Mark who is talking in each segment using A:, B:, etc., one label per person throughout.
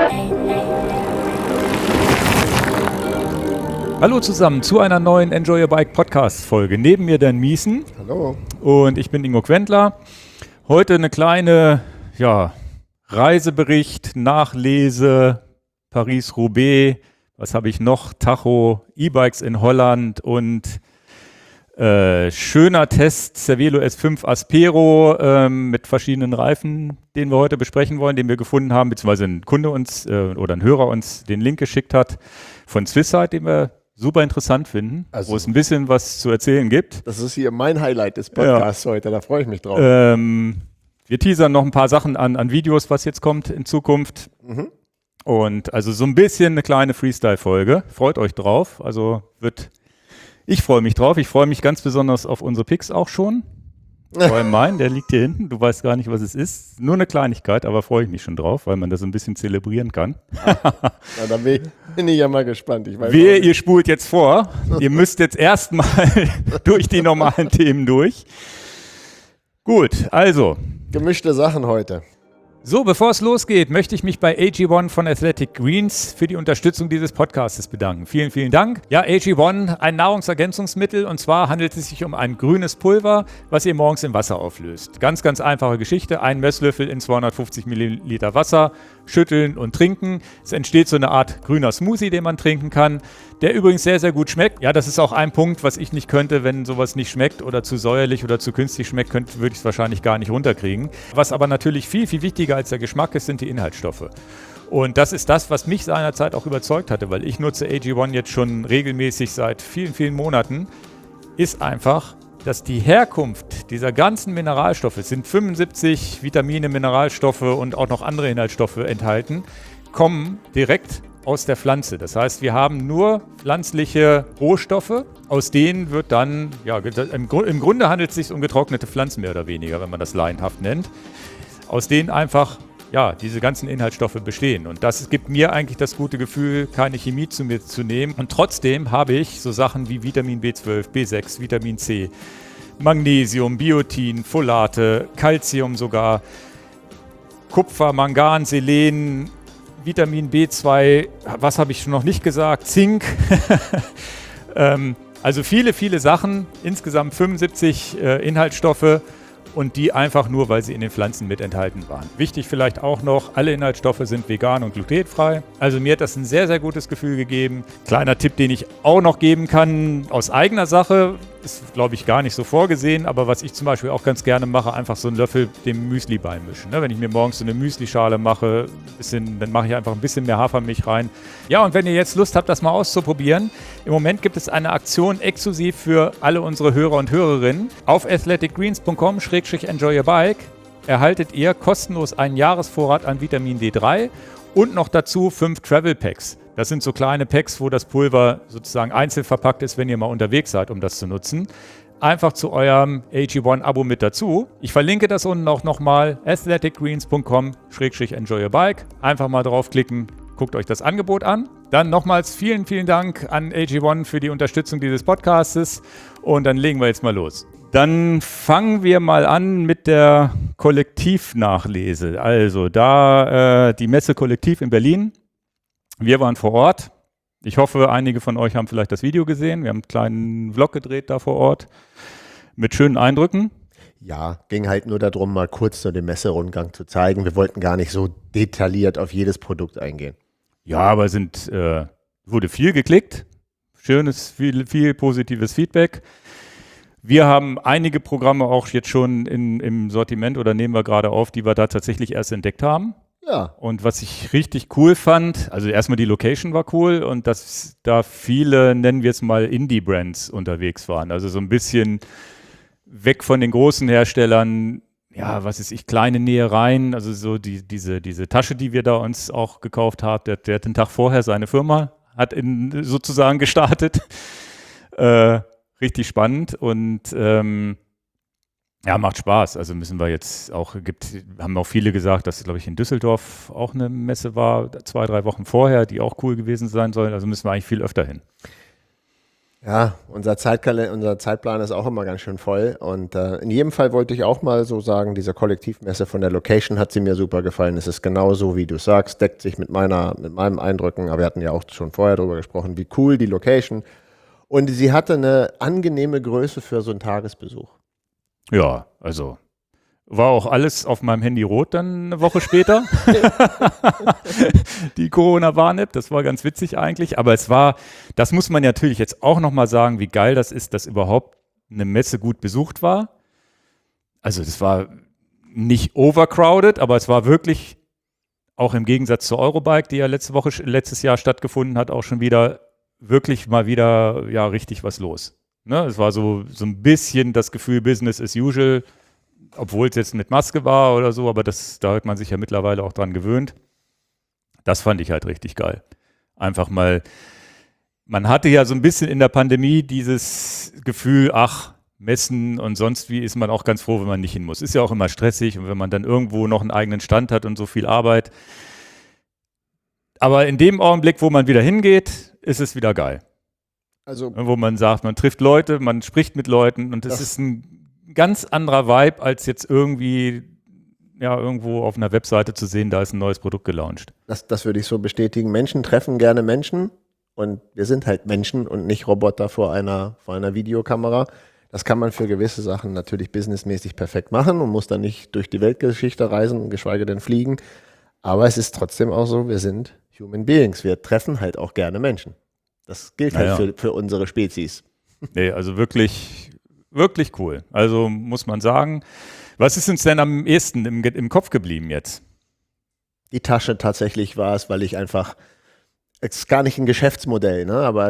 A: Hallo zusammen zu einer neuen Enjoy Your Bike Podcast Folge. Neben mir Dan Miesen.
B: Hallo.
A: Und ich bin Ingo Quentler. Heute eine kleine Reisebericht, Nachlese, Paris-Roubaix. Was habe ich noch? Tacho, E-Bikes in Holland und schöner Test Cervelo S5 Aspero mit verschiedenen Reifen, den wir heute besprechen wollen, den wir gefunden haben, beziehungsweise ein Kunde uns oder ein Hörer uns den Link geschickt hat von Swisside, den wir super interessant finden, wo es ein bisschen was zu erzählen gibt.
B: Das ist hier mein Highlight des Podcasts heute, da freue ich mich drauf.
A: Wir teasern noch ein paar Sachen an Videos, was jetzt kommt in Zukunft. Mhm. Und also so ein bisschen eine kleine Freestyle-Folge. Freut euch drauf. Ich freue mich drauf. Ich freue mich ganz besonders auf unsere Picks auch schon. Vor allem meinen, der liegt hier hinten. Du weißt gar nicht, was es ist. Nur eine Kleinigkeit, aber freue ich mich schon drauf, weil man das ein bisschen zelebrieren kann.
B: Na, da bin ich ja mal gespannt.
A: Ihr spult jetzt vor. Ihr müsst jetzt erstmal durch die normalen Themen durch. Gut, also.
B: Gemischte Sachen heute.
A: So, bevor es losgeht, möchte ich mich bei AG1 von Athletic Greens für die Unterstützung dieses Podcasts bedanken. Vielen, vielen Dank. Ja, AG1, ein Nahrungsergänzungsmittel, und zwar handelt es sich um ein grünes Pulver, was ihr morgens im Wasser auflöst. Ganz, ganz einfache Geschichte. Ein Messlöffel in 250 Milliliter Wasser, schütteln und trinken. Es entsteht so eine Art grüner Smoothie, den man trinken kann, der übrigens sehr, sehr gut schmeckt. Ja, das ist auch ein Punkt, was ich nicht könnte, wenn sowas nicht schmeckt oder zu säuerlich oder zu künstlich schmeckt, würde ich es wahrscheinlich gar nicht runterkriegen. Was aber natürlich viel, viel wichtiger als der Geschmack ist, sind die Inhaltsstoffe. Und das ist das, was mich seinerzeit auch überzeugt hatte, weil ich nutze AG1 jetzt schon regelmäßig seit vielen, vielen Monaten, ist einfach, dass die Herkunft dieser ganzen Mineralstoffe, es sind 75 Vitamine, Mineralstoffe und auch noch andere Inhaltsstoffe enthalten, kommen direkt aus der Pflanze. Das heißt, wir haben nur pflanzliche Rohstoffe, aus denen wird dann, im Grunde handelt es sich um getrocknete Pflanzen mehr oder weniger, wenn man das laienhaft nennt, aus denen einfach diese ganzen Inhaltsstoffe bestehen. Und das gibt mir eigentlich das gute Gefühl, keine Chemie zu mir zu nehmen. Und trotzdem habe ich so Sachen wie Vitamin B12, B6, Vitamin C, Magnesium, Biotin, Folate, Calcium sogar, Kupfer, Mangan, Selen, Vitamin B2, was habe ich schon noch nicht gesagt, Zink. Also viele, viele Sachen, insgesamt 75 Inhaltsstoffe. Und die einfach nur, weil sie in den Pflanzen mit enthalten waren. Wichtig vielleicht auch noch, alle Inhaltsstoffe sind vegan und glutenfrei. Also mir hat das ein sehr, sehr gutes Gefühl gegeben. Kleiner Tipp, den ich auch noch geben kann, aus eigener Sache, ist glaube ich gar nicht so vorgesehen, aber was ich zum Beispiel auch ganz gerne mache, einfach so einen Löffel dem Müsli beimischen. Wenn ich mir morgens so eine Müslischale mache, dann mache ich einfach ein bisschen mehr Hafermilch rein. Ja, und wenn ihr jetzt Lust habt, das mal auszuprobieren, im Moment gibt es eine Aktion exklusiv für alle unsere Hörer und Hörerinnen. Auf athleticgreens.com/enjoyyourbike erhaltet ihr kostenlos einen Jahresvorrat an Vitamin D3 und noch dazu 5 Travel Packs. Das sind so kleine Packs, wo das Pulver sozusagen einzeln verpackt ist, wenn ihr mal unterwegs seid, um das zu nutzen. Einfach zu eurem AG1-Abo mit dazu. Ich verlinke das unten auch nochmal, athleticgreens.com/enjoyyourbike. Einfach mal draufklicken, guckt euch das Angebot an. Dann nochmals vielen, vielen Dank an AG1 für die Unterstützung dieses Podcastes und dann legen wir jetzt mal los. Dann fangen wir mal an mit der Kollektivnachlese. Also die Messe Kollektiv in Berlin. Wir waren vor Ort. Ich hoffe, einige von euch haben vielleicht das Video gesehen. Wir haben einen kleinen Vlog gedreht da vor Ort mit schönen Eindrücken.
B: Ja, ging halt nur darum, mal kurz so den Messerundgang zu zeigen. Wir wollten gar nicht so detailliert auf jedes Produkt eingehen.
A: Ja, aber wurde viel geklickt. Schönes, viel positives Feedback. Wir haben einige Programme auch jetzt schon im Sortiment oder nehmen wir gerade auf, die wir da tatsächlich erst entdeckt haben. Ja. Und was ich richtig cool fand, also erstmal die Location war cool und dass da viele, nennen wir es mal, Indie-Brands unterwegs waren. Also so ein bisschen weg von den großen Herstellern, kleine Nähereien, also so diese Tasche, die wir da uns auch gekauft haben, der hat den Tag vorher seine Firma, sozusagen gestartet. Richtig spannend und macht Spaß. Also müssen wir jetzt auch, haben auch viele gesagt, dass, glaube ich, in Düsseldorf auch eine Messe war, 2-3 Wochen vorher, die auch cool gewesen sein soll. Also müssen wir eigentlich viel öfter hin.
B: Ja, unser Zeitplan ist auch immer ganz schön voll. Und in jedem Fall wollte ich auch mal so sagen, diese Kollektivmesse von der Location hat sie mir super gefallen. Es ist genauso, wie du sagst, deckt sich mit meinem Eindrücken. Aber wir hatten ja auch schon vorher darüber gesprochen, wie cool die Location. Und sie hatte eine angenehme Größe für so einen Tagesbesuch.
A: Ja, also war auch alles auf meinem Handy rot dann eine Woche später. Die Corona-Warn-App, das war ganz witzig eigentlich. Aber das muss man natürlich jetzt auch nochmal sagen, wie geil das ist, dass überhaupt eine Messe gut besucht war. Also das war nicht overcrowded, aber es war wirklich, auch im Gegensatz zur Eurobike, die ja letztes Jahr stattgefunden hat, auch schon wieder wirklich mal wieder, ja, richtig was los. Ne? Es war so ein bisschen das Gefühl Business as usual, obwohl es jetzt mit Maske war oder so, aber da hat man sich ja mittlerweile auch dran gewöhnt. Das fand ich halt richtig geil. Einfach mal, man hatte ja so ein bisschen in der Pandemie dieses Gefühl, ach, Messen und sonst wie ist man auch ganz froh, wenn man nicht hin muss. Ist ja auch immer stressig und wenn man dann irgendwo noch einen eigenen Stand hat und so viel Arbeit. Aber in dem Augenblick, wo man wieder hingeht, ist es wieder geil.
B: Also,
A: wo man sagt, man trifft Leute, man spricht mit Leuten und es ist ein ganz anderer Vibe, als jetzt irgendwie ja, irgendwo auf einer Webseite zu sehen, da ist ein neues Produkt gelauncht.
B: das würde ich so bestätigen. Menschen treffen gerne Menschen und wir sind halt Menschen und nicht Roboter vor einer Videokamera. Das kann man für gewisse Sachen natürlich businessmäßig perfekt machen und muss dann nicht durch die Weltgeschichte reisen, geschweige denn fliegen. Aber es ist trotzdem auch so, wir sind Human Beings. Wir treffen halt auch gerne Menschen. Das gilt halt für unsere Spezies.
A: Nee, also wirklich, wirklich cool. Also muss man sagen, was ist uns denn am ehesten im Kopf geblieben jetzt?
B: Die Tasche tatsächlich war es, weil ich einfach, es ist gar nicht ein Geschäftsmodell, ne? Aber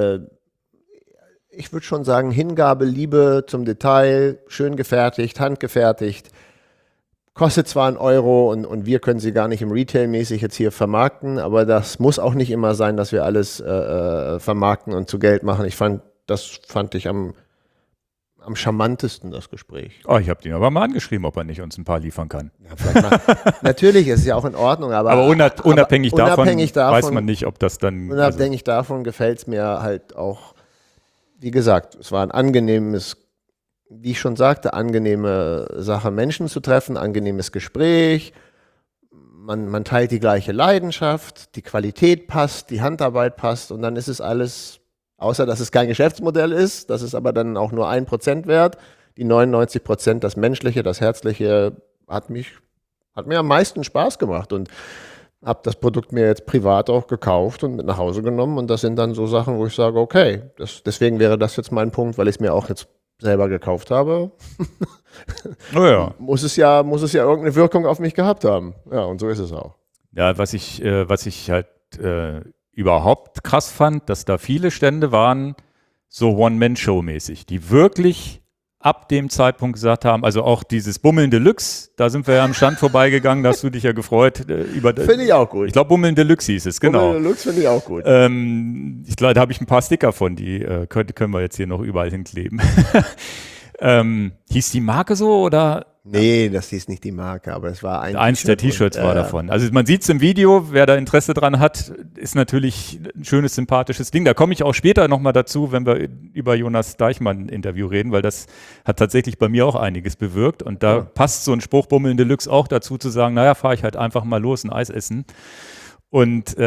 B: ich würde schon sagen, Hingabe, Liebe zum Detail, schön gefertigt, handgefertigt, kostet zwar einen Euro und wir können sie gar nicht im Retail-mäßig jetzt hier vermarkten, aber das muss auch nicht immer sein, dass wir alles vermarkten und zu Geld machen. Das fand ich am charmantesten, das Gespräch.
A: Oh, ich habe den aber mal angeschrieben, ob er nicht uns ein paar liefern kann.
B: Ja, natürlich ist es ja auch in Ordnung, aber
A: unabhängig davon weiß man nicht, ob das dann...
B: Unabhängig davon gefällt es mir halt auch, wie gesagt, es war ein angenehmes, wie ich schon sagte, angenehme Sache, Menschen zu treffen, angenehmes Gespräch. Man teilt die gleiche Leidenschaft, die Qualität passt, die Handarbeit passt und dann ist es alles... Außer, dass es kein Geschäftsmodell ist, das ist aber dann auch nur 1% wert. Die 99%, das Menschliche, das Herzliche, hat mir am meisten Spaß gemacht und habe das Produkt mir jetzt privat auch gekauft und mit nach Hause genommen. Und das sind dann so Sachen, wo ich sage, okay, deswegen wäre das jetzt mein Punkt, weil ich es mir auch jetzt selber gekauft habe.
A: Oh ja.
B: muss es ja irgendeine Wirkung auf mich gehabt haben. Ja, und so ist es auch.
A: Ja, was ich halt überhaupt krass fand, dass da viele Stände waren, so One-Man-Show-mäßig, die wirklich ab dem Zeitpunkt gesagt haben, also auch dieses Bummeln Deluxe, da sind wir ja am Stand vorbeigegangen, da hast du dich ja gefreut.
B: Finde ich auch gut.
A: Ich glaube, Bummeln Deluxe hieß es, genau.
B: Bummeln Deluxe finde ich auch gut.
A: Ich glaube, da habe ich ein paar Sticker von, die können wir jetzt hier noch überall hinkleben. Hieß die Marke so oder?
B: Nee, das hieß nicht die Marke, aber es war
A: eins der T-Shirts war davon. Also man sieht es im Video, wer da Interesse dran hat, ist natürlich ein schönes, sympathisches Ding. Da komme ich auch später nochmal dazu, wenn wir über Jonas Deichmann-Interview reden, weil das hat tatsächlich bei mir auch einiges bewirkt. Und da passt so ein Spruch Bummeln Deluxe auch dazu, zu sagen, naja, fahre ich halt einfach mal los, ein Eis essen. Und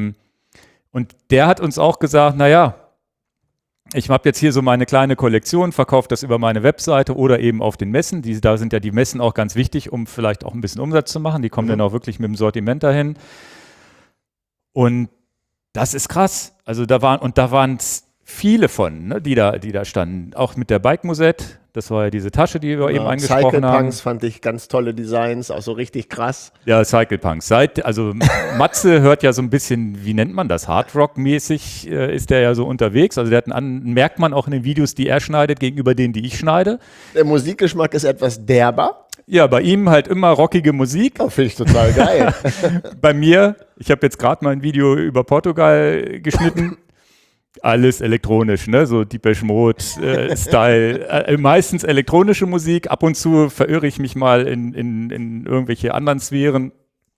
A: der hat uns auch gesagt, naja, ich habe jetzt hier so meine kleine Kollektion, verkaufe das über meine Webseite oder eben auf den Messen. Da sind ja die Messen auch ganz wichtig, um vielleicht auch ein bisschen Umsatz zu machen. Die kommen dann auch wirklich mit dem Sortiment dahin. Und das ist krass. Also da waren viele von, ne, die da standen. Auch mit der Bike Musette. Das war ja diese Tasche, die wir eben angesprochen haben.
B: Cycle Punks fand ich ganz tolle Designs, auch so richtig krass.
A: Ja, Cycle Punks. Also Matze hört ja so ein bisschen, wie nennt man das, Hardrock-mäßig ist der ja so unterwegs. Also merkt man auch in den Videos, die er schneidet, gegenüber denen, die ich schneide.
B: Der Musikgeschmack ist etwas derber.
A: Ja, bei ihm halt immer rockige Musik.
B: Oh, finde ich total geil.
A: Bei mir, ich habe jetzt gerade mal ein Video über Portugal geschnitten. Alles elektronisch, ne? So Depeche Mode Style. Meistens elektronische Musik. Ab und zu verirre ich mich mal in irgendwelche anderen Sphären.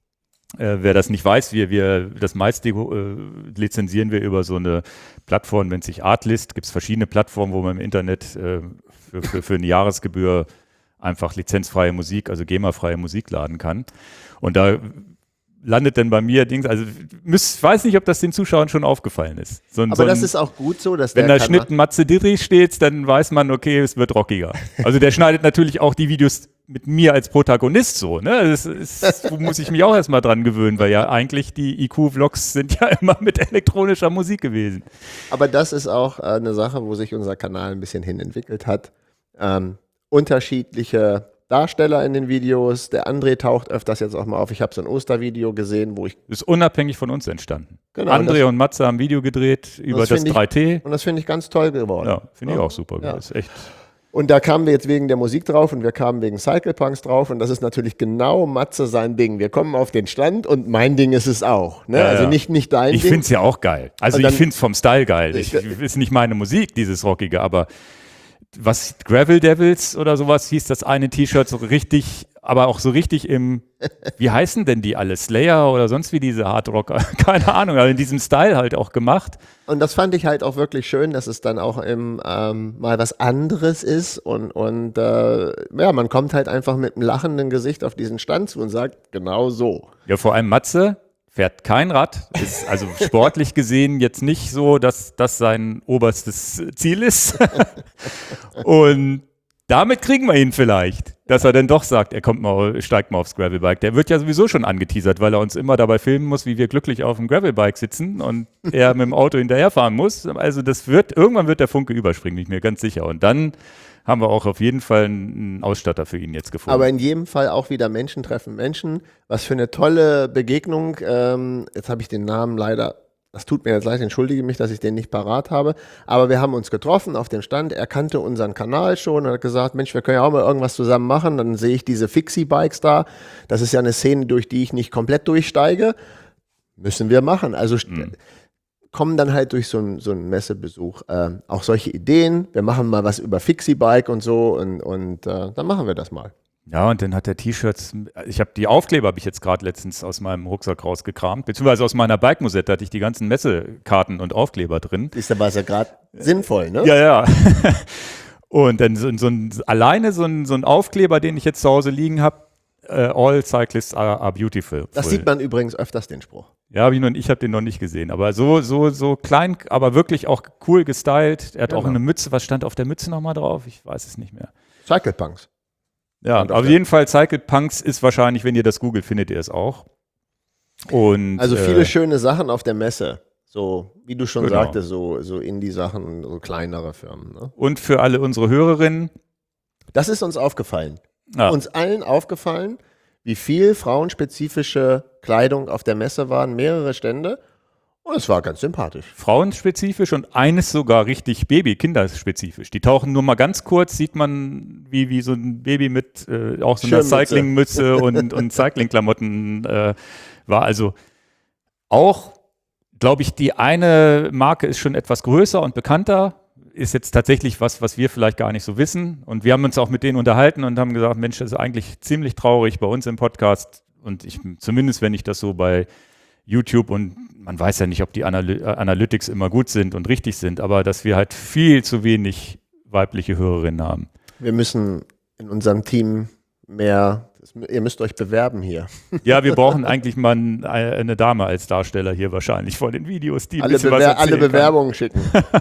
A: Wer das nicht weiß, das meiste lizenzieren wir über so eine Plattform, nennt sich Artlist. Gibt es verschiedene Plattformen, wo man im Internet für eine Jahresgebühr einfach lizenzfreie Musik, also GEMA-freie Musik laden kann. Und da landet dann bei mir weiß nicht, ob das den Zuschauern schon aufgefallen ist.
B: Aber das ist auch gut so, dass
A: wenn da Schnitt Matze Dietrich steht, dann weiß man, okay, es wird rockiger. Also der schneidet natürlich auch die Videos mit mir als Protagonist so, ne? Da muss ich mich auch erstmal dran gewöhnen, weil ja eigentlich die IQ-Vlogs sind ja immer mit elektronischer Musik gewesen.
B: Aber das ist auch eine Sache, wo sich unser Kanal ein bisschen hin entwickelt hat. Unterschiedliche Darsteller in den Videos. Der André taucht öfters jetzt auch mal auf. Ich habe so ein Ostervideo gesehen, wo ich...
A: Das ist unabhängig von uns entstanden.
B: Genau,
A: André und Matze haben ein Video gedreht über das 3T.
B: Und das finde ich ganz toll geworden.
A: Ja, finde ich auch super. Ja. Das ist echt...
B: Und da kamen wir jetzt wegen der Musik drauf und wir kamen wegen Cyclepunks drauf und das ist natürlich genau Matze sein Ding. Wir kommen auf den Stand und mein Ding ist es auch. Ne?
A: Ja,
B: also nicht dein Ding.
A: Ich finde es ja auch geil. Also ich finde es vom Style geil. Ist nicht meine Musik, dieses Rockige, aber was Gravel Devils oder sowas hieß, das eine T-Shirt so richtig, aber auch so richtig wie heißen denn die alle? Slayer oder sonst wie diese Hardrocker? Keine Ahnung, aber in diesem Style halt auch gemacht.
B: Und das fand ich halt auch wirklich schön, dass es dann auch mal was anderes ist und man kommt halt einfach mit einem lachenden Gesicht auf diesen Stand zu und sagt, genau so.
A: Ja, vor allem Matze fährt kein Rad, ist also sportlich gesehen jetzt nicht so, dass das sein oberstes Ziel ist. Und damit kriegen wir ihn vielleicht, dass er dann doch sagt, steigt mal aufs Gravelbike. Der wird ja sowieso schon angeteasert, weil er uns immer dabei filmen muss, wie wir glücklich auf dem Gravelbike sitzen und er mit dem Auto hinterherfahren muss. Also irgendwann wird der Funke überspringen, bin ich mir ganz sicher. Und dann haben wir auch auf jeden Fall einen Ausstatter für ihn jetzt gefunden.
B: Aber in jedem Fall auch wieder Menschen treffen Menschen. Was für eine tolle Begegnung. Jetzt habe ich den Namen leider, das tut mir jetzt leid, entschuldige mich, dass ich den nicht parat habe. Aber wir haben uns getroffen auf dem Stand. Er kannte unseren Kanal schon und hat gesagt, Mensch, wir können ja auch mal irgendwas zusammen machen. Dann sehe ich diese Fixie-Bikes da. Das ist ja eine Szene, durch die ich nicht komplett durchsteige. Müssen wir machen. Also kommen dann halt durch so einen Messebesuch auch solche Ideen. Wir machen mal was über Fixie-Bike und so und dann machen wir das mal.
A: Ja, und dann hat der T-Shirts, die Aufkleber habe ich jetzt gerade letztens aus meinem Rucksack rausgekramt, beziehungsweise aus meiner Bike-Musette hatte ich die ganzen Messekarten und Aufkleber drin.
B: Ist aber ja gerade sinnvoll, ne?
A: Ja. Und dann so ein Aufkleber, den ich jetzt zu Hause liegen habe, all cyclists are beautiful.
B: Das sieht man übrigens öfters, den Spruch.
A: Ja, ich habe den noch nicht gesehen, aber so klein, aber wirklich auch cool gestylt. Er hat auch eine Mütze, was stand auf der Mütze nochmal drauf? Ich weiß es nicht mehr.
B: Cyclepunks.
A: Ja, auf jeden Fall Cyclepunks ist wahrscheinlich, wenn ihr das googelt, findet ihr es auch. Und,
B: also viele schöne Sachen auf der Messe. So, wie du schon sagtest, so Indie-Sachen, so kleinere Firmen. Ne?
A: Und für alle unsere Hörerinnen.
B: Das ist uns aufgefallen. Ja. Uns allen aufgefallen, wie viel frauenspezifische Kleidung auf der Messe waren, mehrere Stände. Und es war ganz sympathisch.
A: Frauenspezifisch und eines sogar richtig kinderspezifisch. Die tauchen nur mal ganz kurz, sieht man, wie so ein Baby mit auch so einer Cycling-Mütze und Cycling-Klamotten war. Also auch, glaube ich, die eine Marke ist schon etwas größer und bekannter. Ist jetzt tatsächlich was wir vielleicht gar nicht so wissen. Und wir haben uns auch mit denen unterhalten und haben gesagt, Mensch, das ist eigentlich ziemlich traurig bei uns im Podcast. Und zumindest wenn ich das so bei YouTube und man weiß ja nicht, ob die Analytics immer gut sind und richtig sind, aber dass wir halt viel zu wenig weibliche Hörerinnen haben.
B: Wir müssen in unserem Team mehr, ihr müsst euch bewerben hier.
A: Ja, wir brauchen eigentlich mal eine Dame als Darsteller hier wahrscheinlich vor den Videos, die
B: alle Bewerbungen schicken.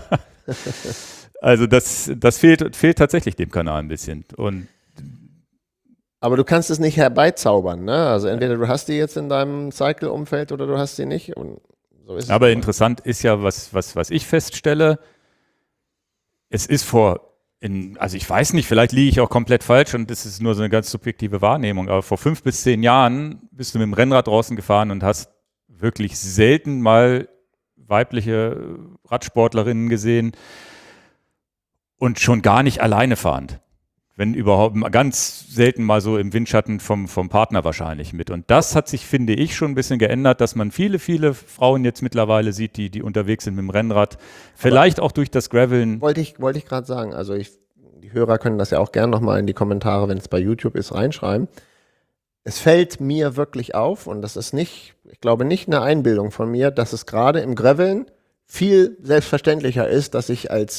A: Also das fehlt tatsächlich dem Kanal ein bisschen.
B: Aber du kannst es nicht herbeizaubern, ne? Also entweder du hast die jetzt in deinem Cycle-Umfeld oder du hast sie nicht. Und so ist
A: aber interessant ist ja, was ich feststelle, es ist also ich weiß nicht, vielleicht liege ich auch komplett falsch und das ist nur so eine ganz subjektive Wahrnehmung, aber vor 5 bis 10 Jahren bist du mit dem Rennrad draußen gefahren und hast wirklich selten mal weibliche Radsportlerinnen gesehen und schon gar nicht alleine fahrend. Wenn überhaupt, ganz selten mal so im Windschatten vom Partner wahrscheinlich mit. Und das hat sich, finde ich, schon ein bisschen geändert, dass man viele, viele Frauen jetzt mittlerweile sieht, die unterwegs sind mit dem Rennrad. Vielleicht auch durch das Graveln.
B: Wollte ich gerade sagen. Also die Hörer können das ja auch gerne nochmal in die Kommentare, wenn es bei YouTube ist, reinschreiben. es fällt mir wirklich auf, und das ist nicht, ich glaube nicht eine Einbildung von mir, dass es gerade im Graveln viel selbstverständlicher ist, dass ich als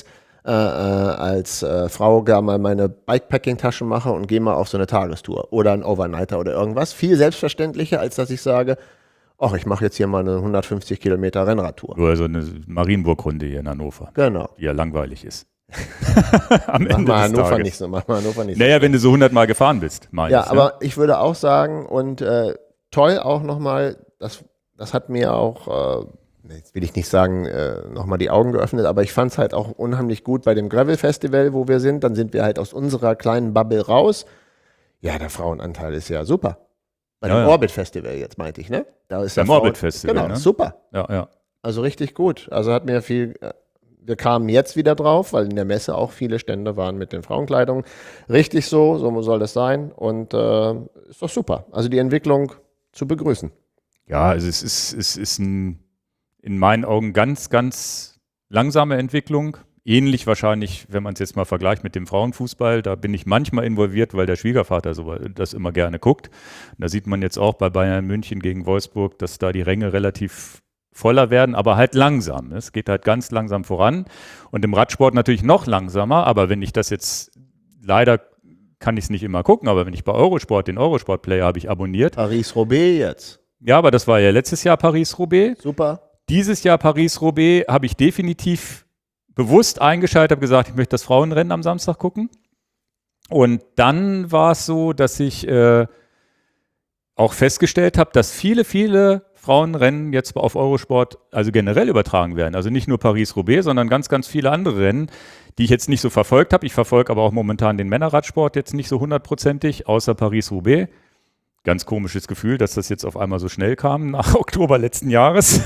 B: Frau gar mal meine Bikepacking-Tasche mache und gehe mal auf so eine Tagestour oder ein Overnighter oder irgendwas. Viel selbstverständlicher, als dass ich sage, ach, ich mache jetzt hier mal eine 150 Kilometer Rennradtour.
A: Oder so eine Marienburg-Runde hier in Hannover.
B: Genau.
A: Die ja langweilig ist.
B: Mach mal Hannover nicht so.
A: Naja, wenn du so 100 Mal gefahren bist, meine ich.
B: Ja, aber ich würde auch sagen, und toll auch nochmal, das hat mir auch, jetzt will ich nicht sagen, nochmal die Augen geöffnet, aber ich fand es halt auch unheimlich gut bei dem Gravel-Festival, wo wir sind. Dann sind wir halt aus unserer kleinen Bubble raus. Ja, der Frauenanteil ist ja super. Bei dem Orbit-Festival jetzt meinte ich, ne? Da ist
A: beim Orbit-Festival,
B: genau,
A: ne?
B: Super.
A: Ja.
B: Also richtig gut. Also hat mir viel, wir kamen jetzt wieder drauf, weil in der Messe auch viele Stände waren mit den Frauenkleidungen. Richtig so soll das sein und ist doch super. Also die Entwicklung zu begrüßen.
A: Ja, also es ist in meinen Augen ganz, ganz langsame Entwicklung. Ähnlich wahrscheinlich, wenn man es jetzt mal vergleicht mit dem Frauenfußball, da bin ich manchmal involviert, weil der Schwiegervater das immer gerne guckt. Und da sieht man jetzt auch bei Bayern München gegen Wolfsburg, dass da die Ränge relativ voller werden, aber halt langsam. Es geht halt ganz langsam voran und im Radsport natürlich noch langsamer, aber wenn ich das jetzt, leider kann ich es nicht immer gucken, aber wenn ich bei Eurosport, den Eurosport-Player habe ich abonniert.
B: Paris-Roubaix jetzt.
A: Ja, aber das war ja letztes Jahr Paris-Roubaix.
B: Super.
A: Dieses Jahr Paris-Roubaix habe ich definitiv bewusst eingeschaltet, habe gesagt, ich möchte das Frauenrennen am Samstag gucken. Und dann war es so, dass ich auch festgestellt habe, dass viele Frauenrennen jetzt auf Eurosport also generell übertragen werden. Also nicht nur Paris-Roubaix, sondern ganz, ganz viele andere Rennen, die ich jetzt nicht so verfolgt habe. Ich verfolge aber auch momentan den Männerradsport jetzt nicht so 100%ig, außer Paris-Roubaix. Ganz komisches Gefühl, dass das jetzt auf einmal so schnell kam nach Oktober letzten Jahres.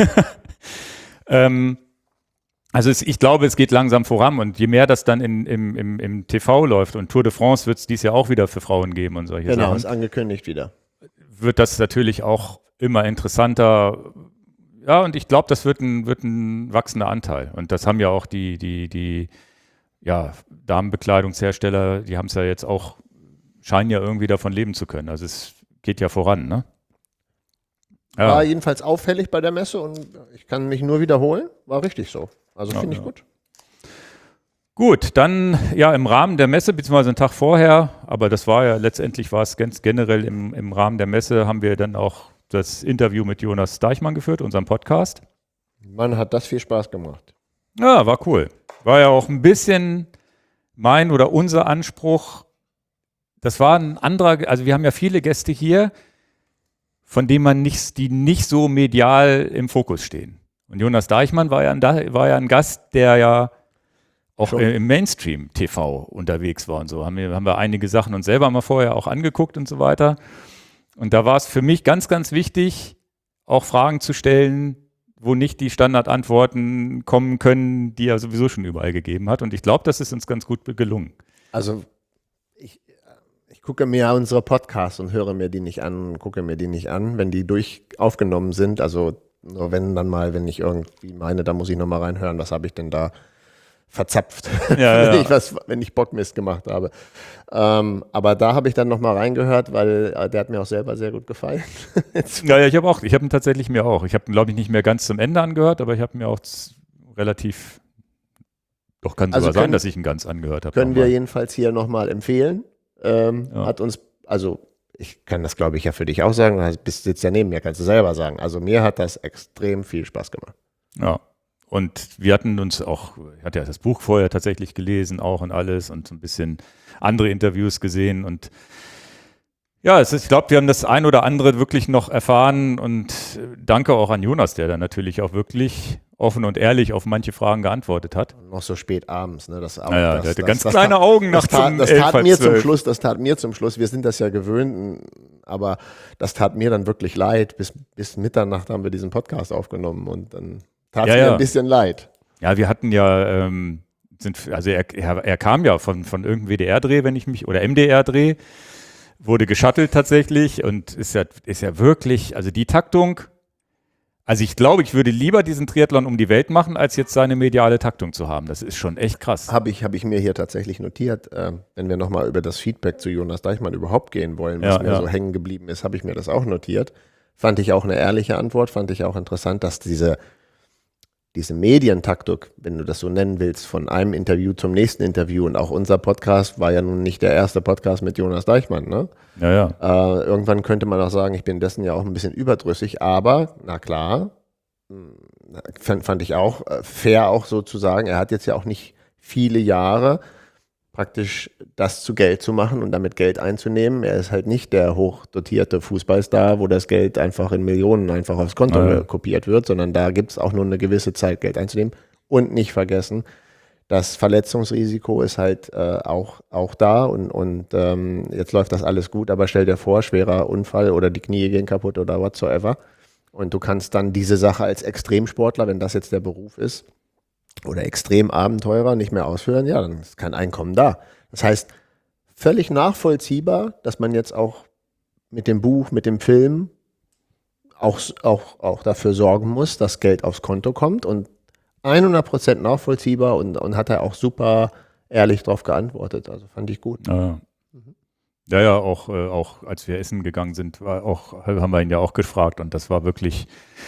A: Also ich glaube, es geht langsam voran und je mehr das dann im TV läuft und Tour de France wird es dies Jahr auch wieder für Frauen geben und solche Sachen.
B: Genau, ist angekündigt wieder.
A: Wird das natürlich auch immer interessanter. Ja, und ich glaube, das wird ein wachsender Anteil. Und das haben ja auch die Damenbekleidungshersteller, die haben es ja jetzt auch, scheinen ja irgendwie davon leben zu können. Also es geht ja voran, ne? Ja.
B: War jedenfalls auffällig bei der Messe und ich kann mich nur wiederholen. War richtig so. Also finde ich gut.
A: Gut, dann ja im Rahmen der Messe, beziehungsweise einen Tag vorher, aber das war ja letztendlich, war es ganz generell im Rahmen der Messe, haben wir dann auch das Interview mit Jonas Deichmann geführt, unserem Podcast.
B: Mann, hat das viel Spaß gemacht.
A: Ja, war cool. War ja auch ein bisschen mein oder unser Anspruch. Das war ein anderer, also wir haben ja viele Gäste hier, von denen die nicht so medial im Fokus stehen. Und Jonas Deichmann war ja ein Gast, der ja auch im Mainstream-TV unterwegs war und so. Haben wir einige Sachen uns selber mal vorher auch angeguckt und so weiter. Und da war es für mich ganz, ganz wichtig, auch Fragen zu stellen, wo nicht die Standardantworten kommen können, die er sowieso schon überall gegeben hat. Und ich glaube, das ist uns ganz gut gelungen.
B: Also ich gucke mir unsere Podcasts und höre mir die nicht an, wenn die aufgenommen sind. Also nur wenn ich irgendwie meine, da muss ich nochmal reinhören, was habe ich denn da verzapft, wenn ich Bockmist gemacht habe. Aber da habe ich dann nochmal reingehört, weil der hat mir auch selber sehr gut gefallen.
A: Ja, ich habe ihn tatsächlich mir auch. Ich habe ihn, glaube ich, nicht mehr ganz zum Ende angehört, aber ich habe mir auch relativ, doch kann sogar sein, dass ich ihn ganz angehört habe.
B: Können wir jedenfalls hier nochmal empfehlen. Hat uns, also ich kann das, glaube ich, ja für dich auch sagen, du sitzt ja neben mir, kannst du selber sagen. Also mir hat das extrem viel Spaß gemacht.
A: Ja, und wir hatten uns auch, ich hatte ja das Buch vorher tatsächlich gelesen auch und alles und so ein bisschen andere Interviews gesehen und ja, ich glaube, wir haben das ein oder andere wirklich noch erfahren und danke auch an Jonas, der dann natürlich auch wirklich offen und ehrlich auf manche Fragen geantwortet hat.
B: Und noch so spät abends, ne? Der
A: hatte ganz kleine Augen nachts um 11,
B: Das tat mir zum Schluss, wir sind das ja gewöhnt, aber das tat mir dann wirklich leid. Bis Mitternacht haben wir diesen Podcast aufgenommen und dann tat es mir ein bisschen leid.
A: Ja, wir hatten ja, er kam ja von irgendeinem WDR-Dreh, oder MDR-Dreh, wurde geshuttelt tatsächlich und ist ja wirklich, also die Taktung, Also ich glaube, ich würde lieber diesen Triathlon um die Welt machen, als jetzt seine mediale Taktung zu haben. Das ist schon echt krass.
B: Habe ich mir hier tatsächlich notiert, wenn wir nochmal über das Feedback zu Jonas Deichmann überhaupt gehen wollen, was mir so hängen geblieben ist, habe ich mir das auch notiert. Fand ich auch eine ehrliche Antwort, fand ich auch interessant, dass diese Medientaktik, wenn du das so nennen willst, von einem Interview zum nächsten Interview, und auch unser Podcast war ja nun nicht der erste Podcast mit Jonas Deichmann, ne? Irgendwann könnte man auch sagen, ich bin dessen ja auch ein bisschen überdrüssig, aber na klar, fand ich auch fair auch so zu sagen, er hat jetzt ja auch nicht viele Jahre praktisch das zu Geld zu machen und damit Geld einzunehmen. Er ist halt nicht der hochdotierte Fußballstar, wo das Geld einfach in Millionen einfach aufs Konto kopiert wird, sondern da gibt es auch nur eine gewisse Zeit, Geld einzunehmen. Und nicht vergessen, das Verletzungsrisiko ist halt auch da und jetzt läuft das alles gut, aber stell dir vor, schwerer Unfall oder die Knie gehen kaputt oder whatsoever. Und du kannst dann diese Sache als Extremsportler, wenn das jetzt der Beruf ist, oder Extremabenteurer nicht mehr ausführen, ja, dann ist kein Einkommen da. Das heißt, völlig nachvollziehbar, dass man jetzt auch mit dem Buch, mit dem Film auch dafür sorgen muss, dass Geld aufs Konto kommt, und 100% nachvollziehbar und hat er auch super ehrlich drauf geantwortet. Also fand ich gut.
A: Ja, auch als wir essen gegangen sind, haben wir ihn ja auch gefragt, und das war wirklich,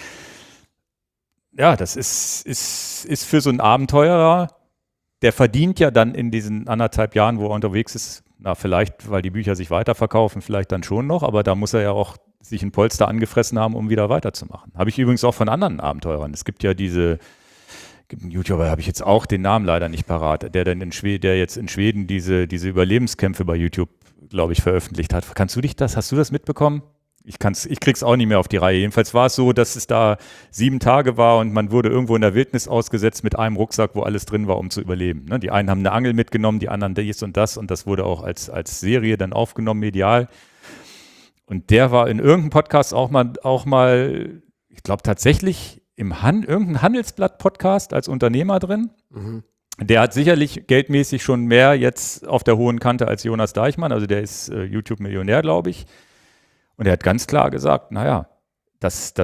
A: ja, das ist für so einen Abenteurer, der verdient ja dann in diesen 1,5 Jahren, wo er unterwegs ist, na vielleicht, weil die Bücher sich weiterverkaufen, vielleicht dann schon noch, aber da muss er ja auch sich ein Polster angefressen haben, um wieder weiterzumachen. Habe ich übrigens auch von anderen Abenteurern. Es gibt ja einen YouTuber, habe ich jetzt auch den Namen leider nicht parat, der jetzt in Schweden diese Überlebenskämpfe bei YouTube, glaube ich, veröffentlicht hat. Hast du das mitbekommen? Ich krieg's auch nicht mehr auf die Reihe. Jedenfalls war es so, dass es da 7 Tage war und man wurde irgendwo in der Wildnis ausgesetzt mit einem Rucksack, wo alles drin war, um zu überleben. Ne? Die einen haben eine Angel mitgenommen, die anderen dies und das wurde auch als Serie dann aufgenommen, medial. Und der war in irgendeinem Podcast auch mal, ich glaube tatsächlich irgendein Handelsblatt-Podcast als Unternehmer drin. Mhm. Der hat sicherlich geldmäßig schon mehr jetzt auf der hohen Kante als Jonas Deichmann, also der ist YouTube-Millionär, glaube ich. Und er hat ganz klar gesagt, naja, was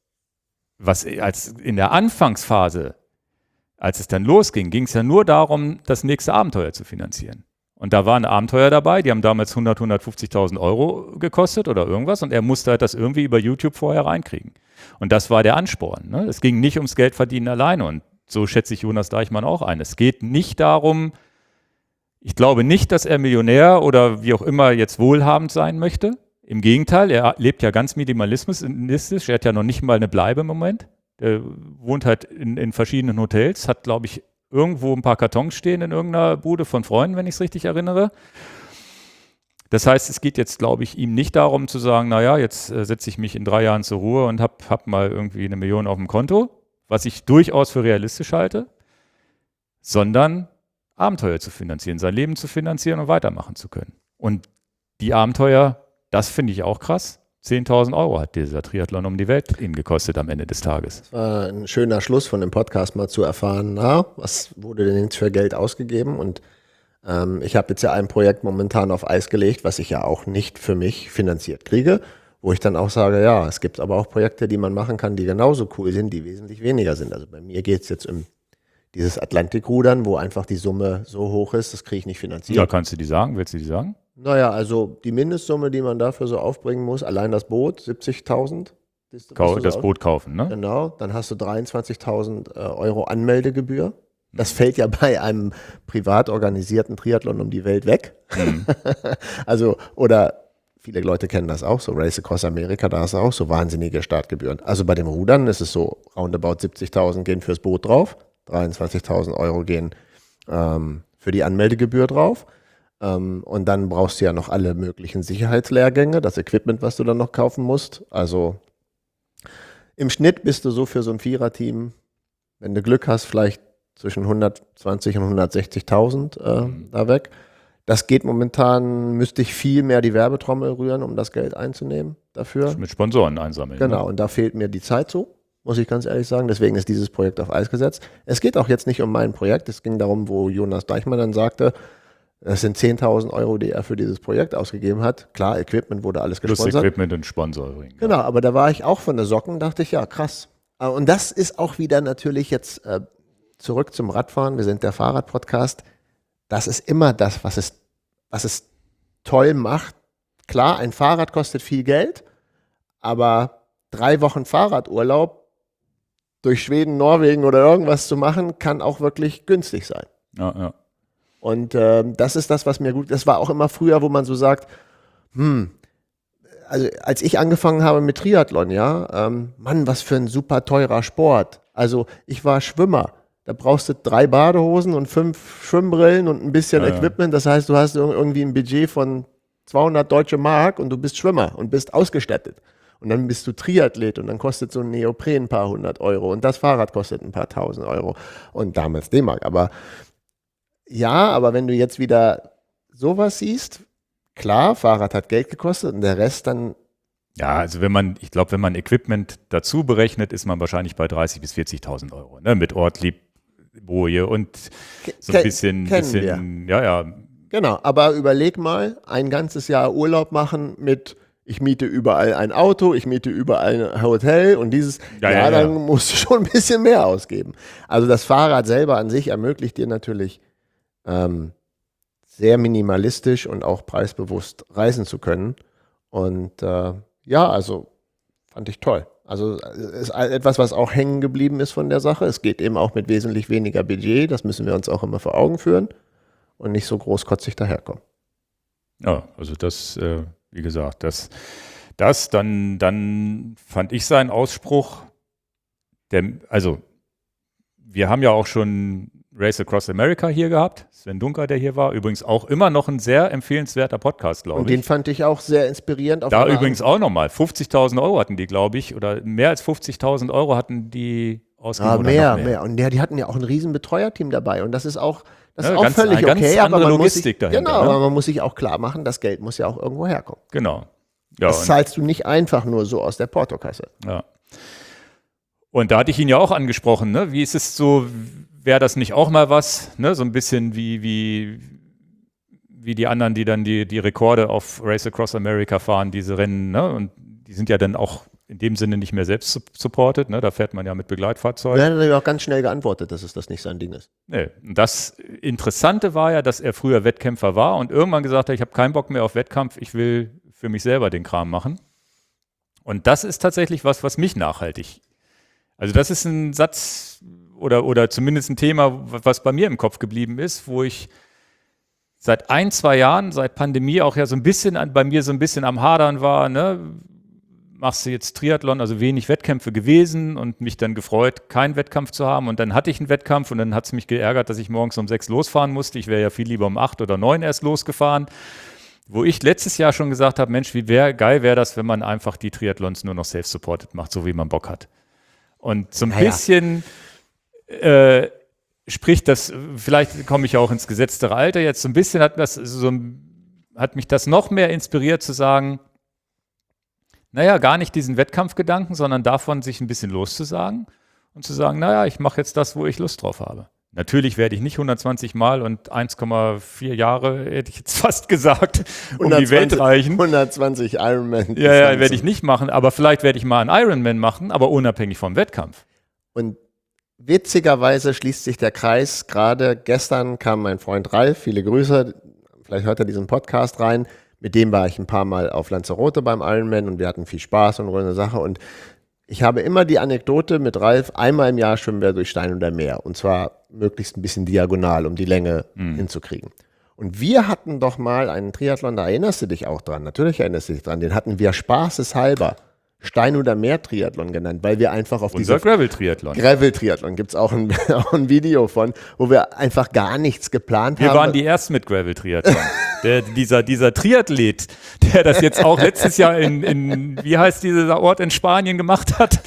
A: als in der Anfangsphase, als es dann losging, ging es ja nur darum, das nächste Abenteuer zu finanzieren. Und da waren Abenteuer dabei, die haben damals 150.000 Euro gekostet oder irgendwas, und er musste halt das irgendwie über YouTube vorher reinkriegen. Und das war der Ansporn. Ne? Es ging nicht ums Geldverdienen alleine, und so schätze ich Jonas Deichmann auch ein. Es geht nicht darum, ich glaube nicht, dass er Millionär oder wie auch immer jetzt wohlhabend sein möchte. Im Gegenteil, er lebt ja ganz minimalistisch, er hat ja noch nicht mal eine Bleibe im Moment. Er wohnt halt in verschiedenen Hotels, hat, glaube ich, irgendwo ein paar Kartons stehen in irgendeiner Bude von Freunden, wenn ich es richtig erinnere. Das heißt, es geht jetzt, glaube ich, ihm nicht darum zu sagen, naja, jetzt setze ich mich in 3 Jahren zur Ruhe und hab mal irgendwie 1 Million auf dem Konto, was ich durchaus für realistisch halte, sondern Abenteuer zu finanzieren, sein Leben zu finanzieren und weitermachen zu können. Und die Abenteuer, das finde ich auch krass. 10.000 Euro hat dieser Triathlon um die Welt ihn gekostet am Ende des Tages.
B: Das war ein schöner Schluss von dem Podcast, mal zu erfahren, was wurde denn jetzt für Geld ausgegeben? Und ich habe jetzt ja ein Projekt momentan auf Eis gelegt, was ich ja auch nicht für mich finanziert kriege, wo ich dann auch sage, ja, es gibt aber auch Projekte, die man machen kann, die genauso cool sind, die wesentlich weniger sind. Also bei mir geht es jetzt um dieses Atlantikrudern, wo einfach die Summe so hoch ist, das kriege ich nicht finanziert.
A: Ja, kannst du die sagen? Willst du die sagen?
B: Naja, also die Mindestsumme, die man dafür so aufbringen muss, allein das Boot, 70.000.
A: Das Boot kaufen, ne?
B: Genau, dann hast du 23.000 Euro Anmeldegebühr. Das fällt ja bei einem privat organisierten Triathlon um die Welt weg. Mhm. Also, oder viele Leute kennen das auch, so Race Across America, da hast du auch so wahnsinnige Startgebühren. Also bei dem Rudern ist es so, roundabout 70.000 gehen fürs Boot drauf, 23.000 Euro gehen für die Anmeldegebühr drauf. Und dann brauchst du ja noch alle möglichen Sicherheitslehrgänge, das Equipment, was du dann noch kaufen musst. Also im Schnitt bist du so für so ein Viererteam, wenn du Glück hast, vielleicht zwischen 120 und 160.000 da weg. Das geht momentan, müsste ich viel mehr die Werbetrommel rühren, um das Geld einzunehmen dafür.
A: Mit Sponsoren einsammeln.
B: Genau,
A: ne?
B: Und da fehlt mir die Zeit zu, muss ich ganz ehrlich sagen. Deswegen ist dieses Projekt auf Eis gesetzt. Es geht auch jetzt nicht um mein Projekt. Es ging darum, wo Jonas Deichmann dann sagte, es sind 10.000 Euro, die er für dieses Projekt ausgegeben hat. Klar, Equipment wurde alles gesponsert.
A: Plus Equipment und Sponsoring.
B: Genau, aber da war ich auch von der Socken, dachte ich, ja krass. Und das ist auch wieder natürlich jetzt zurück zum Radfahren. Wir sind der Fahrrad-Podcast. Das ist immer das, was es toll macht. Klar, ein Fahrrad kostet viel Geld, aber 3 Wochen Fahrradurlaub durch Schweden, Norwegen oder irgendwas zu machen, kann auch wirklich günstig sein.
A: Ja.
B: Und das ist das, was mir gut, das war auch immer früher, wo man so sagt, also als ich angefangen habe mit Triathlon, Mann, was für ein super teurer Sport. Also ich war Schwimmer. Da brauchst du 3 Badehosen und 5 Schwimmbrillen und ein bisschen Equipment. Das heißt, du hast irgendwie ein Budget von 200 deutsche Mark und du bist Schwimmer und bist ausgestattet. Und dann bist du Triathlet und dann kostet so ein Neopren ein paar 100 Euro und das Fahrrad kostet ein paar 1000 Euro und damals D-Mark. Aber wenn du jetzt wieder sowas siehst, klar, Fahrrad hat Geld gekostet und der Rest dann.
A: Ja, also wenn man Equipment dazu berechnet, ist man wahrscheinlich bei 30.000 bis 40.000 Euro, ne? Mit Ortlieb-Boje und so ein bisschen, ja.
B: Genau, aber überleg mal, ein ganzes Jahr Urlaub machen mit, ich miete überall ein Auto, ich miete überall ein Hotel und dann musst du schon ein bisschen mehr ausgeben. Also das Fahrrad selber an sich ermöglicht dir natürlich sehr minimalistisch und auch preisbewusst reisen zu können. Und also fand ich toll. Also ist etwas, was auch hängen geblieben ist von der Sache. Es geht eben auch mit wesentlich weniger Budget. Das müssen wir uns auch immer vor Augen führen und nicht so großkotzig daherkommen.
A: Ja, also das, wie gesagt, dann fand ich seinen Ausspruch, wir haben ja auch schon Race Across America hier gehabt, Sven Dunker, der hier war, übrigens auch immer noch ein sehr empfehlenswerter Podcast, glaube ich.
B: Und den fand ich auch sehr inspirierend.
A: Da übrigens auch nochmal, 50.000 Euro hatten die, glaube ich, oder mehr als 50.000 Euro hatten die ausgegeben.
B: Mehr. Und die hatten ja auch ein riesen Betreuerteam dabei und das ist auch völlig
A: okay, aber man muss sich,
B: aber man muss sich auch klar machen, das Geld muss ja auch irgendwo herkommen.
A: Genau.
B: Ja, das zahlst du nicht einfach nur so aus der Portokasse.
A: Ja. Und da hatte ich ihn ja auch angesprochen, ne? Wie ist es so, wäre das nicht auch mal was, ne? So ein bisschen wie die anderen, die dann die Rekorde auf Race Across America fahren, diese Rennen, ne? Und die sind ja dann auch in dem Sinne nicht mehr selbst supported, ne? Da fährt man ja mit Begleitfahrzeugen.
B: Ja, da hat er auch ganz schnell geantwortet, dass das nicht sein Ding ist.
A: Nee. Das Interessante war ja, dass er früher Wettkämpfer war und irgendwann gesagt hat, ich habe keinen Bock mehr auf Wettkampf, ich will für mich selber den Kram machen. Und das ist tatsächlich was mich nachhaltig. Also das ist ein Satz oder zumindest ein Thema, was bei mir im Kopf geblieben ist, wo ich seit 1-2 Jahren, seit Pandemie auch ja bei mir so ein bisschen am Hadern war, ne? Machst du jetzt Triathlon, also wenig Wettkämpfe gewesen und mich dann gefreut, keinen Wettkampf zu haben. Und dann hatte ich einen Wettkampf und dann hat es mich geärgert, dass ich morgens um 6 losfahren musste. Ich wäre ja viel lieber um 8 oder 9 erst losgefahren. Wo ich letztes Jahr schon gesagt habe, Mensch, geil wäre das, wenn man einfach die Triathlons nur noch self-supported macht, so wie man Bock hat. Und so ein bisschen spricht das, vielleicht komme ich auch ins gesetztere Alter jetzt, so ein bisschen hat mich das noch mehr inspiriert zu sagen, naja, gar nicht diesen Wettkampfgedanken, sondern davon sich ein bisschen loszusagen und zu sagen, naja, ich mache jetzt das, wo ich Lust drauf habe. Natürlich werde ich nicht 120 Mal und 1,4 Jahre, hätte ich jetzt fast gesagt, um die Welt reichen.
B: 120 Ironman.
A: Ja, werde ich nicht machen, aber vielleicht werde ich mal einen Ironman machen, aber unabhängig vom Wettkampf.
B: Und witzigerweise schließt sich der Kreis. Gerade gestern kam mein Freund Ralf, viele Grüße, vielleicht hört er diesen Podcast rein. Mit dem war ich ein paar Mal auf Lanzarote beim Ironman und wir hatten viel Spaß und eine Sache. Und ich habe immer die Anekdote mit Ralf, einmal im Jahr schwimmen wir durch Stein oder Meer. Und zwar möglichst ein bisschen diagonal, um die Länge hinzukriegen. Und wir hatten doch mal einen Triathlon, da erinnerst du dich auch dran. Natürlich erinnerst du dich dran. Den hatten wir spaßeshalber Stein- oder Meer-Triathlon genannt, weil wir einfach auf
A: Unser Gravel-Triathlon.
B: Gravel-Triathlon gibt es auch ein Video von, wo wir einfach gar nichts geplant haben.
A: Wir waren die Ersten mit Gravel-Triathlon. Dieser Triathlet, der das jetzt auch letztes Jahr in wie heißt dieser Ort in Spanien gemacht hat?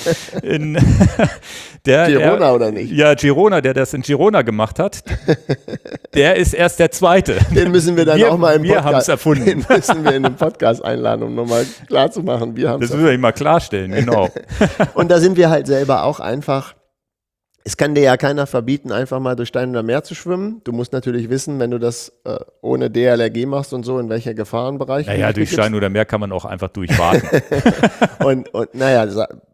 B: Girona oder nicht?
A: Ja, Girona, der das in Girona gemacht hat, der ist erst der Zweite.
B: Den müssen wir dann auch mal im
A: Podcast. Wir haben es erfunden.
B: Den müssen wir in den Podcast einladen, um nochmal klarzumachen. Das
A: müssen wir mal klarstellen, genau.
B: Und da sind wir halt selber auch einfach. Es kann dir ja keiner verbieten, einfach mal durch Stein oder Meer zu schwimmen. Du musst natürlich wissen, wenn du das ohne DLRG machst und so, in welcher Gefahrenbereich.
A: Naja, durch Stein oder Meer kann man auch einfach durchwarten.
B: und naja,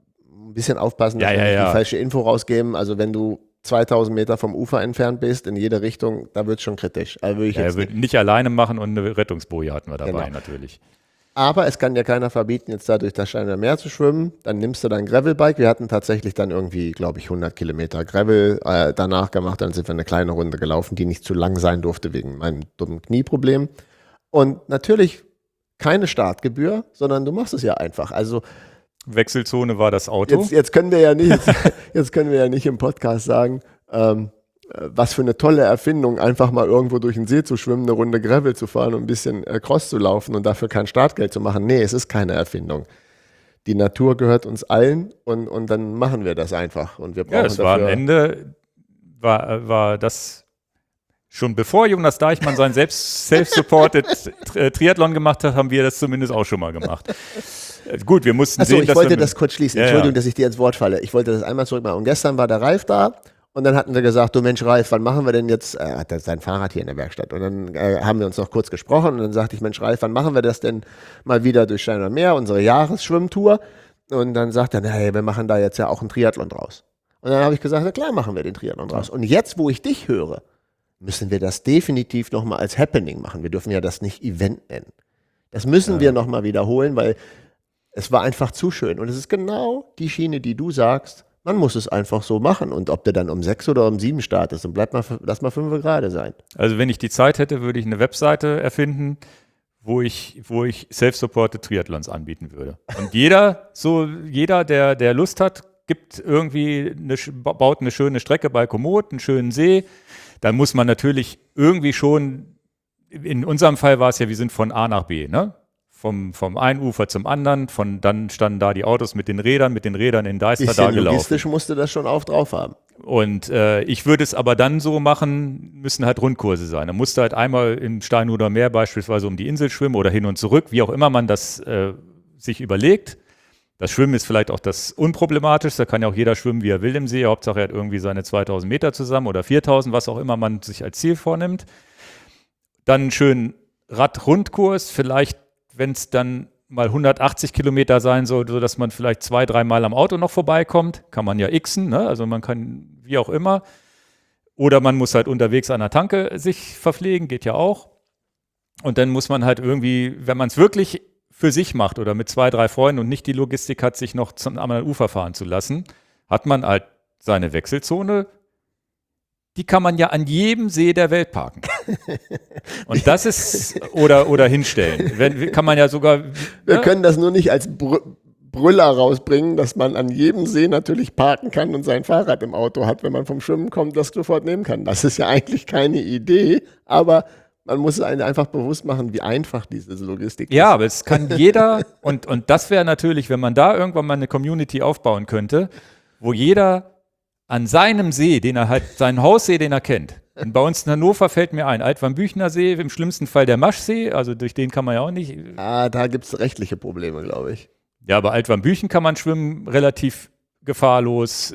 B: ein bisschen aufpassen, dass wir nicht die falsche Info rausgeben. Also wenn du 2000 Meter vom Ufer entfernt bist, in jede Richtung, da wird es schon kritisch. Also würde ich jetzt
A: nicht alleine machen und eine Rettungsboje hatten wir dabei natürlich.
B: Aber es kann dir keiner verbieten, jetzt da durch das Steiner Meer zu schwimmen. Dann nimmst du dein Gravelbike. Wir hatten tatsächlich dann irgendwie, glaube ich, 100 Kilometer Gravel danach gemacht. Dann sind wir eine kleine Runde gelaufen, die nicht zu lang sein durfte wegen meinem dummen Knieproblem. Und natürlich keine Startgebühr, sondern du machst es ja einfach. Also
A: Wechselzone war das Auto.
B: Jetzt können wir ja nicht im Podcast sagen, was für eine tolle Erfindung, einfach mal irgendwo durch den See zu schwimmen, eine Runde Gravel zu fahren und ein bisschen Cross zu laufen und dafür kein Startgeld zu machen. Nee, es ist keine Erfindung. Die Natur gehört uns allen und dann machen wir das einfach. Und wir brauchen
A: es war am Ende, war das schon bevor Jonas Deichmann sein self-supported Triathlon gemacht hat, haben wir das zumindest auch schon mal gemacht. Gut, wir mussten sehen,
B: ich wollte das kurz schließen. Entschuldigung, dass ich dir ins Wort falle. Ich wollte das einmal zurückmachen. Und gestern war der Ralf da und dann hatten wir gesagt, du Mensch Ralf, wann machen wir denn jetzt, er hat sein Fahrrad hier in der Werkstatt und dann haben wir uns noch kurz gesprochen und dann sagte ich, Mensch Ralf, wann machen wir das denn mal wieder durch Steiner Meer, unsere Jahresschwimmtour? Und dann sagt er, hey, wir machen da jetzt ja auch einen Triathlon draus. Und dann habe ich gesagt, na klar machen wir den Triathlon draus. Und jetzt, wo ich dich höre, müssen wir das definitiv nochmal als Happening machen. Wir dürfen ja das nicht Event nennen. Das müssen wir nochmal wiederholen, weil es war einfach zu schön. Und es ist genau die Schiene, die du sagst. Man muss es einfach so machen. Und ob der dann um 6 oder um 7 startest, und lass mal 5 gerade sein.
A: Also wenn ich die Zeit hätte, würde ich eine Webseite erfinden, wo ich self-supported Triathlons anbieten würde. Und jeder, der Lust hat, baut eine schöne Strecke bei Komoot, einen schönen See. Dann muss man natürlich irgendwie schon, in unserem Fall war es ja, wir sind von A nach B, ne? Vom einen Ufer zum anderen, dann standen da die Autos mit den Rädern in Deister da gelaufen.
B: Logistisch musste das schon drauf haben.
A: Und ich würde es aber dann so machen, müssen halt Rundkurse sein. Da musste halt einmal im Steinhuder Meer beispielsweise um die Insel schwimmen oder hin und zurück, wie auch immer man das sich überlegt. Das Schwimmen ist vielleicht auch das Unproblematischste, da kann ja auch jeder schwimmen, wie er will im See. Hauptsache er hat irgendwie seine 2000 Meter zusammen oder 4000, was auch immer man sich als Ziel vornimmt. Dann einen schönen Radrundkurs, vielleicht, wenn es dann mal 180 Kilometer sein soll, sodass man vielleicht 2-3 Mal am Auto noch vorbeikommt. Kann man ja xen, ne? Also man kann wie auch immer. Oder man muss halt unterwegs an der Tanke sich verpflegen, geht ja auch. Und dann muss man halt irgendwie, wenn man es wirklich für sich macht oder mit 2-3 Freunden und nicht die Logistik hat, sich noch zum anderen Ufer fahren zu lassen, hat man halt seine Wechselzone. Die kann man ja an jedem See der Welt parken. Und das ist, oder hinstellen. Kann man ja sogar.
B: Wir können das nur nicht als Brüller rausbringen, dass man an jedem See natürlich parken kann und sein Fahrrad im Auto hat, wenn man vom Schwimmen kommt, das sofort nehmen kann. Das ist ja eigentlich keine Idee, aber man muss einen einfach bewusst machen, wie einfach diese Logistik ist.
A: Ja, aber es kann jeder, und das wäre natürlich, wenn man da irgendwann mal eine Community aufbauen könnte, wo jeder an seinem See, seinen Haussee, den er kennt. Und bei uns in Hannover fällt mir ein, Altwarmbüchner See, im schlimmsten Fall der Maschsee, also durch den kann man ja auch nicht.
B: Da gibt es rechtliche Probleme, glaube ich.
A: Ja, aber Altwarmbüchen kann man schwimmen, relativ gefahrlos.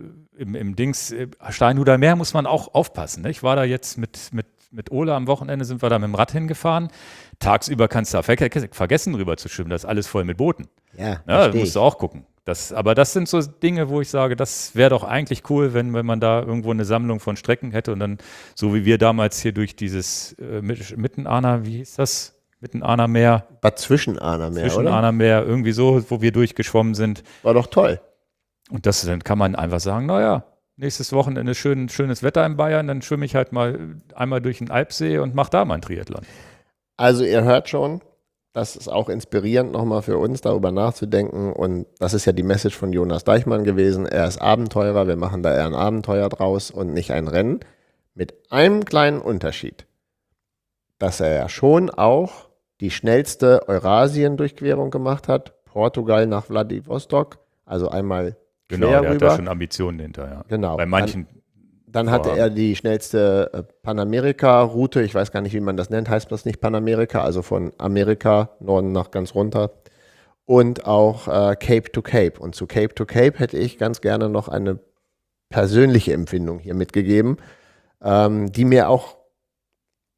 A: Im Steinhuder Meer muss man auch aufpassen. Ne? Ich war da jetzt mit Ole am Wochenende, sind wir da mit dem Rad hingefahren. Tagsüber kannst du da vergessen, rüber zu schwimmen. Das ist alles voll mit Booten.
B: Ja,
A: da musst du auch gucken. Aber das sind so Dinge, wo ich sage, das wäre doch eigentlich cool, wenn man da irgendwo eine Sammlung von Strecken hätte und dann, so wie wir damals hier durch dieses Mittenahner, wie hieß das? Mittenahner Meer.
B: Zwischenahner Meer,
A: Zwischenahner Meer, irgendwie so, wo wir durchgeschwommen sind.
B: War doch toll.
A: Und dann kann man einfach sagen, naja, nächstes Wochenende schönes Wetter in Bayern, dann schwimme ich halt mal einmal durch den Alpsee und mache da mal einen Triathlon.
B: Also ihr hört schon, das ist auch inspirierend nochmal für uns, darüber nachzudenken. Und das ist ja die Message von Jonas Deichmann gewesen. Er ist Abenteurer, wir machen da eher ein Abenteuer draus und nicht ein Rennen. Mit einem kleinen Unterschied, dass er ja schon auch die schnellste Eurasien-Durchquerung gemacht hat. Portugal nach Vladivostok, also einmal
A: genau,
B: quer
A: der
B: rüber.
A: Hat da schon Ambitionen hinter, ja.
B: Genau.
A: Bei manchen.
B: Dann hatte er die schnellste Panamerika-Route, ich weiß gar nicht, wie man das nennt, heißt das nicht Panamerika, also von Amerika, Norden nach ganz runter. Und auch Cape to Cape. Und zu Cape to Cape hätte ich ganz gerne noch eine persönliche Empfindung hier mitgegeben, die mir auch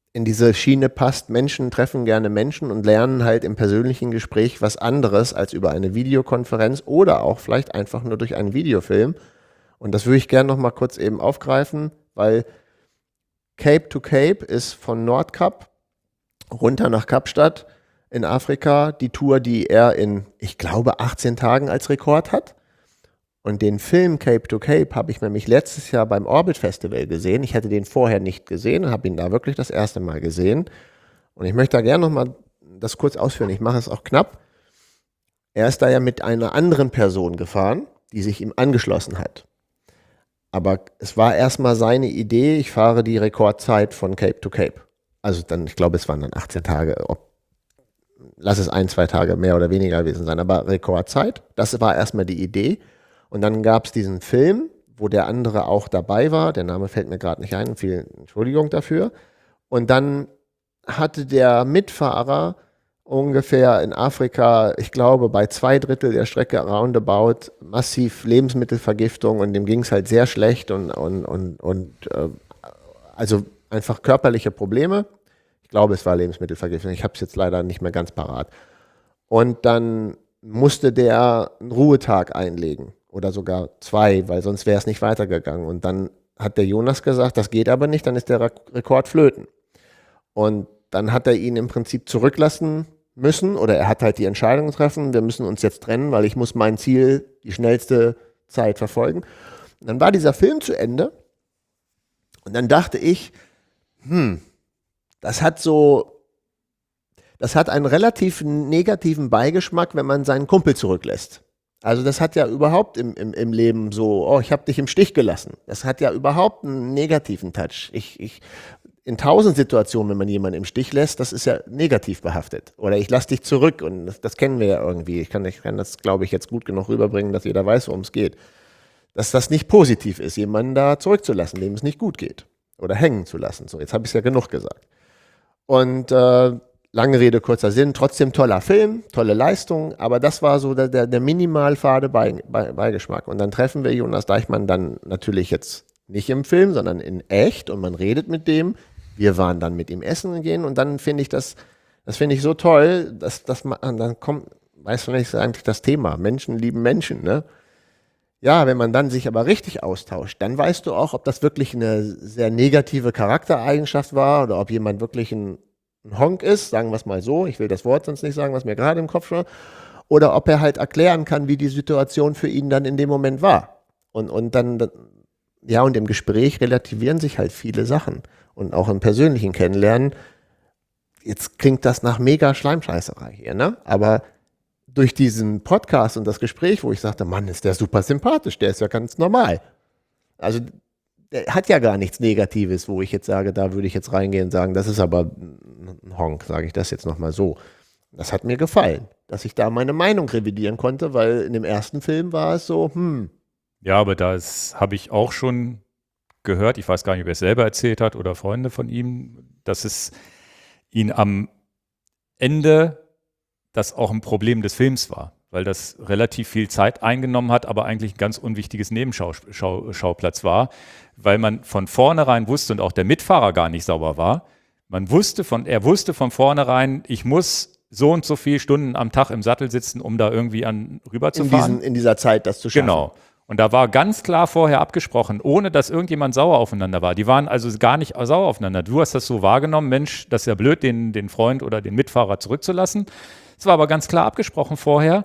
B: in diese Schiene passt. Menschen treffen gerne Menschen und lernen halt im persönlichen Gespräch was anderes als über eine Videokonferenz oder auch vielleicht einfach nur durch einen Videofilm. Und das würde ich gerne noch mal kurz eben aufgreifen, weil Cape to Cape ist von Nordkap runter nach Kapstadt in Afrika die Tour, die er in, ich glaube, 18 Tagen als Rekord hat. Und den Film Cape to Cape habe ich nämlich letztes Jahr beim Orbit Festival gesehen. Ich hatte den vorher nicht gesehen und habe ihn da wirklich das erste Mal gesehen. Und ich möchte da gerne nochmal das kurz ausführen. Ich mache es auch knapp. Er ist da ja mit einer anderen Person gefahren, die sich ihm angeschlossen hat. Aber es war erstmal seine Idee, ich fahre die Rekordzeit von Cape to Cape. Also dann, ich glaube, es waren dann 18 Tage, lass es 1, 2 Tage mehr oder weniger gewesen sein, aber Rekordzeit, das war erstmal die Idee. Und dann gab es diesen Film, wo der andere auch dabei war. Der Name fällt mir gerade nicht ein. Viel Entschuldigung dafür. Und dann hatte der Mitfahrer ungefähr in Afrika, ich glaube, bei 2/3 der Strecke roundabout massiv Lebensmittelvergiftung und dem ging es halt sehr schlecht und also einfach körperliche Probleme. Ich glaube, es war Lebensmittelvergiftung. Ich habe es jetzt leider nicht mehr ganz parat. Und dann musste der einen Ruhetag einlegen. Oder sogar 2, weil sonst wäre es nicht weitergegangen. Und dann hat der Jonas gesagt, das geht aber nicht, dann ist der Rekord flöten. Und dann hat er ihn im Prinzip zurücklassen müssen oder er hat halt die Entscheidung getroffen, wir müssen uns jetzt trennen, weil ich muss mein Ziel, die schnellste Zeit verfolgen. Und dann war dieser Film zu Ende und dann dachte ich, das hat einen relativ negativen Beigeschmack, wenn man seinen Kumpel zurücklässt. Also das hat ja überhaupt im Leben so, oh, ich habe dich im Stich gelassen. Das hat ja überhaupt einen negativen Touch. In 1000 Situationen, wenn man jemanden im Stich lässt, das ist ja negativ behaftet. Oder ich lasse dich zurück und das kennen wir ja irgendwie. Ich kann das, glaube ich, jetzt gut genug rüberbringen, dass jeder weiß, worum es geht. Dass das nicht positiv ist, jemanden da zurückzulassen, dem es nicht gut geht. Oder hängen zu lassen. So, jetzt habe ich es ja genug gesagt. Und lange Rede, kurzer Sinn, trotzdem toller Film, tolle Leistung, aber das war so der minimal fade Beigeschmack. Und dann treffen wir Jonas Deichmann dann natürlich jetzt nicht im Film, sondern in echt und man redet mit dem. Wir waren dann mit ihm essen gehen und dann finde ich das finde ich so toll, dass man dann kommt, weißt du nicht, ist eigentlich das Thema, Menschen lieben Menschen, ne? Ja, wenn man dann sich aber richtig austauscht, dann weißt du auch, ob das wirklich eine sehr negative Charaktereigenschaft war oder ob jemand wirklich ein Honk ist, sagen wir es mal so, ich will das Wort sonst nicht sagen, was mir gerade im Kopf war, oder ob er halt erklären kann, wie die Situation für ihn dann in dem Moment war. Und dann, ja, und im Gespräch relativieren sich halt viele Sachen. Und auch im persönlichen Kennenlernen, jetzt klingt das nach mega Schleimscheißerei hier, ne? Aber durch diesen Podcast und das Gespräch, wo ich sagte, Mann, ist der super sympathisch, der ist ja ganz normal. Also der hat ja gar nichts Negatives, wo ich jetzt sage, da würde ich jetzt reingehen und sagen, das ist aber ein Honk, sage ich das jetzt nochmal so. Das hat mir gefallen, dass ich da meine Meinung revidieren konnte, weil in dem ersten Film war es so,
A: Ja, aber das habe ich auch schon gehört, ich weiß gar nicht, ob er es selber erzählt hat oder Freunde von ihm, dass es ihn am Ende das auch ein Problem des Films war, weil das relativ viel Zeit eingenommen hat, aber eigentlich ein ganz unwichtiges Nebenschauplatz war, weil man von vornherein wusste und auch der Mitfahrer gar nicht sauber war. Er wusste von vornherein, ich muss so und so viele Stunden am Tag im Sattel sitzen, um da irgendwie rüberzufahren.
B: in dieser Zeit das zu schaffen.
A: Genau. Und da war ganz klar vorher abgesprochen, ohne dass irgendjemand sauer aufeinander war. Die waren also gar nicht sauer aufeinander. Du hast das so wahrgenommen, Mensch, das ist ja blöd, den Freund oder den Mitfahrer zurückzulassen. Es war aber ganz klar abgesprochen vorher.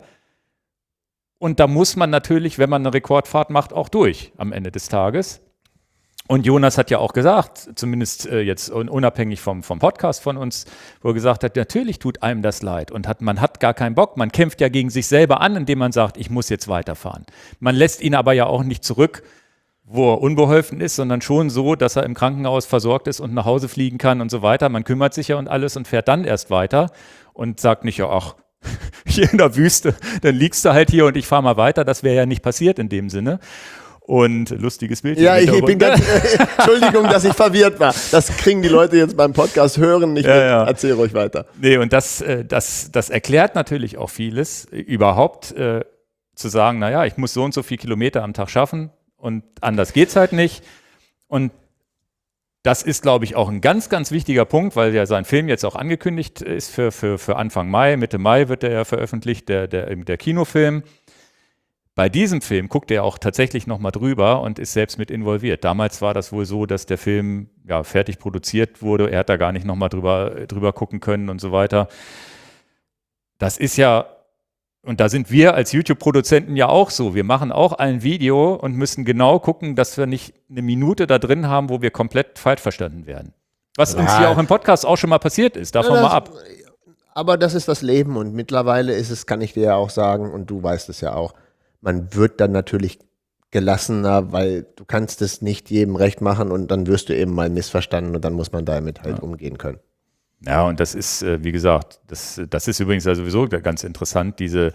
A: Und da muss man natürlich, wenn man eine Rekordfahrt macht, auch durch am Ende des Tages. Und Jonas hat ja auch gesagt, zumindest jetzt unabhängig vom Podcast von uns, wo er gesagt hat, natürlich tut einem das leid und man hat gar keinen Bock. Man kämpft ja gegen sich selber an, indem man sagt, ich muss jetzt weiterfahren. Man lässt ihn aber ja auch nicht zurück, wo er unbeholfen ist, sondern schon so, dass er im Krankenhaus versorgt ist und nach Hause fliegen kann und so weiter. Man kümmert sich ja und alles und fährt dann erst weiter und sagt nicht, ja, ach, hier in der Wüste, dann liegst du halt hier und ich fahre mal weiter. Das wäre ja nicht passiert in dem Sinne. Und lustiges Bild.
B: Ja, ich bin ganz, Entschuldigung, dass ich verwirrt war. Das kriegen die Leute jetzt beim Podcast hören, nicht mit. Ja. Erzähl ruhig weiter.
A: Nee, und das erklärt natürlich auch vieles, überhaupt zu sagen, naja, ich muss so und so viele Kilometer am Tag schaffen und anders geht's halt nicht. Und das ist, glaube ich, auch ein ganz, ganz wichtiger Punkt, weil ja sein Film jetzt auch angekündigt ist für Anfang Mai, Mitte Mai wird er ja veröffentlicht, der Kinofilm. Bei diesem Film guckt er auch tatsächlich nochmal drüber und ist selbst mit involviert. Damals war das wohl so, dass der Film ja fertig produziert wurde. Er hat da gar nicht nochmal drüber gucken können und so weiter. Das ist ja, und da sind wir als YouTube-Produzenten ja auch so. Wir machen auch ein Video und müssen genau gucken, dass wir nicht eine Minute da drin haben, wo wir komplett falsch verstanden werden. Was uns hier auch im Podcast auch schon mal passiert ist. Davon mal ab.
B: Aber das ist das Leben und mittlerweile ist es, kann ich dir ja auch sagen, und du weißt es ja auch, man wird dann natürlich gelassener, weil du kannst es nicht jedem recht machen und dann wirst du eben mal missverstanden und dann muss man damit halt umgehen können.
A: Ja, und das ist, wie gesagt, das ist übrigens ja sowieso ganz interessant, diese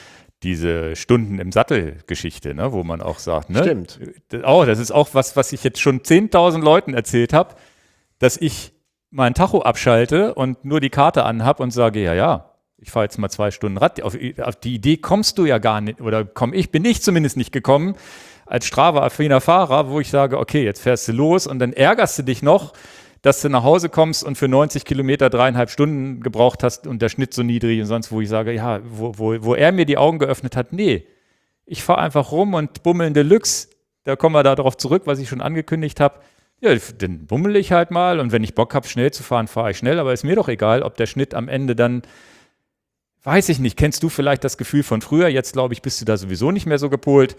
A: Stunden im Sattel-Geschichte, ne, wo man auch sagt, ne?
B: Stimmt.
A: Das ist auch was ich jetzt schon 10.000 Leuten erzählt habe, dass ich meinen Tacho abschalte und nur die Karte anhab und sage, ja, ich fahre jetzt mal 2 Stunden Rad. Auf die Idee kommst du ja gar nicht, oder bin ich zumindest nicht gekommen, als Strava-affiner Fahrer, wo ich sage, okay, jetzt fährst du los und dann ärgerst du dich noch, dass du nach Hause kommst und für 90 Kilometer 3,5 Stunden gebraucht hast und der Schnitt so niedrig und sonst, wo ich sage, ja, wo er mir die Augen geöffnet hat, nee, ich fahre einfach rum und bummel in Deluxe, da kommen wir darauf zurück, was ich schon angekündigt habe. Ja, dann bummel ich halt mal und wenn ich Bock habe, schnell zu fahren, fahre ich schnell, aber ist mir doch egal, ob der Schnitt am Ende dann, weiß ich nicht, kennst du vielleicht das Gefühl von früher, jetzt glaube ich, bist du da sowieso nicht mehr so gepolt,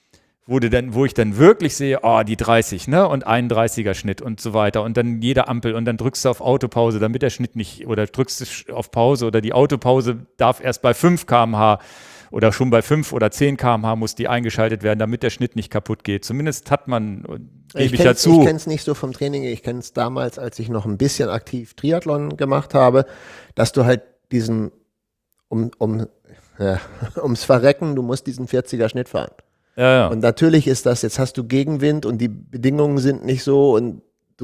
A: wo ich dann wirklich sehe, die 30, ne, und 31er Schnitt und so weiter und dann jede Ampel und dann drückst du auf Autopause, damit der Schnitt nicht, oder drückst du auf Pause oder die Autopause darf erst bei 5 km/h oder schon bei 5 oder 10 km/h muss die eingeschaltet werden, damit der Schnitt nicht kaputt geht. Zumindest hat man, gebe ich dazu.
B: Ich kenne es nicht so vom Training, ich kenne es damals, als ich noch ein bisschen aktiv Triathlon gemacht habe, dass du halt diesen, ums Verrecken, du musst diesen 40er Schnitt fahren.
A: Ja.
B: Und natürlich ist das, jetzt hast du Gegenwind und die Bedingungen sind nicht so und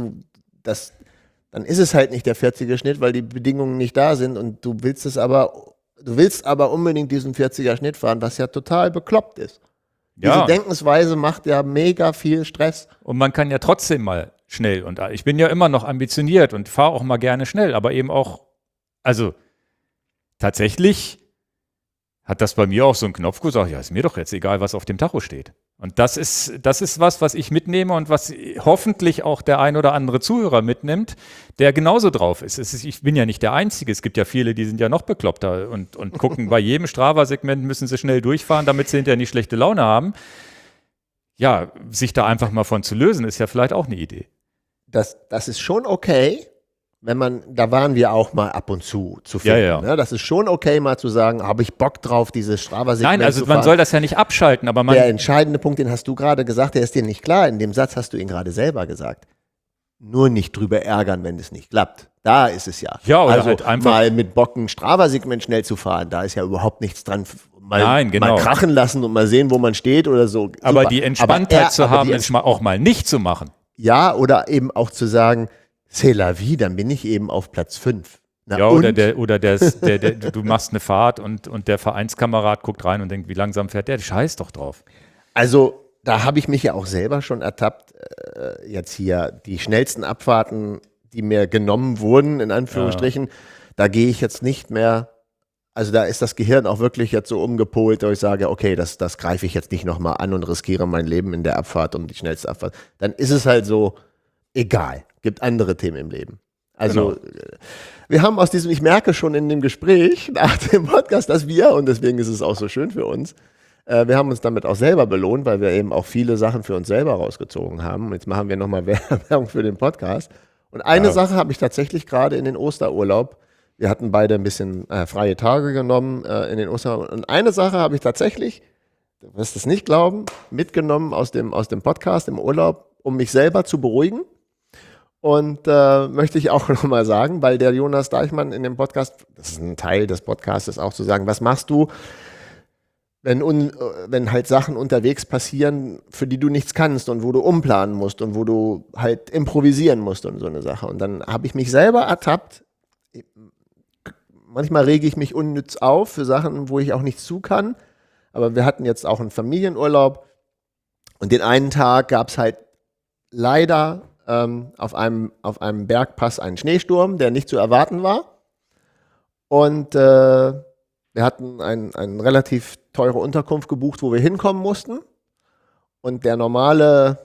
B: dann ist es halt nicht der 40er Schnitt, weil die Bedingungen nicht da sind und du willst aber unbedingt diesen 40er Schnitt fahren, was ja total bekloppt ist. Diese Denkensweise macht ja mega viel Stress.
A: Und man kann ja trotzdem mal schnell und ich bin ja immer noch ambitioniert und fahre auch mal gerne schnell, aber eben auch, also tatsächlich hat das bei mir auch so einen Knopf gesagt, ja, ist mir doch jetzt egal, was auf dem Tacho steht. Und das ist was ich mitnehme und was hoffentlich auch der ein oder andere Zuhörer mitnimmt, der genauso drauf ist. Ich bin ja nicht der Einzige, es gibt ja viele, die sind ja noch bekloppter und gucken, bei jedem Strava-Segment müssen sie schnell durchfahren, damit sie hinterher nicht schlechte Laune haben. Ja, sich da einfach mal von zu lösen, ist ja vielleicht auch eine Idee.
B: Das ist schon okay. Da waren wir auch mal ab und zu finden.
A: Ja.
B: Ne? Das ist schon okay, mal zu sagen, habe ich Bock drauf, dieses Strava-Segment
A: Nein, also
B: zu fahren.
A: man soll das ja nicht abschalten, aber
B: der entscheidende Punkt, den hast du gerade gesagt, der ist dir nicht klar. In dem Satz hast du ihn gerade selber gesagt. Nur nicht drüber ärgern, wenn es nicht klappt. Da ist es ja.
A: Ja, oder
B: also
A: halt einfach
B: mal mit Bock ein Strava-Segment schnell zu fahren, da ist ja überhaupt nichts dran.
A: Nein, genau.
B: Mal krachen lassen und mal sehen, wo man steht oder so.
A: Aber
B: Super.
A: die Entspanntheit zu haben, es auch mal nicht zu machen.
B: Ja, oder eben auch zu sagen, c'est la vie, dann bin ich eben auf Platz 5.
A: Ja, oder du machst eine Fahrt und der Vereinskamerad guckt rein und denkt, wie langsam fährt der? Scheiß doch drauf.
B: Also, da habe ich mich ja auch selber schon ertappt, jetzt hier die schnellsten Abfahrten, die mir genommen wurden, in Anführungsstrichen, da gehe ich jetzt nicht mehr, also da ist das Gehirn auch wirklich jetzt so umgepolt, dass ich sage, okay, das greife ich jetzt nicht nochmal an und riskiere mein Leben in der Abfahrt um die schnellste Abfahrt. Dann ist es halt so, egal, gibt andere Themen im Leben. Also wir haben aus diesem, ich merke schon in dem Gespräch nach dem Podcast, dass und deswegen ist es auch so schön für uns, wir haben uns damit auch selber belohnt, weil wir eben auch viele Sachen für uns selber rausgezogen haben. Und jetzt machen wir nochmal Werbung für den Podcast. Und eine Sache habe ich tatsächlich gerade in den Osterurlaub, wir hatten beide ein bisschen freie Tage genommen in den Osterurlaub. Und eine Sache habe ich tatsächlich, du wirst es nicht glauben, mitgenommen aus dem Podcast im Urlaub, um mich selber zu beruhigen. Und möchte ich auch nochmal sagen, weil der Jonas Deichmann in dem Podcast, das ist ein Teil des Podcasts, auch zu sagen, was machst du, wenn halt Sachen unterwegs passieren, für die du nichts kannst und wo du umplanen musst und wo du halt improvisieren musst und so eine Sache. Und dann habe ich mich selber ertappt. Manchmal rege ich mich unnütz auf für Sachen, wo ich auch nichts zu kann. Aber wir hatten jetzt auch einen Familienurlaub und den einen Tag gab es halt leider auf einem Bergpass einen Schneesturm, der nicht zu erwarten war. Und wir hatten eine relativ teure Unterkunft gebucht, wo wir hinkommen mussten. Und der normale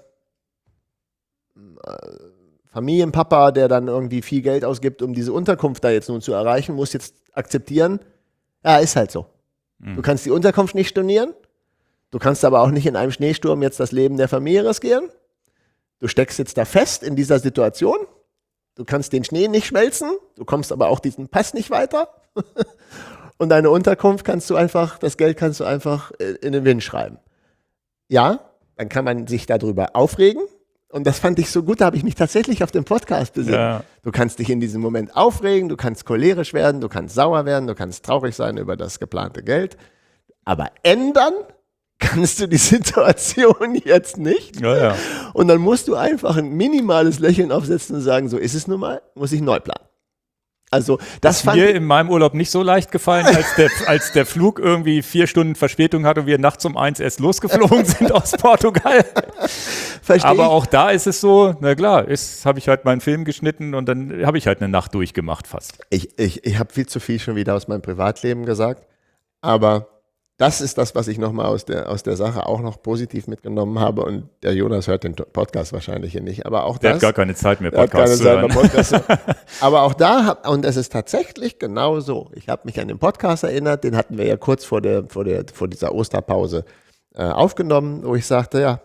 B: Familienpapa, der dann irgendwie viel Geld ausgibt, um diese Unterkunft da jetzt nun zu erreichen, muss jetzt akzeptieren, ja, ist halt so. Du kannst die Unterkunft nicht stornieren, du kannst aber auch nicht in einem Schneesturm jetzt das Leben der Familie riskieren. Du steckst jetzt da fest in dieser Situation, du kannst den Schnee nicht schmelzen, du kommst aber auch diesen Pass nicht weiter und deine Unterkunft das Geld kannst du einfach in den Wind schreiben. Ja, dann kann man sich darüber aufregen. Und das fand ich so gut, da habe ich mich tatsächlich auf dem Podcast besinnt. Ja. Du kannst dich in diesem Moment aufregen, du kannst cholerisch werden, du kannst sauer werden, du kannst traurig sein über das geplante Geld. Aber ändern kannst du die Situation jetzt nicht.
A: Ja, ja.
B: Und dann musst du einfach ein minimales Lächeln aufsetzen und sagen, so ist es nun mal, muss ich neu planen. Also das
A: fand mir in meinem Urlaub nicht so leicht gefallen, als der Flug irgendwie 4 Stunden Verspätung hatte und wir nachts um 1 erst losgeflogen sind aus Portugal. Aber auch da ist es so, na klar, habe ich halt meinen Film geschnitten und dann habe ich halt eine Nacht durchgemacht fast.
B: Ich habe viel zu viel schon wieder aus meinem Privatleben gesagt, aber das ist das, was ich nochmal aus der Sache auch noch positiv mitgenommen habe. Und der Jonas hört den Podcast wahrscheinlich hier nicht. Aber auch
A: der hat gar keine Zeit mehr, Podcast zu hören.
B: Aber auch da, und es ist tatsächlich genau so. Ich habe mich an den Podcast erinnert, den hatten wir ja kurz vor dieser Osterpause aufgenommen, wo ich sagte, ja,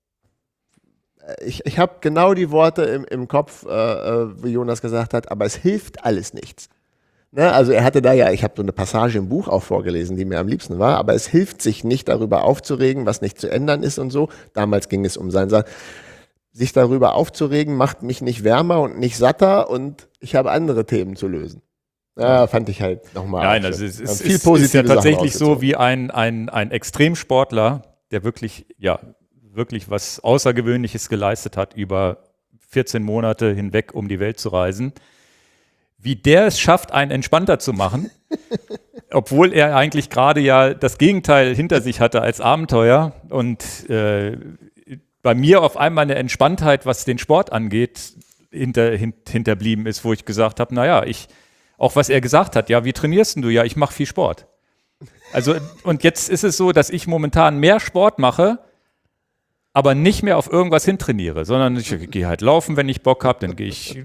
B: ich habe genau die Worte im Kopf, wie Jonas gesagt hat, aber es hilft alles nichts. Ne, also er hatte ich habe so eine Passage im Buch auch vorgelesen, die mir am liebsten war, aber es hilft sich nicht, darüber aufzuregen, was nicht zu ändern ist und so. Damals ging es um sich darüber aufzuregen, macht mich nicht wärmer und nicht satter und ich habe andere Themen zu lösen. Ja, fand ich halt nochmal.
A: Nein, also es ist ja tatsächlich so wie ein Extremsportler, der wirklich was Außergewöhnliches geleistet hat, über 14 Monate hinweg um die Welt zu reisen. Wie der es schafft, einen entspannter zu machen, obwohl er eigentlich gerade ja das Gegenteil hinter sich hatte als Abenteuer und bei mir auf einmal eine Entspanntheit, was den Sport angeht, hinterblieben ist, wo ich gesagt habe, naja, auch was er gesagt hat, ja, wie trainierst denn du? Ja, ich mache viel Sport. Also, und jetzt ist es so, dass ich momentan mehr Sport mache, aber nicht mehr auf irgendwas hintrainiere, sondern ich gehe halt laufen, wenn ich Bock habe, dann gehe ich,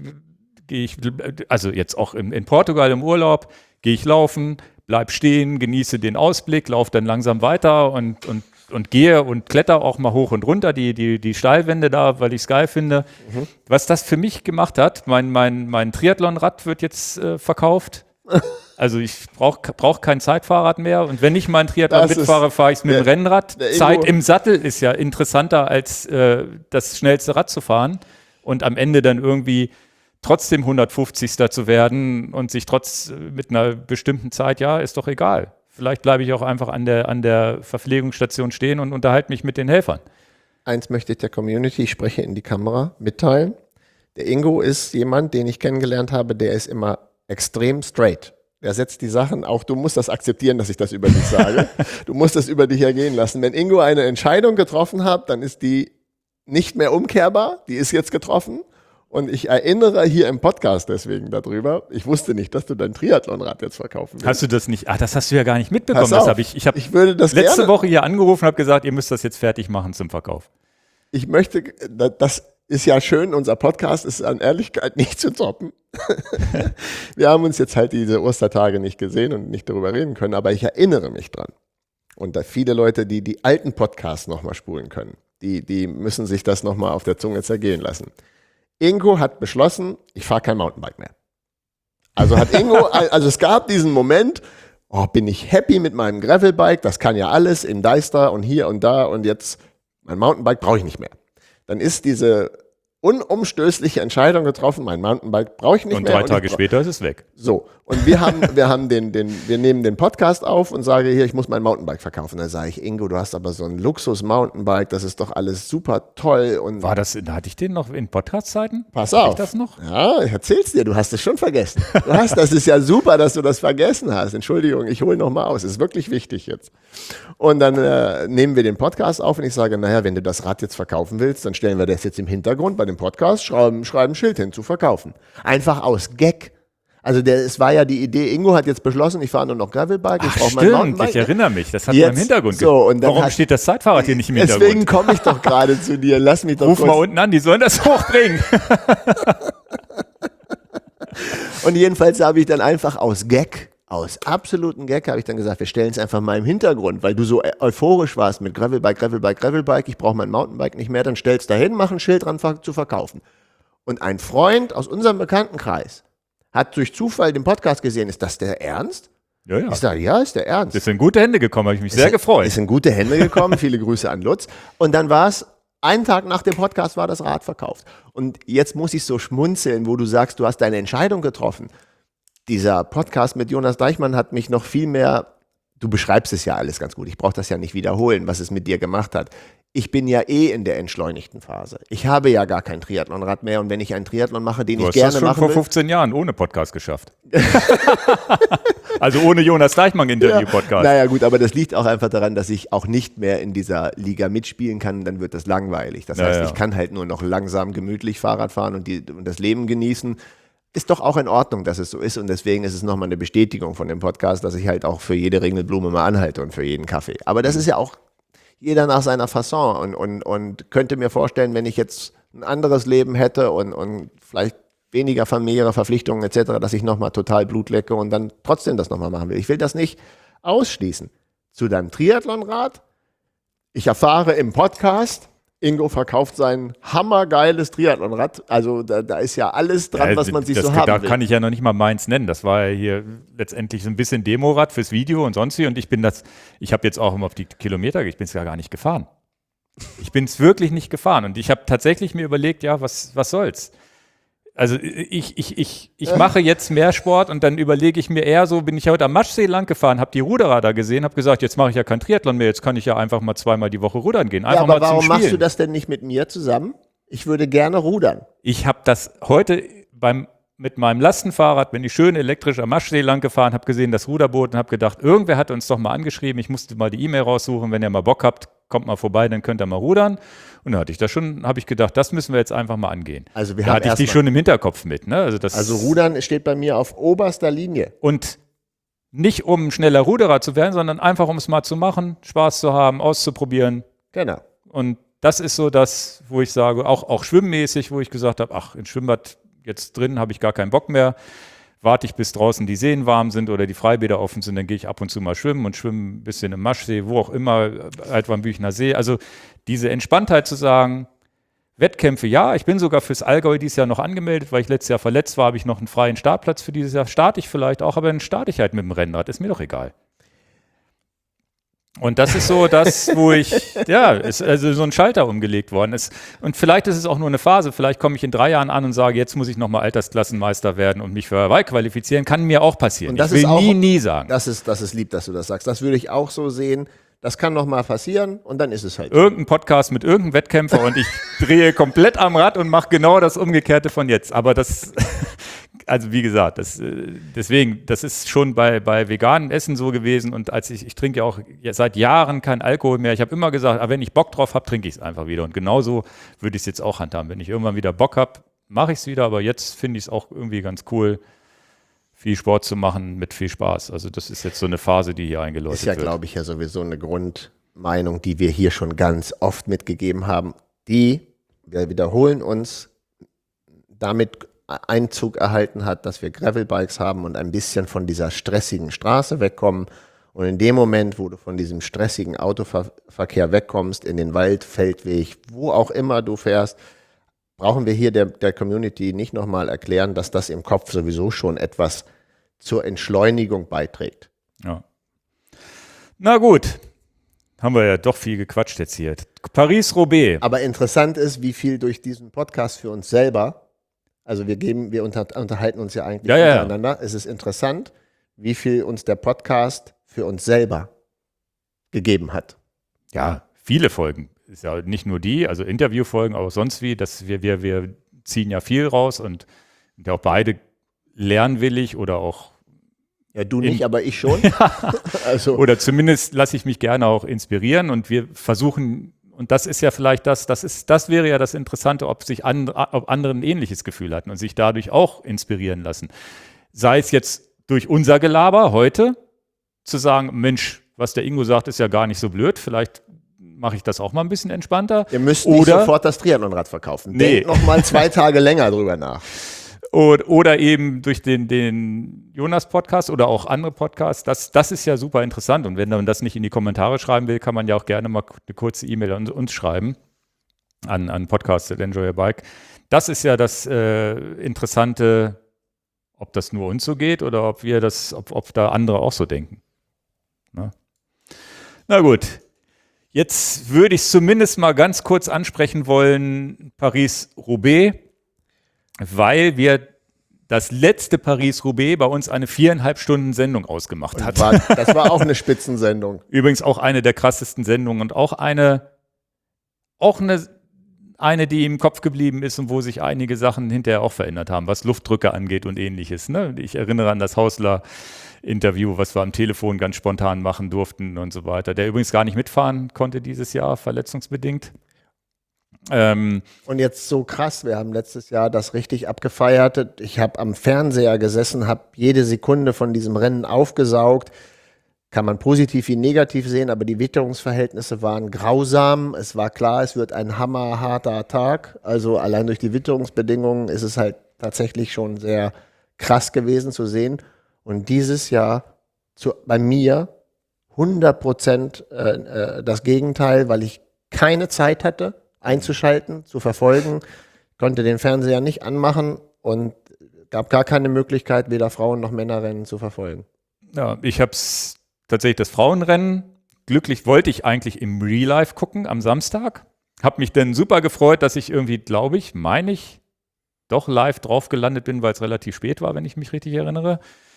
A: also jetzt auch in Portugal im Urlaub, gehe ich laufen, bleib stehen, genieße den Ausblick, laufe dann langsam weiter und gehe und kletter auch mal hoch und runter, die Steilwände da, weil ich es geil finde. Mhm. Was das für mich gemacht hat, mein Triathlon-Rad wird jetzt verkauft. Also ich brauch kein Zeitfahrrad mehr und wenn ich mein Triathlon mitfahre, fahre ich es mit dem Rennrad. Zeit im Sattel ist ja interessanter als das schnellste Rad zu fahren und am Ende dann irgendwie trotzdem 150. zu werden und sich mit einer bestimmten Zeit, ja, ist doch egal. Vielleicht bleibe ich auch einfach an der Verpflegungsstation stehen und unterhalte mich mit den Helfern.
B: Eins möchte ich der Community, ich spreche in die Kamera, mitteilen. Der Ingo ist jemand, den ich kennengelernt habe, der ist immer extrem straight. Der setzt die Sachen, auch du musst das akzeptieren, dass ich das über dich sage. Du musst das über dich ergehen lassen. Wenn Ingo eine Entscheidung getroffen hat, dann ist die nicht mehr umkehrbar, die ist jetzt getroffen. Und ich erinnere hier im Podcast deswegen darüber, ich wusste nicht, dass du dein Triathlonrad jetzt verkaufen willst.
A: Hast du das nicht? Das hast du ja gar nicht mitbekommen.
B: Das habe
A: ich habe letzte Woche hier angerufen und habe gesagt, ihr müsst das jetzt fertig machen zum Verkauf.
B: Ich möchte, das ist ja schön, unser Podcast ist an Ehrlichkeit nicht zu toppen. Wir haben uns jetzt halt diese Ostertage nicht gesehen und nicht darüber reden können, aber ich erinnere mich dran. Und da viele Leute, die alten Podcasts nochmal spulen können, die müssen sich das nochmal auf der Zunge zergehen lassen. Ingo hat beschlossen, ich fahre kein Mountainbike mehr. Also es gab diesen Moment, bin ich happy mit meinem Gravelbike, das kann ja alles in Deister und hier und da und jetzt mein Mountainbike brauche ich nicht mehr. Dann ist diese unumstößliche Entscheidung getroffen, mein Mountainbike brauche ich nicht mehr.
A: Und 3 Tage später ist es weg.
B: So, und wir nehmen den Podcast auf und sage hier, ich muss mein Mountainbike verkaufen. Dann sage ich, Ingo, du hast aber so ein Luxus-Mountainbike, das ist doch alles super toll. Und
A: hatte ich den noch in Podcast-Zeiten?
B: Pass auf.
A: Ich das noch?
B: Ja, ich erzähl's dir, du hast es schon vergessen. Das ist ja super, dass du das vergessen hast. Entschuldigung, ich hole nochmal aus, das ist wirklich wichtig jetzt. Und dann nehmen wir den Podcast auf und ich sage, naja, wenn du das Rad jetzt verkaufen willst, dann stellen wir das jetzt im Hintergrund bei dem dem Podcast, schreiben ein Schild hin zu verkaufen. Einfach aus Gag. Also es war ja die Idee, Ingo hat jetzt beschlossen, ich fahre nur noch Gravelbike, ich brauche mein Mountainbike.
A: Ich erinnere mich, das hat man im Hintergrund
B: Warum
A: steht das Zeitfahrrad hier nicht im Hintergrund?
B: Deswegen komme ich doch gerade zu dir, lass mich doch
A: Ruf mal unten an, die sollen das hochbringen.
B: Und jedenfalls habe ich dann einfach aus absoluten Gag, habe ich dann gesagt, wir stellen es einfach mal im Hintergrund, weil du so euphorisch warst mit Gravelbike, ich brauche mein Mountainbike nicht mehr, dann stellst da hin, mach ein Schild dran zu verkaufen. Und ein Freund aus unserem Bekanntenkreis hat durch Zufall den Podcast gesehen. Ist das der Ernst?
A: Ja.
B: Ich sage, ja, ist der Ernst.
A: Ist in gute Hände gekommen, habe ich mich sehr gefreut.
B: Ist in gute Hände gekommen, viele Grüße an Lutz. Und dann war es, einen Tag nach dem Podcast war das Rad verkauft. Und jetzt muss ich so schmunzeln, wo du sagst, du hast deine Entscheidung getroffen. Dieser Podcast mit Jonas Deichmann hat mich noch viel mehr, du beschreibst es ja alles ganz gut, ich brauche das ja nicht wiederholen, was es mit dir gemacht hat. Ich bin ja in der entschleunigten Phase. Ich habe ja gar kein Triathlonrad mehr und wenn ich einen Triathlon mache, den ich gerne machen will. Du hast das schon
A: vor 15 Jahren ohne Podcast geschafft. Also ohne Jonas Deichmann-Interview-Podcast.
B: Naja gut, aber das liegt auch einfach daran, dass ich auch nicht mehr in dieser Liga mitspielen kann, dann wird das langweilig. Das heißt, ich kann halt nur noch langsam, gemütlich Fahrrad fahren und das Leben genießen. Ist doch auch in Ordnung, dass es so ist und deswegen ist es nochmal eine Bestätigung von dem Podcast, dass ich halt auch für jede Ringelblume mal anhalte und für jeden Kaffee. Aber das ist ja auch jeder nach seiner Fasson und könnte mir vorstellen, wenn ich jetzt ein anderes Leben hätte und vielleicht weniger familiäre Verpflichtungen etc., dass ich nochmal total Blut lecke und dann trotzdem das nochmal machen will. Ich will das nicht ausschließen. Zu deinem Triathlonrad, ich erfahre im Podcast, Ingo verkauft sein hammergeiles Triathlonrad. Also da ist ja alles dran, was man sich so haben will.
A: Da kann ich ja noch nicht mal meins nennen. Das war ja hier letztendlich so ein bisschen Demorad fürs Video und sonst wie. Und ich habe jetzt auch immer auf die Kilometer, ich bin es ja gar nicht gefahren. Ich bin es wirklich nicht gefahren. Und ich habe tatsächlich mir überlegt, ja, was soll's? Also ich mache jetzt mehr Sport und dann überlege ich mir eher so, bin ich heute am Maschsee lang gefahren, habe die Ruderer da gesehen, habe gesagt, jetzt mache ich ja kein Triathlon mehr, jetzt kann ich ja einfach mal 2-mal die Woche rudern gehen. Einfach
B: aber
A: mal
B: warum machst du das denn nicht mit mir zusammen? Ich würde gerne rudern.
A: Ich habe das heute mit meinem Lastenfahrrad, bin ich schön elektrisch am Maschsee lang gefahren, habe gesehen, das Ruderboot und habe gedacht, irgendwer hat uns doch mal angeschrieben, ich musste mal die E-Mail raussuchen, wenn ihr mal Bock habt, kommt mal vorbei, dann könnt ihr mal rudern. Und dann habe ich gedacht, das müssen wir jetzt einfach mal angehen.
B: Also
A: da hatte ich die schon im Hinterkopf mit. Ne?
B: Also Rudern steht bei mir auf oberster Linie.
A: Und nicht um schneller Ruderer zu werden, sondern einfach um es mal zu machen, Spaß zu haben, auszuprobieren.
B: Genau.
A: Und das ist so das, wo ich sage, auch schwimmmäßig, wo ich gesagt habe, ach, im Schwimmbad jetzt drin habe ich gar keinen Bock mehr. Warte ich, bis draußen die Seen warm sind oder die Freibäder offen sind, dann gehe ich ab und zu mal schwimmen und schwimme ein bisschen im Maschsee, wo auch immer, Altwarmbüchener See. Also diese Entspanntheit zu sagen, Wettkämpfe, ja, ich bin sogar fürs Allgäu dieses Jahr noch angemeldet, weil ich letztes Jahr verletzt war, habe ich noch einen freien Startplatz für dieses Jahr. Starte ich vielleicht auch, aber dann starte ich halt mit dem Rennrad, ist mir doch egal. Und das ist so das, wo ist also so ein Schalter umgelegt worden ist. Und vielleicht ist es auch nur eine Phase, vielleicht komme ich in 3 Jahren an und sage, jetzt muss ich nochmal Altersklassenmeister werden und mich für Hawaii qualifizieren. Kann mir auch passieren.
B: Und das
A: ich will
B: ist auch,
A: nie sagen.
B: Das ist lieb, dass du das sagst. Das würde ich auch so sehen. Das kann nochmal passieren und dann ist es halt.
A: Irgendein Podcast mit irgendeinem Wettkämpfer und ich drehe komplett am Rad und mache genau das Umgekehrte von jetzt. Aber das, also wie gesagt, deswegen, das ist schon bei veganem Essen so gewesen und ich trinke ja auch seit Jahren keinen Alkohol mehr. Ich habe immer gesagt, wenn ich Bock drauf habe, trinke ich es einfach wieder. Und genauso würde ich es jetzt auch handhaben. Wenn ich irgendwann wieder Bock habe, mache ich es wieder. Aber jetzt finde ich es auch irgendwie ganz cool, viel Sport zu machen mit viel Spaß. Also das ist jetzt so eine Phase, die hier eingeläutet wird.
B: Ist ja, glaube ich, ja sowieso eine Grundmeinung, die wir hier schon ganz oft mitgegeben haben. Wir wiederholen uns, damit Einzug erhalten hat, dass wir Gravelbikes haben und ein bisschen von dieser stressigen Straße wegkommen. Und in dem Moment, wo du von diesem stressigen Autoverkehr wegkommst, in den Wald, Feldweg, wo auch immer du fährst, brauchen wir hier der Community nicht nochmal erklären, dass das im Kopf sowieso schon etwas zur Entschleunigung beiträgt.
A: Ja. Na gut, haben wir ja doch viel gequatscht jetzt hier. Paris-Roubaix.
B: Aber interessant ist, wie viel durch diesen Podcast für uns selber, also wir unterhalten uns ja eigentlich miteinander, es ist interessant, wie viel uns der Podcast für uns selber gegeben hat.
A: Ja, viele Folgen. Ist ja nicht nur die, also Interviewfolgen, aber sonst wie, dass wir ziehen ja viel raus und auch beide lernwillig oder auch.
B: Ja, du nicht, aber ich schon.
A: Also. Oder zumindest lasse ich mich gerne auch inspirieren und wir versuchen Und das ist ja vielleicht das wäre ja das Interessante, ob andere ein ähnliches Gefühl hatten und sich dadurch auch inspirieren lassen. Sei es jetzt durch unser Gelaber heute, zu sagen, Mensch, was der Ingo sagt, ist ja gar nicht so blöd, vielleicht mache ich das auch mal ein bisschen entspannter.
B: Ihr müsst nicht sofort das Triathlonrad verkaufen.
A: Nee.
B: Denkt noch mal 2 Tage länger drüber nach.
A: Oder eben durch den Jonas-Podcast oder auch andere Podcasts. Das ist ja super interessant. Und wenn man das nicht in die Kommentare schreiben will, kann man ja auch gerne mal eine kurze E-Mail an uns schreiben. An podcast@enjoyyourbike. Das ist ja das Interessante, ob das nur uns so geht oder ob da andere auch so denken. Na gut. Jetzt würde ich zumindest mal ganz kurz ansprechen wollen, Paris-Roubaix, weil wir das letzte Paris-Roubaix bei uns eine 4,5 Stunden Sendung ausgemacht hat.
B: Das war auch eine Spitzensendung.
A: Übrigens auch eine der krassesten Sendungen und auch eine, die im Kopf geblieben ist und wo sich einige Sachen hinterher auch verändert haben, was Luftdrücke angeht und ähnliches. Ne? Ich erinnere an das Hausler-Interview, was wir am Telefon ganz spontan machen durften und so weiter. Der übrigens gar nicht mitfahren konnte dieses Jahr, verletzungsbedingt.
B: Und jetzt so krass, wir haben letztes Jahr das richtig abgefeiert. Ich habe am Fernseher gesessen, habe jede Sekunde von diesem Rennen aufgesaugt. Kann man positiv wie negativ sehen, aber die Witterungsverhältnisse waren grausam. Es war klar, es wird ein hammerharter Tag. Also allein durch die Witterungsbedingungen ist es halt tatsächlich schon sehr krass gewesen zu sehen. Und dieses Jahr bei mir 100% das Gegenteil, weil ich keine Zeit hatte, einzuschalten, zu verfolgen, konnte den Fernseher nicht anmachen und gab gar keine Möglichkeit, weder Frauen- noch Männerrennen zu verfolgen.
A: Ja, ich habe tatsächlich das Frauenrennen. Glücklich wollte ich eigentlich im Real Life gucken am Samstag. Habe mich dann super gefreut, dass ich irgendwie, meine ich, doch live drauf gelandet bin, weil es relativ spät war, wenn ich mich richtig erinnere.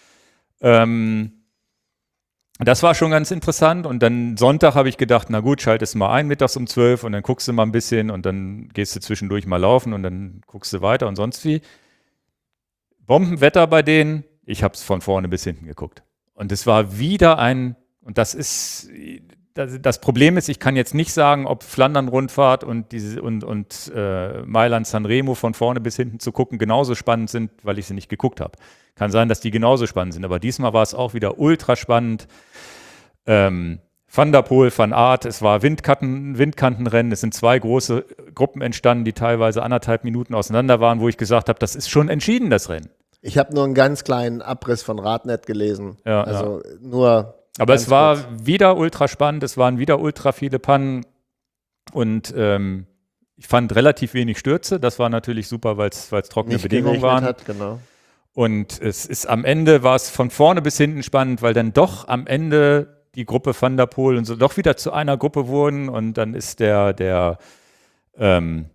A: Das war schon ganz interessant und dann Sonntag habe ich gedacht, na gut, schaltest mal ein mittags um 12 und dann guckst du mal ein bisschen und dann gehst du zwischendurch mal laufen und dann guckst du weiter und sonst wie. Bombenwetter bei denen, ich habe es von vorne bis hinten geguckt. Und es war wieder und das Problem ist, ich kann jetzt nicht sagen, ob Flandern-Rundfahrt und Mailand-San Remo von vorne bis hinten zu gucken genauso spannend sind, weil ich sie nicht geguckt habe. Kann sein, dass die genauso spannend sind, aber diesmal war es auch wieder ultra spannend. Van der Poel, Van Aert, es war Windkantenrennen, es sind 2 große Gruppen entstanden, die teilweise 1,5 Minuten auseinander waren, wo ich gesagt habe, das ist schon entschieden, das Rennen.
B: Ich habe nur einen ganz kleinen Abriss von Radnet gelesen.
A: Ja,
B: also nur.
A: Aber es war wieder ultra spannend, es waren wieder ultra viele Pannen und ich fand relativ wenig Stürze. Das war natürlich super, weil es trockene Bedingungen waren.
B: Hat, genau.
A: Und es ist am Ende, war es von vorne bis hinten spannend, weil dann doch am Ende die Gruppe Van der Poel und so doch wieder zu einer Gruppe wurden und dann ist der Dylan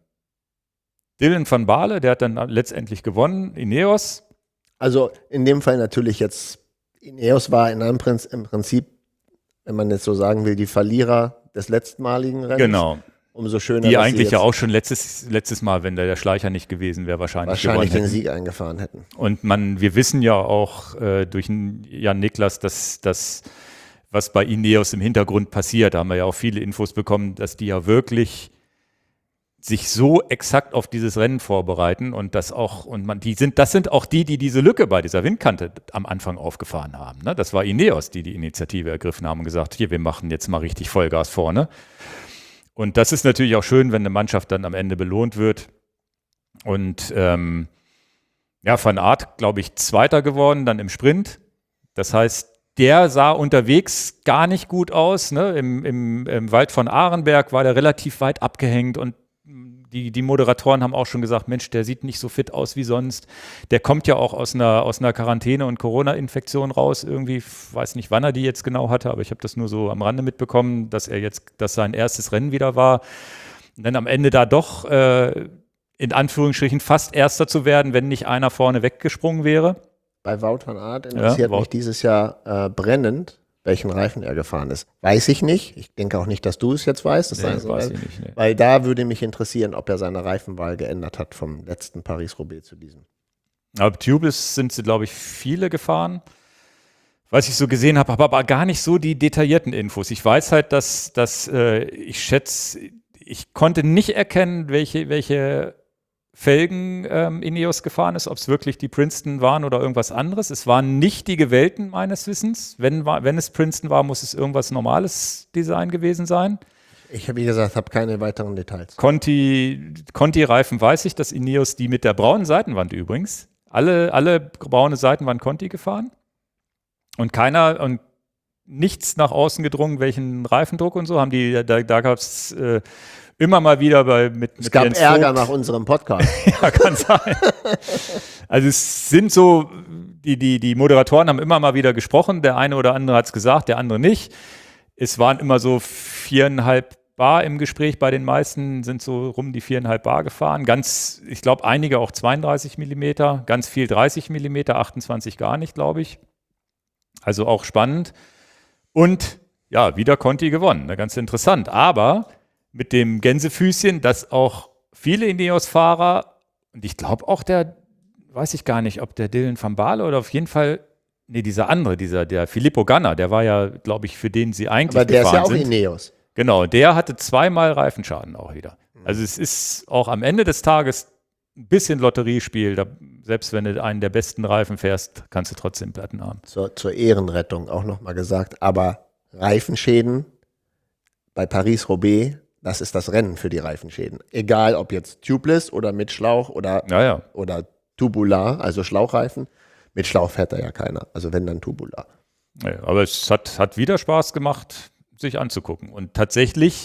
A: van Baarle, der hat dann letztendlich gewonnen, Ineos.
B: Also in dem Fall natürlich jetzt, Ineos war im Prinzip, wenn man jetzt so sagen will, die Verlierer des letztmaligen Rennens.
A: Genau.
B: Umso schöner,
A: die eigentlich ja auch schon letztes Mal, wenn der Schleicher nicht gewesen wäre, wahrscheinlich
B: den Sieg eingefahren hätten.
A: Und wir wissen ja auch durch Jan Niklas, dass was bei Ineos im Hintergrund passiert, da haben wir ja auch viele Infos bekommen, dass die ja wirklich sich so exakt auf dieses Rennen vorbereiten und das sind auch die diese Lücke bei dieser Windkante am Anfang aufgefahren haben. Ne? Das war Ineos, die Initiative ergriffen haben und gesagt, hier, wir machen jetzt mal richtig Vollgas vorne. Und das ist natürlich auch schön, wenn eine Mannschaft dann am Ende belohnt wird. Und Van Aert, glaube ich, Zweiter geworden, dann im Sprint. Das heißt, der sah unterwegs gar nicht gut aus. Ne? Im Wald von Arenberg war der relativ weit abgehängt und die Moderatoren haben auch schon gesagt, Mensch, der sieht nicht so fit aus wie sonst. Der kommt ja auch aus einer Quarantäne- und Corona-Infektion raus. Irgendwie, weiß nicht, wann er die jetzt genau hatte, aber ich habe das nur so am Rande mitbekommen, dass sein erstes Rennen wieder war. Und dann am Ende da doch in Anführungsstrichen fast Erster zu werden, wenn nicht einer vorne weggesprungen wäre.
B: Bei Wout van Aert interessiert mich dieses Jahr brennend, welchen Reifen er gefahren ist. Weiß ich nicht. Ich denke auch nicht, dass du es jetzt weißt. Das weiß ich nicht. Nee. Weil da würde mich interessieren, ob er seine Reifenwahl geändert hat vom letzten Paris-Roubaix zu diesem.
A: Aber Tubeless sind sie, glaube ich, viele gefahren. Was ich so gesehen habe, aber gar nicht so die detaillierten Infos. Ich weiß halt, dass ich schätze, ich konnte nicht erkennen, welche Felgen Ineos gefahren ist, ob es wirklich die Princeton waren oder irgendwas anderes. Es waren nicht die gewählten meines Wissens. Wenn es Princeton war, muss es irgendwas normales Design gewesen sein.
B: Ich habe, wie gesagt, keine weiteren Details.
A: Conti-Reifen weiß ich, dass Ineos die mit der braunen Seitenwand übrigens, alle braune Seitenwand Conti gefahren und nichts nach außen gedrungen, welchen Reifendruck und so haben die, da gab es immer mal wieder
B: es gab
A: Jens
B: Ärger
A: Vogt.
B: nach unserem Podcast.
A: Ja, kann sein. Also es sind so, die Moderatoren haben immer mal wieder gesprochen, der eine oder andere hat es gesagt, der andere nicht. Es waren immer so 4,5 Bar im Gespräch, bei den meisten sind so rum die 4,5 Bar gefahren. Ich glaube einige auch 32 mm, ganz viel 30 mm, 28 gar nicht, glaube ich. Also auch spannend. Und ja, wieder Conti gewonnen, ganz interessant. Aber mit dem Gänsefüßchen, dass auch viele Ineos-Fahrer, und ich glaube auch weiß ich gar nicht, ob der Dylan van Baarle oder auf jeden Fall, der Filippo Ganna, der war ja, glaube ich, für den sie eigentlich gefahren sind.
B: Aber der ist ja auch Ineos.
A: Genau, der hatte 2-mal Reifenschaden auch wieder. Also es ist auch am Ende des Tages ein bisschen Lotteriespiel. Selbst wenn du einen der besten Reifen fährst, kannst du trotzdem Platten haben.
B: Zur Ehrenrettung auch nochmal gesagt. Aber Reifenschäden bei Paris-Roubaix, das ist das Rennen für die Reifenschäden. Egal, ob jetzt tubeless oder mit Schlauch oder tubular, also Schlauchreifen. Mit Schlauch fährt da ja keiner. Also wenn, dann tubular.
A: Ja, aber es hat wieder Spaß gemacht, sich anzugucken. Und tatsächlich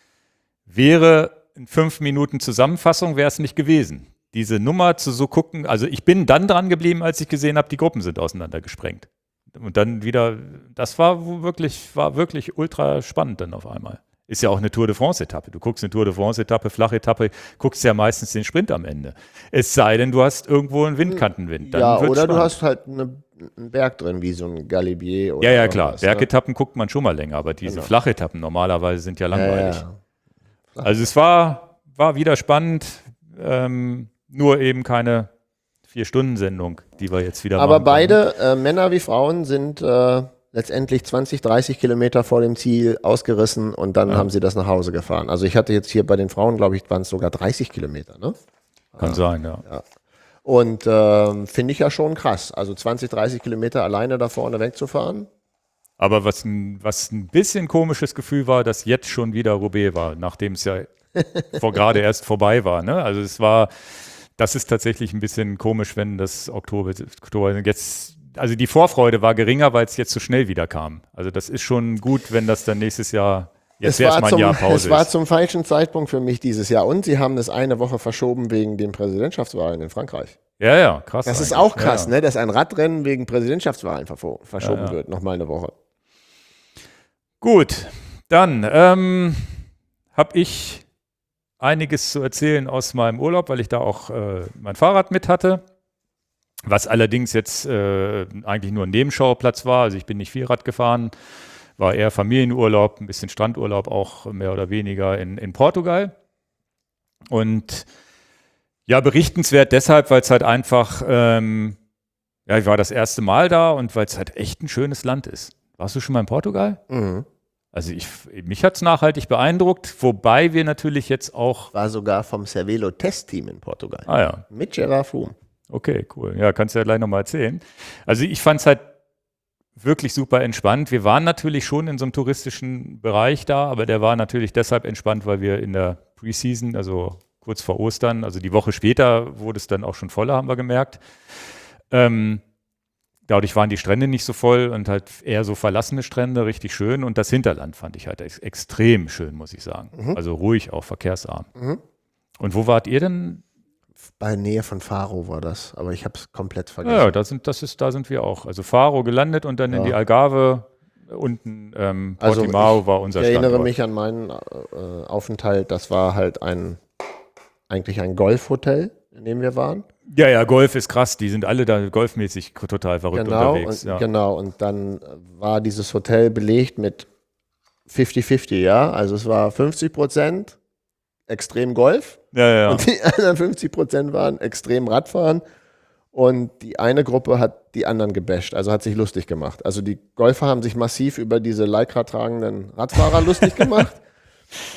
A: wäre in 5 Minuten Zusammenfassung wäre es nicht gewesen. Diese Nummer zu so gucken, also ich bin dann dran geblieben, als ich gesehen habe, die Gruppen sind auseinandergesprengt. Und dann wieder, das war wirklich ultra spannend dann auf einmal. Ist ja auch eine Tour de France-Etappe. Du guckst eine Tour de France-Etappe, flache Etappe, guckst ja meistens den Sprint am Ende. Es sei denn, du hast irgendwo einen Windkantenwind. Dann
B: ja, oder
A: spannend.
B: Du hast halt einen Berg drin, wie so ein Galibier. Oder
A: ja, klar. Bergetappen guckt man schon mal länger, aber diese
B: Genau.
A: Flachetappen normalerweise sind ja langweilig.
B: Ja.
A: Also es war wieder spannend, nur eben keine 4-Stunden-Sendung, die wir jetzt wieder
B: Aber
A: machen
B: beide, Männer wie Frauen, sind letztendlich 20, 30 Kilometer vor dem Ziel ausgerissen und dann haben sie das nach Hause gefahren. Also ich hatte jetzt hier bei den Frauen, glaube ich, waren es sogar 30 Kilometer, ne?
A: Kann sein, ja.
B: Und finde ich ja schon krass. Also 20, 30 Kilometer alleine da vorne wegzufahren.
A: Aber was ein bisschen komisches Gefühl war, dass jetzt schon wieder Roubaix war, nachdem es ja gerade erst vorbei war. Ne? Also das ist tatsächlich ein bisschen komisch, wenn das Oktober jetzt, also die Vorfreude war geringer, weil es jetzt so schnell wieder kam. Also das ist schon gut, wenn das dann nächstes Jahr, jetzt wäre es mal ein Jahr Pause.
B: Es war zum falschen Zeitpunkt für mich dieses Jahr und sie haben es eine Woche verschoben wegen den Präsidentschaftswahlen in Frankreich.
A: Ja, krass.
B: Das ist auch krass, ne, dass ein Radrennen wegen Präsidentschaftswahlen verschoben wird, nochmal eine Woche.
A: Gut, dann habe ich einiges zu erzählen aus meinem Urlaub, weil ich da auch mein Fahrrad mit hatte, was allerdings jetzt eigentlich nur ein Nebenschauplatz war. Also ich bin nicht viel Rad gefahren, war eher Familienurlaub, ein bisschen Strandurlaub auch mehr oder weniger in Portugal. Und ja, berichtenswert deshalb, weil es halt einfach, ich war das erste Mal da und weil es halt echt ein schönes Land ist. Warst du schon mal in Portugal?
B: Mhm.
A: Also mich hat es nachhaltig beeindruckt, wobei wir natürlich jetzt auch...
B: War sogar vom Cervelo-Testteam in Portugal.
A: Ah ja.
B: Mit Gerard Froome.
A: Okay, cool. Ja, kannst du ja gleich nochmal erzählen. Also ich fand es halt wirklich super entspannt. Wir waren natürlich schon in so einem touristischen Bereich da, aber der war natürlich deshalb entspannt, weil wir in der Preseason, also kurz vor Ostern, also die Woche später wurde es dann auch schon voller, haben wir gemerkt. Dadurch waren die Strände nicht so voll und halt eher so verlassene Strände, richtig schön. Und das Hinterland fand ich halt extrem schön, muss ich sagen.
B: Mhm.
A: Also ruhig, auch verkehrsarm.
B: Mhm.
A: Und wo wart ihr denn?
B: Bei Nähe von Faro war das, aber ich habe es komplett vergessen.
A: Ja, da sind wir auch. Also Faro gelandet und dann in die Algarve. Unten Portimao war unser
B: Standort. Ich erinnere
A: Standort.
B: mich an meinen Aufenthalt. Das war halt eigentlich ein Golfhotel, in dem wir waren.
A: Ja, Golf ist krass. Die sind alle da golfmäßig total verrückt unterwegs.
B: Genau, und dann war dieses Hotel belegt mit 50-50, ja. Also es war 50% extrem Golf und die anderen 50% waren extrem Radfahren. Und die eine Gruppe hat die anderen gebasht, also hat sich lustig gemacht. Also die Golfer haben sich massiv über diese Lycra tragenden Radfahrer lustig gemacht.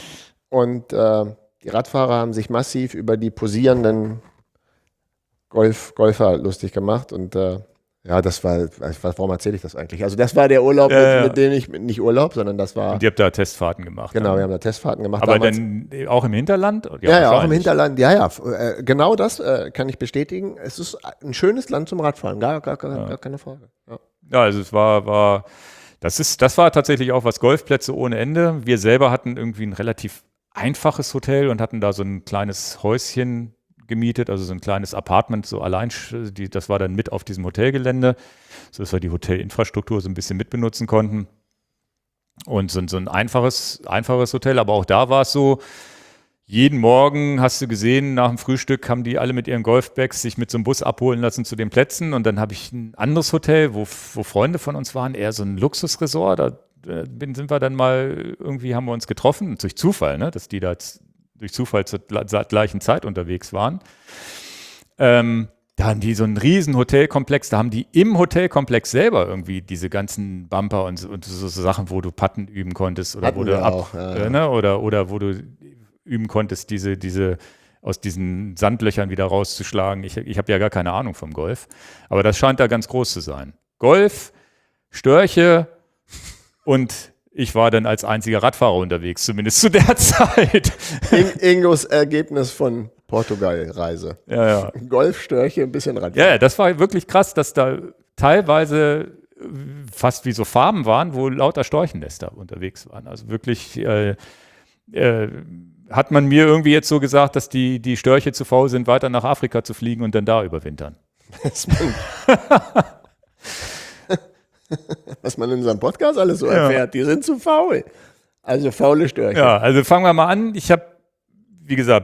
B: Und die Radfahrer haben sich massiv über die posierenden Golfer lustig gemacht. Und ja, warum erzähle ich das eigentlich? Also das war der Urlaub, mit dem ich, nicht Urlaub, sondern das war...
A: Und ihr habt da Testfahrten gemacht.
B: Genau, wir haben da Testfahrten gemacht.
A: Aber dann auch im Hinterland?
B: Ja, auch im Hinterland. Ja, genau das kann ich bestätigen. Es ist ein schönes Land zum Radfahren, gar keine Frage.
A: Ja, also es war das war tatsächlich auch was, Golfplätze ohne Ende. Wir selber hatten irgendwie ein relativ einfaches Hotel und hatten da so ein kleines Häuschen gemietet, also so ein kleines Apartment, so allein, das war dann mit auf diesem Hotelgelände, sodass wir die Hotelinfrastruktur so ein bisschen mitbenutzen konnten. Und so ein einfaches Hotel, aber auch da war es so, jeden Morgen hast du gesehen, nach dem Frühstück haben die alle mit ihren Golfbags sich mit so einem Bus abholen lassen zu den Plätzen. Und dann habe ich ein anderes Hotel, wo Freunde von uns waren, eher so ein Luxusresort. Da sind wir dann mal, irgendwie haben wir uns getroffen, durch Zufall, ne, dass die da durch Zufall zur gleichen Zeit unterwegs waren. Da haben die so einen riesen Hotelkomplex, da haben die im Hotelkomplex selber irgendwie diese ganzen Bumper und so Sachen, wo du Putten üben konntest oder wo du oder wo du üben konntest, diese aus diesen Sandlöchern wieder rauszuschlagen. Ich habe ja gar keine Ahnung vom Golf, aber das scheint da ganz groß zu sein. Golf, Störche und ich war dann als einziger Radfahrer unterwegs, zumindest zu der Zeit.
B: Ingos Ergebnis von Portugal-Reise.
A: Ja.
B: Golf, Störche, ein bisschen Radfahren.
A: Ja, das war wirklich krass, dass da teilweise fast wie so Farben waren, wo lauter Storchennester unterwegs waren. Also wirklich hat man mir irgendwie jetzt so gesagt, dass die Störche zu faul sind, weiter nach Afrika zu fliegen und dann da überwintern.
B: Was man in unserem Podcast alles so erfährt, die sind zu faul. Also faule Störche.
A: Ja, also fangen wir mal an. Ich habe, wie gesagt,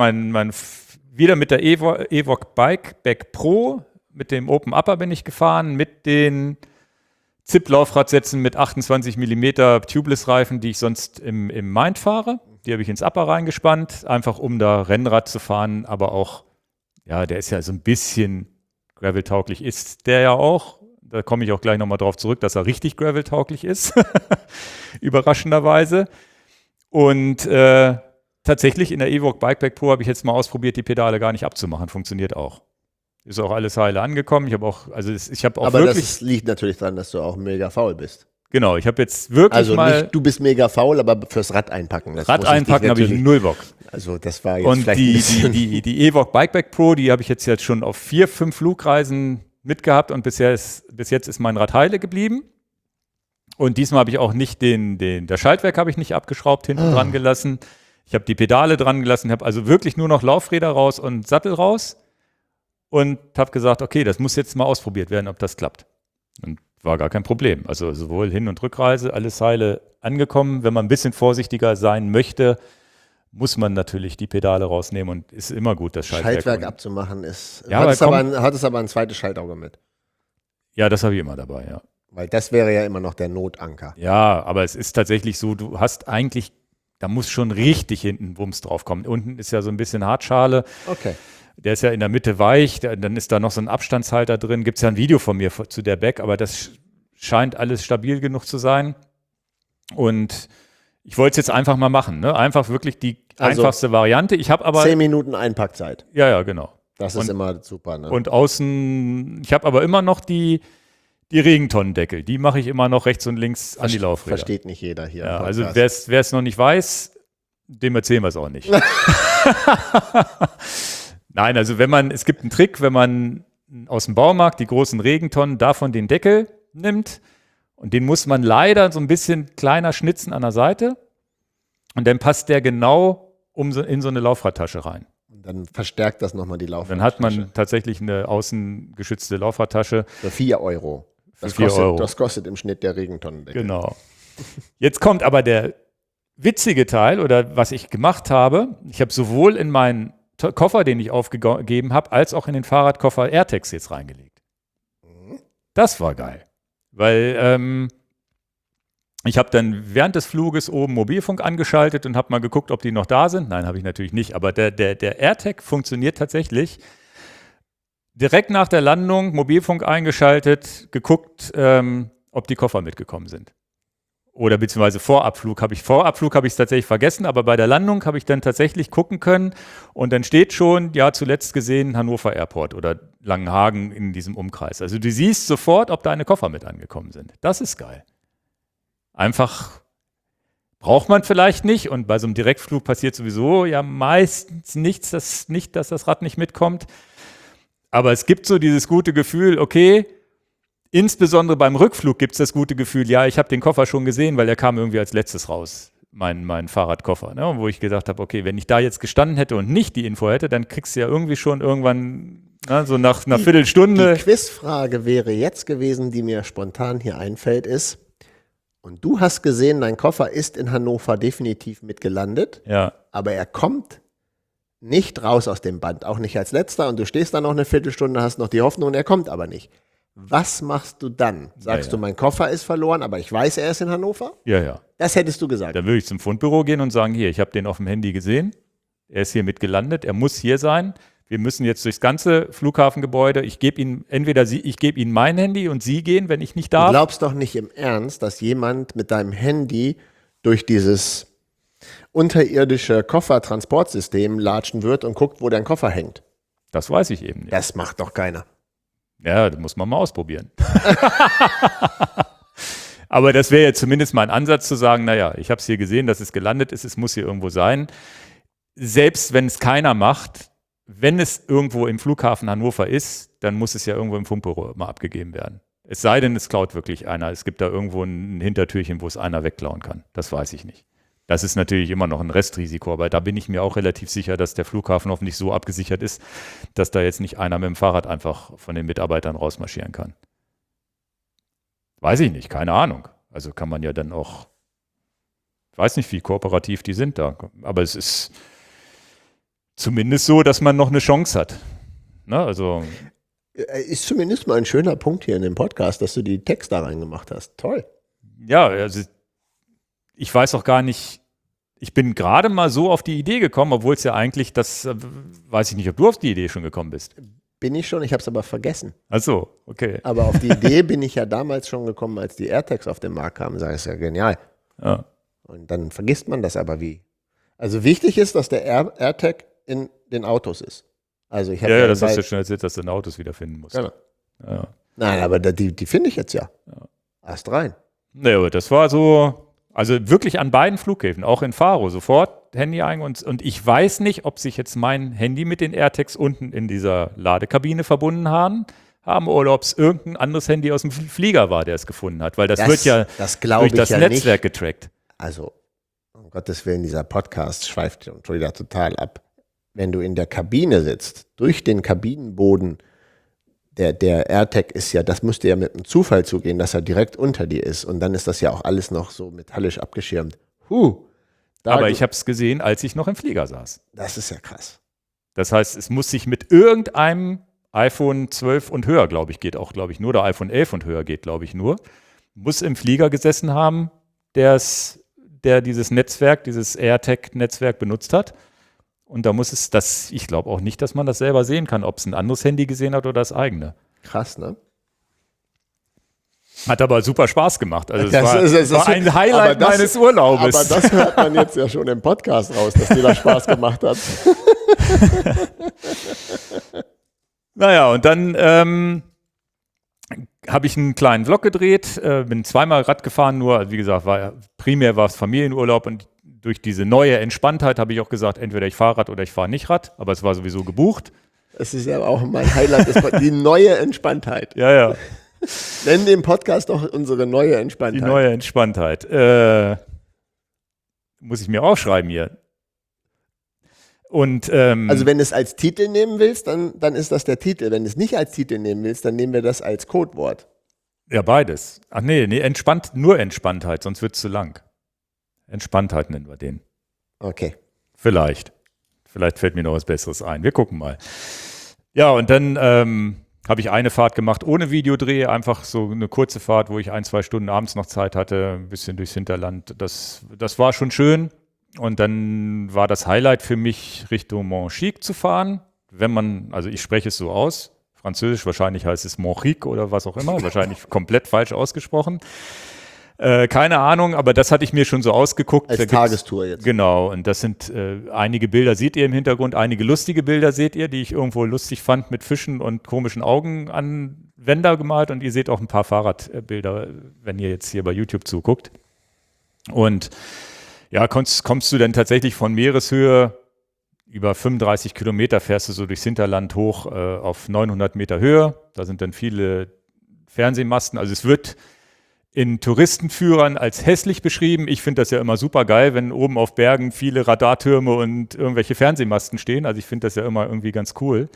A: wieder mit der Evoque Bikeback Pro, mit dem Open Upper bin ich gefahren, mit den ZIP-Laufradsätzen mit 28 mm Tubeless-Reifen, die ich sonst im Mind fahre. Die habe ich ins Upper reingespannt, einfach um da Rennrad zu fahren, aber auch, ja, der ist ja so ein bisschen gravel-tauglich, ist der ja auch. Da komme ich auch gleich nochmal drauf zurück, dass er richtig gravel-tauglich ist, überraschenderweise. Und tatsächlich in der Evoque Bikeback Pro habe ich jetzt mal ausprobiert, die Pedale gar nicht abzumachen. Funktioniert auch. Ist auch alles heile angekommen. Aber
B: das liegt natürlich daran, dass du auch mega faul bist.
A: Genau, ich habe jetzt wirklich
B: also nicht, du bist mega faul, aber fürs Rad einpacken.
A: Rad einpacken habe ich null Bock.
B: Also das war jetzt
A: und
B: vielleicht
A: die Evoque Bikeback Pro, die habe ich jetzt schon auf 4-5 Flugreisen mitgehabt und bis jetzt ist mein Rad heile geblieben. Und diesmal habe ich auch nicht das Schaltwerk habe ich nicht abgeschraubt, hinten dran gelassen. Ich habe die Pedale dran gelassen, habe also wirklich nur noch Laufräder raus und Sattel raus und habe gesagt, okay, das muss jetzt mal ausprobiert werden, ob das klappt. Und war gar kein Problem. Also sowohl Hin- und Rückreise, alles heile angekommen. Wenn man ein bisschen vorsichtiger sein möchte, muss man natürlich die Pedale rausnehmen und ist immer gut, das
B: Schaltwerk abzumachen ist.
A: Ja,
B: hat es aber ein zweites Schaltauge mit.
A: Ja, das habe ich immer dabei, ja.
B: Weil das wäre ja immer noch der Notanker.
A: Ja, aber es ist tatsächlich so, du hast eigentlich, da muss schon richtig hinten Wumms drauf kommen. Unten ist ja so ein bisschen Hartschale.
B: Okay.
A: Der ist ja in der Mitte weich, dann ist da noch so ein Abstandshalter drin. Gibt es ja ein Video von mir zu der Back, aber das scheint alles stabil genug zu sein. Und ich wollte es jetzt einfach mal machen, ne? Einfach wirklich die einfachste Variante. Ich habe aber
B: 10 Minuten Einpackzeit.
A: Ja, genau.
B: Das ist immer super, ne?
A: Und außen, ich habe aber immer noch die Regentonnendeckel. Die mache ich immer noch rechts und links an die Laufräder.
B: Versteht nicht jeder hier.
A: Ja, also wer es noch nicht weiß, dem erzählen wir es auch nicht. Nein, also es gibt einen Trick, wenn man aus dem Baumarkt die großen Regentonnen, davon den Deckel nimmt und den muss man leider so ein bisschen kleiner schnitzen an der Seite und dann passt der genau in so eine Laufradtasche rein.
B: Und dann verstärkt das nochmal die Laufradtasche.
A: Dann hat man tatsächlich eine außen geschützte Laufradtasche.
B: Für 4 Euro. Das kostet im Schnitt der Regentonnendeckel.
A: Genau. Jetzt kommt aber der witzige Teil oder was ich gemacht habe. Ich habe sowohl in meinen Koffer, den ich aufgegeben habe, als auch in den Fahrradkoffer AirTags jetzt reingelegt. Das war geil, weil ich habe dann während des Fluges oben Mobilfunk angeschaltet und habe mal geguckt, ob die noch da sind. Nein, habe ich natürlich nicht, aber der AirTag funktioniert tatsächlich. Direkt nach der Landung Mobilfunk eingeschaltet, geguckt, ob die Koffer mitgekommen sind. Oder beziehungsweise Vorabflug habe ich es tatsächlich vergessen, aber bei der Landung habe ich dann tatsächlich gucken können und dann steht schon, ja, zuletzt gesehen Hannover Airport oder Langenhagen in diesem Umkreis. Also du siehst sofort, ob deine Koffer mit angekommen sind. Das ist geil. Einfach braucht man vielleicht nicht und bei so einem Direktflug passiert sowieso ja meistens nichts, dass das Rad nicht mitkommt. Aber es gibt so dieses gute Gefühl, okay, insbesondere beim Rückflug gibt es das gute Gefühl, ja, ich habe den Koffer schon gesehen, weil der kam irgendwie als letztes raus, mein Fahrradkoffer. Ne? Wo ich gesagt habe, okay, wenn ich da jetzt gestanden hätte und nicht die Info hätte, dann kriegst du ja irgendwie schon irgendwann, so nach einer Viertelstunde.
B: Die Quizfrage wäre jetzt gewesen, die mir spontan hier einfällt, ist, und du hast gesehen, dein Koffer ist in Hannover definitiv mitgelandet,
A: Ja.
B: aber er kommt nicht raus aus dem Band, auch nicht als letzter, und du stehst da noch eine Viertelstunde, hast noch die Hoffnung und er kommt aber nicht. Was machst du dann? Sagst du, mein Koffer ist verloren, aber ich weiß, er ist in Hannover?
A: Ja.
B: Das hättest du gesagt.
A: Dann würde ich zum Fundbüro gehen und sagen, hier, ich habe den auf dem Handy gesehen, er ist hier mit gelandet, er muss hier sein. Wir müssen jetzt durchs ganze Flughafengebäude, ich gebe Ihnen mein Handy und Sie gehen, wenn ich nicht darf.
B: Du glaubst doch nicht im Ernst, dass jemand mit deinem Handy durch dieses unterirdische Koffertransportsystem latschen wird und guckt, wo dein Koffer hängt.
A: Das weiß ich eben nicht.
B: Das macht doch keiner.
A: Ja, das muss man mal ausprobieren. Aber das wäre ja zumindest mal ein Ansatz zu sagen, naja, ich habe es hier gesehen, dass es gelandet ist, es muss hier irgendwo sein. Selbst wenn es keiner macht, wenn es irgendwo im Flughafen Hannover ist, dann muss es ja irgendwo im Fundbüro mal abgegeben werden. Es sei denn, es klaut wirklich einer. Es gibt da irgendwo ein Hintertürchen, wo es einer wegklauen kann. Das weiß ich nicht. Das ist natürlich immer noch ein Restrisiko, aber da bin ich mir auch relativ sicher, dass der Flughafen hoffentlich so abgesichert ist, dass da jetzt nicht einer mit dem Fahrrad einfach von den Mitarbeitern rausmarschieren kann. Weiß ich nicht, keine Ahnung. Also kann man ja dann auch, ich weiß nicht, wie kooperativ die sind da, aber es ist zumindest so, dass man noch eine Chance hat. Ne? Also
B: Ist zumindest mal ein schöner Punkt hier in dem Podcast, dass du die Texte da reingemacht hast. Toll.
A: ja, also ich weiß auch gar nicht, ich bin gerade mal so auf die Idee gekommen, obwohl es ja eigentlich, weiß ich nicht, ob du auf die Idee schon gekommen bist.
B: Bin ich schon, ich habe es aber vergessen.
A: Ach so, okay.
B: Aber auf die Idee bin ich ja damals schon gekommen, als die AirTags auf den Markt kamen. Sag ich, ist ja genial.
A: Ja.
B: Und dann vergisst man das aber wie. Also wichtig ist, dass der AirTag in den Autos ist. Also ich habe
A: Ja, das hast du ja schon erzählt, dass du in Autos wiederfinden musst.
B: Genau.
A: Ja.
B: Nein, aber die finde ich jetzt ja. Erst rein.
A: Nee, aber das war so, also wirklich an beiden Flughäfen, auch in Faro, sofort Handy ein und ich weiß nicht, ob sich jetzt mein Handy mit den AirTags unten in dieser Ladekabine verbunden haben oder ob es irgendein anderes Handy aus dem Flieger war, der es gefunden hat, weil das wird ja durch das Netzwerk getrackt.
B: Also, um Gottes Willen, dieser Podcast schweift schon wieder total ab. Wenn du in der Kabine sitzt, durch den Kabinenboden, der AirTag ist ja, das müsste ja mit einem Zufall zugehen, dass er direkt unter dir ist. Und dann ist das ja auch alles noch so metallisch abgeschirmt.
A: Aber ich habe es gesehen, als ich noch im Flieger saß.
B: Das ist ja krass.
A: Das heißt, es muss sich mit irgendeinem iPhone 12 und höher, glaube ich, nur, oder iPhone 11 und höher geht, glaube ich, nur, muss im Flieger gesessen haben, der dieses Netzwerk, dieses AirTag-Netzwerk benutzt hat. Und da muss es ich glaube auch nicht, dass man das selber sehen kann, ob es ein anderes Handy gesehen hat oder das eigene.
B: Krass, ne?
A: Hat aber super Spaß gemacht. Also
B: das
A: war ein Highlight meines Urlaubes.
B: Aber das hört man jetzt ja schon im Podcast raus, dass dir das Spaß gemacht hat.
A: Naja, und dann habe ich einen kleinen Vlog gedreht, bin zweimal Rad gefahren, nur, wie gesagt, primär war es Familienurlaub und durch diese neue Entspanntheit habe ich auch gesagt, entweder ich fahre Rad oder ich fahre nicht Rad, aber es war sowieso gebucht.
B: Das ist ja auch mein Highlight, die neue Entspanntheit.
A: Ja.
B: Nennen den Podcast doch unsere neue Entspanntheit.
A: Die neue Entspanntheit. Muss ich mir aufschreiben hier. Und,
B: also wenn du es als Titel nehmen willst, dann ist das der Titel. Wenn du es nicht als Titel nehmen willst, dann nehmen wir das als Codewort.
A: Ja, beides. Ach nee, nur Entspanntheit, sonst wird es zu lang. Entspanntheit nennen wir den.
B: Okay.
A: Vielleicht fällt mir noch was Besseres ein. Wir gucken mal. Ja, und dann habe ich eine Fahrt gemacht ohne Videodreh, einfach so eine kurze Fahrt, wo ich 1-2 Stunden abends noch Zeit hatte, ein bisschen durchs Hinterland. Das war schon schön. Und dann war das Highlight für mich, Richtung Montchique zu fahren. Also ich spreche es so aus, Französisch, wahrscheinlich heißt es Montchique oder was auch immer, wahrscheinlich komplett falsch ausgesprochen. Keine Ahnung, aber das hatte ich mir schon so ausgeguckt.
B: Als Tagestour jetzt.
A: Genau, und das sind einige Bilder seht ihr im Hintergrund, einige lustige Bilder seht ihr, die ich irgendwo lustig fand mit Fischen und komischen Augen an Wände gemalt, und ihr seht auch ein paar Fahrradbilder, wenn ihr jetzt hier bei YouTube zuguckt. Und ja, kommst du denn tatsächlich von Meereshöhe über 35 Kilometer, fährst du so durchs Hinterland hoch auf 900 Meter Höhe. Da sind dann viele Fernsehmasten. Also es wird in Touristenführern als hässlich beschrieben. Ich finde das ja immer super geil, wenn oben auf Bergen viele Radartürme und irgendwelche Fernsehmasten stehen. Also ich finde das ja immer irgendwie ganz cool.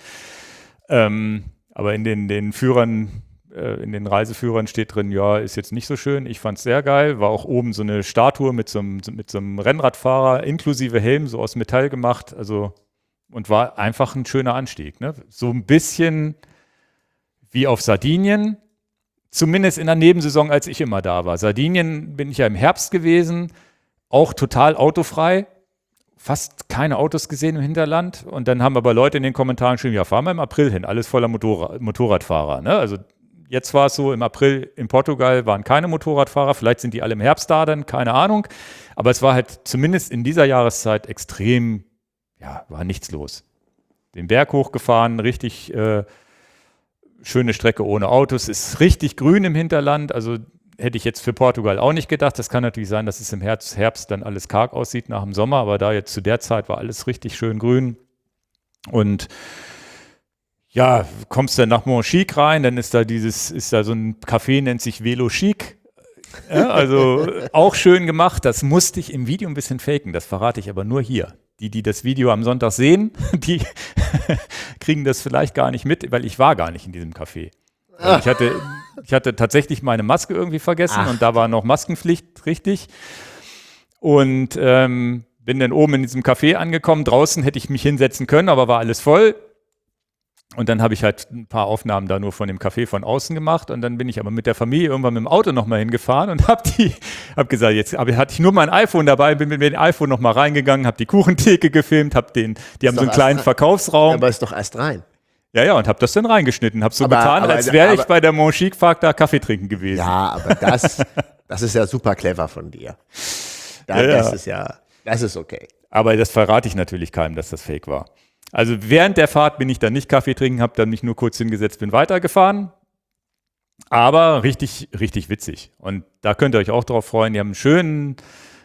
A: Aber in den Führern, in den Reiseführern steht drin, ja, ist jetzt nicht so schön. Ich fand es sehr geil. War auch oben so eine Statue mit so einem Rennradfahrer inklusive Helm, so aus Metall gemacht. Also, und war einfach ein schöner Anstieg. Ne? So ein bisschen wie auf Sardinien. Zumindest in der Nebensaison, als ich immer da war. Sardinien bin ich ja im Herbst gewesen, auch total autofrei, fast keine Autos gesehen im Hinterland. Und dann haben aber Leute in den Kommentaren geschrieben, ja, fahren wir im April hin, alles voller Motorradfahrer. Ne? Also jetzt war es so, im April in Portugal waren keine Motorradfahrer, vielleicht sind die alle im Herbst da dann, keine Ahnung. Aber es war halt zumindest in dieser Jahreszeit extrem, ja, war nichts los. Den Berg hochgefahren, richtig schöne Strecke ohne Autos, ist richtig grün im Hinterland, also hätte ich jetzt für Portugal auch nicht gedacht. Das kann natürlich sein, dass es im Herbst dann alles karg aussieht nach dem Sommer, aber da jetzt zu der Zeit war alles richtig schön grün. Und ja, kommst dann nach Montchique rein, dann ist da so ein Café, nennt sich Velo Chic. Ja, also auch schön gemacht. Das musste ich im Video ein bisschen faken, das verrate ich aber nur hier. Die das Video am Sonntag sehen, die kriegen das vielleicht gar nicht mit, weil ich war gar nicht in diesem Café. Ich hatte tatsächlich meine Maske irgendwie vergessen und da war noch Maskenpflicht, richtig. Und bin dann oben in diesem Café angekommen. Draußen hätte ich mich hinsetzen können, aber war alles voll. Und dann habe ich halt ein paar Aufnahmen da nur von dem Café von außen gemacht. Und dann bin ich aber mit der Familie irgendwann mit dem Auto nochmal hingefahren und hab gesagt, jetzt hatte ich nur mein iPhone dabei, bin mit dem iPhone nochmal reingegangen, habe die Kuchentheke gefilmt, die haben so einen kleinen Verkaufsraum.
B: Aber ist doch erst rein.
A: Ja, und habe das dann reingeschnitten, habe so getan, als wäre ich bei der Montchique Park da Kaffee trinken gewesen.
B: Ja, aber das ist ja super clever von dir. Das ist okay.
A: Aber das verrate ich natürlich keinem, dass das fake war. Also während der Fahrt bin ich dann nicht Kaffee trinken, habe dann mich nur kurz hingesetzt, bin weitergefahren. Aber richtig, richtig witzig. Und da könnt ihr euch auch drauf freuen. Die haben eine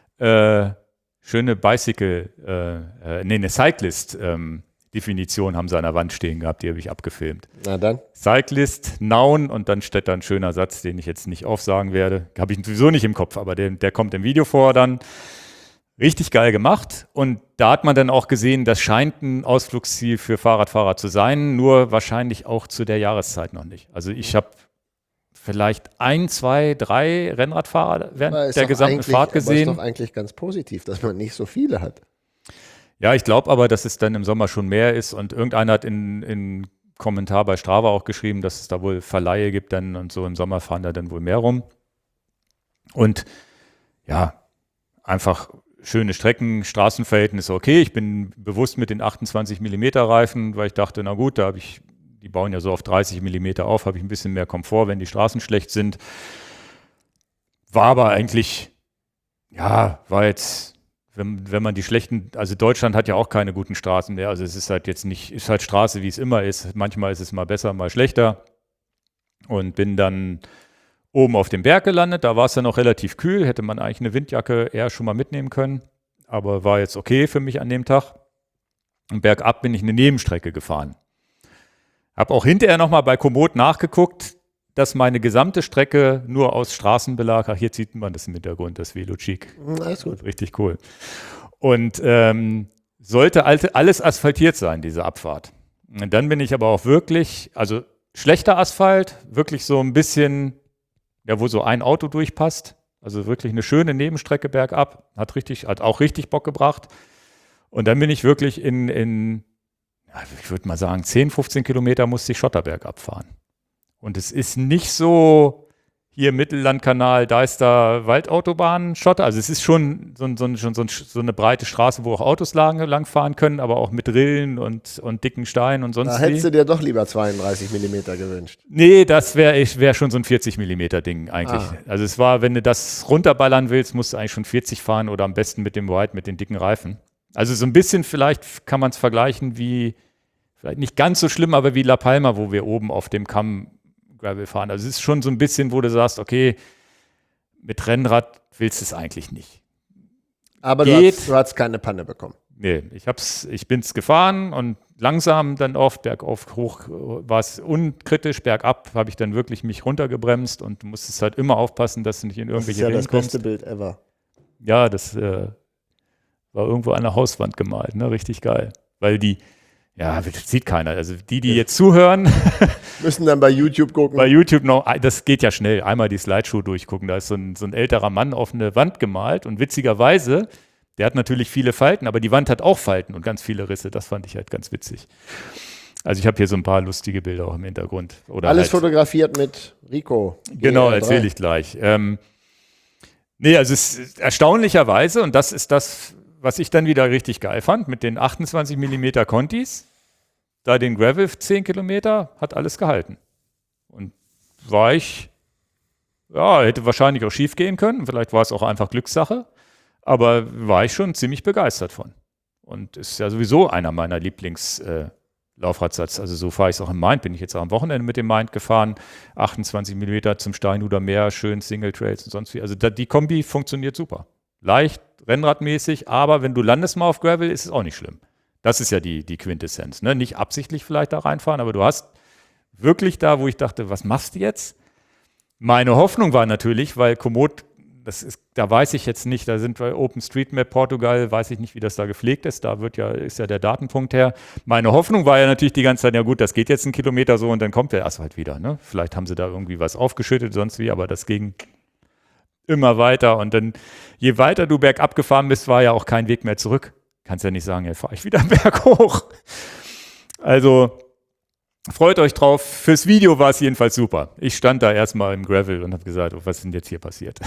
A: Cyclist-Definition haben sie an der Wand stehen gehabt, die habe ich abgefilmt.
B: Na dann.
A: Cyclist, Noun, und dann steht da ein schöner Satz, den ich jetzt nicht aufsagen werde. Habe ich sowieso nicht im Kopf, aber der kommt im Video vor dann. Richtig geil gemacht, und da hat man dann auch gesehen, das scheint ein Ausflugsziel für Fahrradfahrer zu sein, nur wahrscheinlich auch zu der Jahreszeit noch nicht. Also ich habe vielleicht 1, 2, 3 Rennradfahrer während der gesamten Fahrt gesehen.
B: Aber ist doch eigentlich ganz positiv, dass man nicht so viele hat.
A: Ja, ich glaube aber, dass es dann im Sommer schon mehr ist, und irgendeiner hat in Kommentar bei Strava auch geschrieben, dass es da wohl Verleihe gibt dann, und so im Sommer fahren da dann wohl mehr rum. Und ja, einfach schöne Strecken, Straßenverhältnisse okay. Ich bin bewusst mit den 28 mm Reifen, weil ich dachte, na gut, die bauen ja so auf 30 mm auf, habe ich ein bisschen mehr Komfort, wenn die Straßen schlecht sind. War aber eigentlich, ja, war jetzt, wenn man die schlechten, also Deutschland hat ja auch keine guten Straßen mehr, also es ist halt jetzt nicht, ist halt Straße, wie es immer ist. Manchmal ist es mal besser, mal schlechter. Und bin dann oben auf dem Berg gelandet, da war es dann noch relativ kühl, hätte man eigentlich eine Windjacke eher schon mal mitnehmen können, aber war jetzt okay für mich an dem Tag. Und bergab bin ich eine Nebenstrecke gefahren. Habe auch hinterher nochmal bei Komoot nachgeguckt, dass meine gesamte Strecke nur aus Straßenbelag, hier sieht man das im Hintergrund, das Velo Chic.
B: Alles gut.
A: Richtig cool. Und sollte alles asphaltiert sein, diese Abfahrt. Und dann bin ich aber auch wirklich, also schlechter Asphalt, wirklich so ein bisschen, ja, wo so ein Auto durchpasst. Also wirklich eine schöne Nebenstrecke bergab. Hat auch richtig Bock gebracht. Und dann bin ich wirklich ich würde mal sagen, 10, 15 Kilometer musste ich Schotterberg abfahren. Und es ist nicht so hier Mittellandkanal, da ist da Waldautobahn, Schotter. Also es ist schon so eine breite Straße, wo auch Autos langfahren können, aber auch mit Rillen und dicken Steinen und sonst
B: Da hättest du dir doch lieber 32 mm gewünscht.
A: Nee, das wär schon so ein 40 mm Ding eigentlich. Also es war, wenn du das runterballern willst, musst du eigentlich schon 40 fahren oder am besten mit dem White, mit den dicken Reifen. Also so ein bisschen vielleicht kann man es vergleichen wie, vielleicht nicht ganz so schlimm, aber wie La Palma, wo wir oben auf dem Kamm Gravel fahren. Also es ist schon so ein bisschen, wo du sagst, okay, mit Rennrad willst du es eigentlich nicht.
B: Aber du hast keine Panne bekommen.
A: Nee, ich bin's gefahren und langsam dann oft, bergauf, hoch war es unkritisch, bergab habe ich dann wirklich mich runtergebremst und du musstest halt immer aufpassen, dass du nicht in irgendwelche Rillen kommst.
B: Das ist ja das beste Bild ever.
A: Ja, das war irgendwo an der Hauswand gemalt, ne? Richtig geil. Weil das sieht keiner. Also die jetzt zuhören,
B: müssen dann bei YouTube gucken.
A: Bei YouTube noch, das geht ja schnell, einmal die Slideshow durchgucken. Da ist so ein älterer Mann auf eine Wand gemalt und witzigerweise, der hat natürlich viele Falten, aber die Wand hat auch Falten und ganz viele Risse. Das fand ich halt ganz witzig. Also ich habe hier so ein paar lustige Bilder auch im Hintergrund. Oder
B: alles halt fotografiert mit Ricoh.
A: Genau, erzähle ich gleich. Also es ist erstaunlicherweise, und das ist das, was ich dann wieder richtig geil fand, mit den 28 mm Contis, da den Gravel 10 Kilometer, hat alles gehalten. Und hätte wahrscheinlich auch schief gehen können, vielleicht war es auch einfach Glückssache, aber war ich schon ziemlich begeistert von. Und ist ja sowieso einer meiner Lieblings-Laufradsatz. Also so fahre ich es auch im Mind, bin ich jetzt auch am Wochenende mit dem Mind gefahren, 28 mm zum Steinhuder Meer, schön Single Trails und sonst wie. Also die Kombi funktioniert super. Leicht, rennradmäßig, aber wenn du landest mal auf Gravel, ist es auch nicht schlimm. Das ist ja die Quintessenz. Ne? Nicht absichtlich vielleicht da reinfahren, aber du hast wirklich da, wo ich dachte, was machst du jetzt? Meine Hoffnung war natürlich, weil Komoot, da weiß ich jetzt nicht, da sind wir OpenStreetMap Portugal, weiß ich nicht, wie das da gepflegt ist, da ist ja der Datenpunkt her. Meine Hoffnung war ja natürlich die ganze Zeit, ja gut, das geht jetzt 1 Kilometer so und dann kommt der Asphalt wieder. Ne? Vielleicht haben sie da irgendwie was aufgeschüttet, sonst wie, aber das ging immer weiter und dann, je weiter du bergab gefahren bist, war ja auch kein Weg mehr zurück. Kannst ja nicht sagen, ja, fahre ich wieder berghoch. Also freut euch drauf. Fürs Video war es jedenfalls super. Ich stand da erstmal im Gravel und habe gesagt, oh, was ist denn jetzt hier passiert?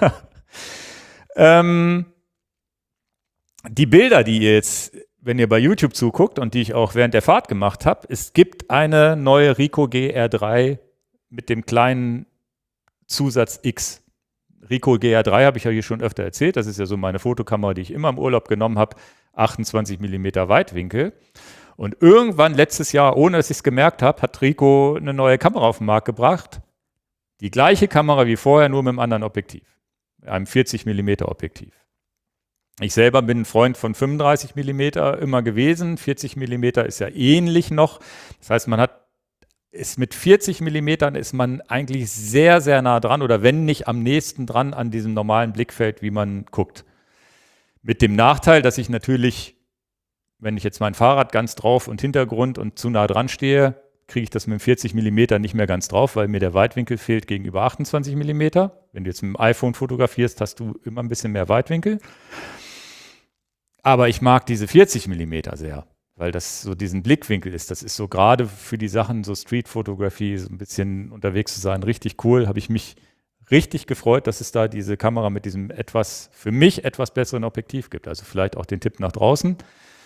A: Die Bilder, die ihr jetzt, wenn ihr bei YouTube zuguckt und die ich auch während der Fahrt gemacht habe, es gibt eine neue Ricoh GR3 mit dem kleinen Zusatz X. Ricoh GR3 habe ich ja hier schon öfter erzählt. Das ist ja so meine Fotokamera, die ich immer im Urlaub genommen habe. 28 mm Weitwinkel. Und irgendwann letztes Jahr, ohne dass ich es gemerkt habe, hat Ricoh eine neue Kamera auf den Markt gebracht. Die gleiche Kamera wie vorher, nur mit einem anderen Objektiv. Einem 40 mm Objektiv. Ich selber bin ein Freund von 35 mm immer gewesen. 40 mm ist ja ähnlich noch. Das heißt, mit 40 mm ist man eigentlich sehr, sehr nah dran oder wenn nicht am nächsten dran an diesem normalen Blickfeld, wie man guckt. Mit dem Nachteil, dass ich natürlich, wenn ich jetzt mein Fahrrad ganz drauf und Hintergrund und zu nah dran stehe, kriege ich das mit dem 40 mm nicht mehr ganz drauf, weil mir der Weitwinkel fehlt gegenüber 28 mm. Wenn du jetzt mit dem iPhone fotografierst, hast du immer ein bisschen mehr Weitwinkel. Aber ich mag diese 40 mm sehr, weil das so diesen Blickwinkel ist. Das ist so gerade für die Sachen, so Street-Fotografie, so ein bisschen unterwegs zu sein, richtig cool. Habe ich mich richtig gefreut, dass es da diese Kamera mit diesem für mich etwas besseren Objektiv gibt. Also vielleicht auch den Tipp nach draußen.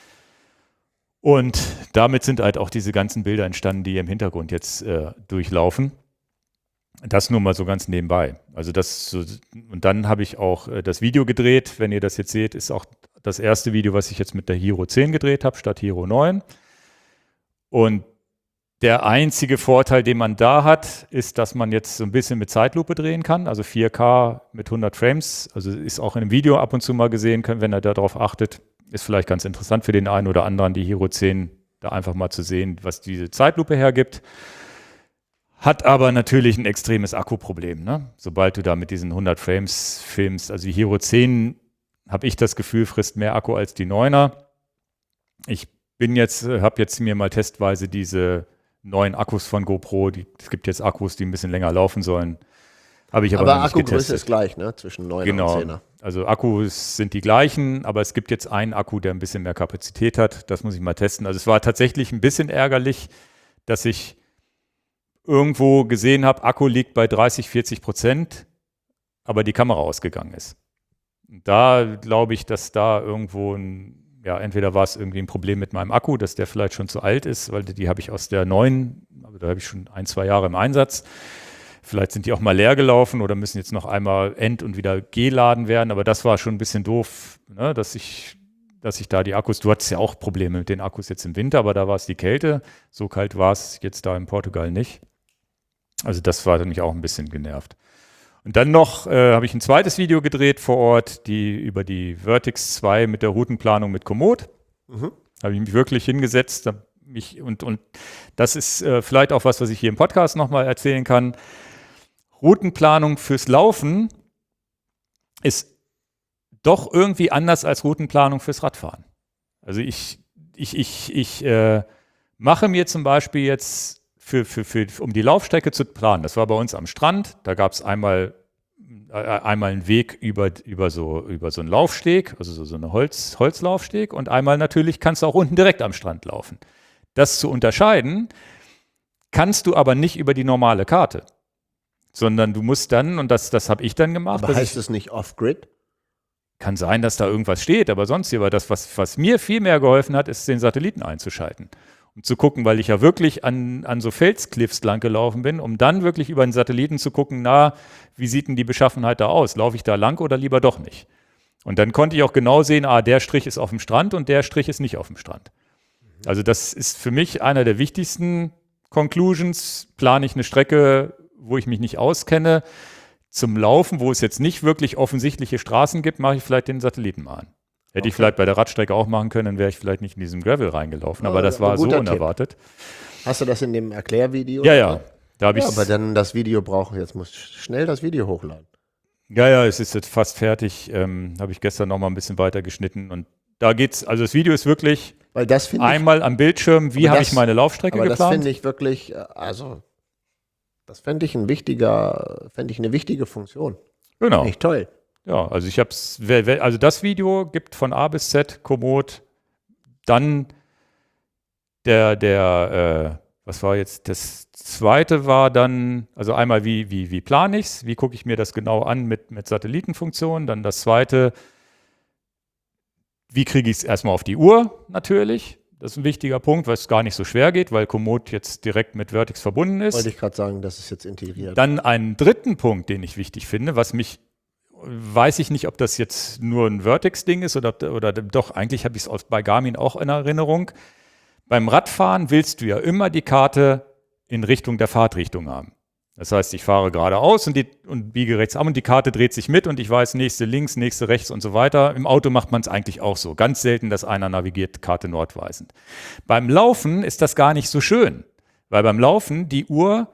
A: Und damit sind halt auch diese ganzen Bilder entstanden, die im Hintergrund jetzt durchlaufen. Das nur mal so ganz nebenbei. Also und dann habe ich auch das Video gedreht. Wenn ihr das jetzt seht, ist auch das erste Video, was ich jetzt mit der Hero 10 gedreht habe, statt Hero 9. Und der einzige Vorteil, den man da hat, ist, dass man jetzt so ein bisschen mit Zeitlupe drehen kann, also 4K mit 100 Frames. Also ist auch in einem Video ab und zu mal gesehen, wenn ihr darauf achtet. Ist vielleicht ganz interessant für den einen oder anderen, die Hero 10 da einfach mal zu sehen, was diese Zeitlupe hergibt. Hat aber natürlich ein extremes Akkuproblem, ne? Sobald du da mit diesen 100 Frames filmst. Also die Hero 10, habe ich das Gefühl, frisst mehr Akku als die 9er. Ich habe jetzt mir mal testweise diese neuen Akkus von GoPro, es gibt jetzt Akkus, die ein bisschen länger laufen sollen. Habe ich aber noch nicht getestet.
B: Akkugröße ist gleich, ne? Zwischen 9er und 10er.
A: Also Akkus sind die gleichen, aber es gibt jetzt einen Akku, der ein bisschen mehr Kapazität hat. Das muss ich mal testen. Also es war tatsächlich ein bisschen ärgerlich, dass ich irgendwo gesehen habe, Akku liegt bei 30-40%, aber die Kamera ausgegangen ist. Da glaube ich, dass da irgendwo entweder war es irgendwie ein Problem mit meinem Akku, dass der vielleicht schon zu alt ist, weil die habe ich aus der neuen, also da habe ich schon 1-2 Jahre im Einsatz. Vielleicht sind die auch mal leer gelaufen oder müssen jetzt noch einmal und wieder geladen werden, aber das war schon ein bisschen doof, ne, dass ich da die Akkus, du hattest ja auch Probleme mit den Akkus jetzt im Winter, aber da war es die Kälte, so kalt war es jetzt da in Portugal nicht. Also das war mich auch ein bisschen genervt. Und dann noch habe ich ein zweites Video gedreht vor Ort, über die Vertix 2 mit der Routenplanung mit Komoot. Habe ich mich wirklich hingesetzt und das ist vielleicht auch was ich hier im Podcast nochmal erzählen kann. Routenplanung fürs Laufen ist doch irgendwie anders als Routenplanung fürs Radfahren. Also ich mache mir zum Beispiel jetzt um die Laufstrecke zu planen, das war bei uns am Strand, da gab es einmal einen Weg über so einen Laufsteg, also so eine Holzlaufsteg und einmal natürlich kannst du auch unten direkt am Strand laufen. Das zu unterscheiden, kannst du aber nicht über die normale Karte, sondern du musst dann, und das habe ich dann gemacht.
B: Aber heißt es nicht Off-Grid?
A: Kann sein, dass da irgendwas steht, aber sonst hier war das, was mir viel mehr geholfen hat, ist, den Satelliten einzuschalten. Um zu gucken, weil ich ja wirklich an so Felskliffs lang gelaufen bin, um dann wirklich über den Satelliten zu gucken, wie sieht denn die Beschaffenheit da aus? Laufe ich da lang oder lieber doch nicht? Und dann konnte ich auch genau sehen, der Strich ist auf dem Strand und der Strich ist nicht auf dem Strand. Also das ist für mich einer der wichtigsten Conclusions. Plane ich eine Strecke, wo ich mich nicht auskenne, zum Laufen, wo es jetzt nicht wirklich offensichtliche Straßen gibt, mache ich vielleicht den Satelliten mal an. Hätte ich vielleicht bei der Radstrecke auch machen können, dann wäre ich vielleicht nicht in diesen Gravel reingelaufen, aber das war so unerwartet.
B: Hast du das in dem Erklärvideo?
A: Ja. Da
B: aber dann das Video jetzt muss schnell das Video hochladen.
A: Ja, es ist jetzt fast fertig. Habe ich gestern noch mal ein bisschen weiter geschnitten und da geht's, also das Video ist wirklich einmal am Bildschirm, wie habe ich meine Laufstrecke geplant.
B: Das finde ich wirklich, das fände ich eine wichtige Funktion.
A: Genau.
B: Echt toll.
A: Ja, also also das Video gibt von A bis Z Komoot, dann was war jetzt, das zweite war dann, also einmal wie plane ich's, wie gucke ich mir das genau an mit Satellitenfunktion, dann das zweite, wie kriege ich es erstmal auf die Uhr natürlich. Das ist ein wichtiger Punkt, weil es gar nicht so schwer geht, weil Komoot jetzt direkt mit Vertix verbunden ist.
B: Wollte ich gerade sagen, das ist jetzt integriert.
A: Dann einen dritten Punkt, den ich wichtig finde, weiß ich nicht, ob das jetzt nur ein Vertix-Ding ist oder doch, eigentlich habe ich es bei Garmin auch in Erinnerung. Beim Radfahren willst du ja immer die Karte in Richtung der Fahrtrichtung haben. Das heißt, ich fahre geradeaus und biege rechts ab und die Karte dreht sich mit und ich weiß, nächste links, nächste rechts und so weiter. Im Auto macht man es eigentlich auch so. Ganz selten, dass einer navigiert, Karte nordweisend. Beim Laufen ist das gar nicht so schön, weil beim Laufen die Uhr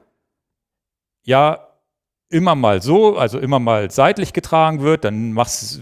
A: ja immer mal so, also immer mal seitlich getragen wird, dann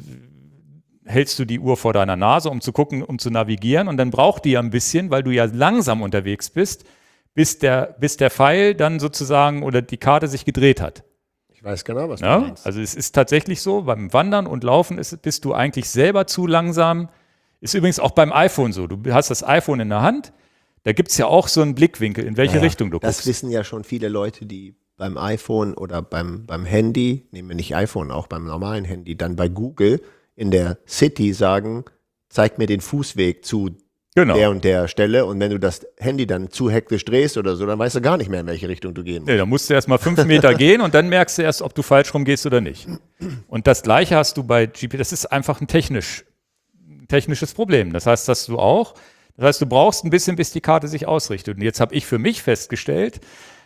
A: hältst du die Uhr vor deiner Nase, um zu gucken, um zu navigieren und dann braucht die ja ein bisschen, weil du ja langsam unterwegs bist, bis der Pfeil dann sozusagen oder die Karte sich gedreht hat.
B: Ich weiß genau, was du meinst.
A: Also es ist tatsächlich so, beim Wandern und Laufen bist du eigentlich selber zu langsam. Ist übrigens auch beim iPhone so. Du hast das iPhone in der Hand, da gibt es ja auch so einen Blickwinkel, in welche Richtung du guckst.
B: Das wissen ja schon viele Leute, die beim iPhone oder beim Handy, nehmen wir nicht iPhone, auch beim normalen Handy, dann bei Google in der City sagen, zeig mir den Fußweg zu der und der Stelle und wenn du das Handy dann zu hektisch drehst oder so, dann weißt du gar nicht mehr, in welche Richtung du gehen musst.
A: Nee, da musst du erst mal 5 Meter gehen und dann merkst du erst, ob du falsch rum gehst oder nicht. Und das Gleiche hast du bei GPS, das ist einfach ein technisches Problem. Das heißt, du brauchst ein bisschen, bis die Karte sich ausrichtet. Und jetzt habe ich für mich festgestellt,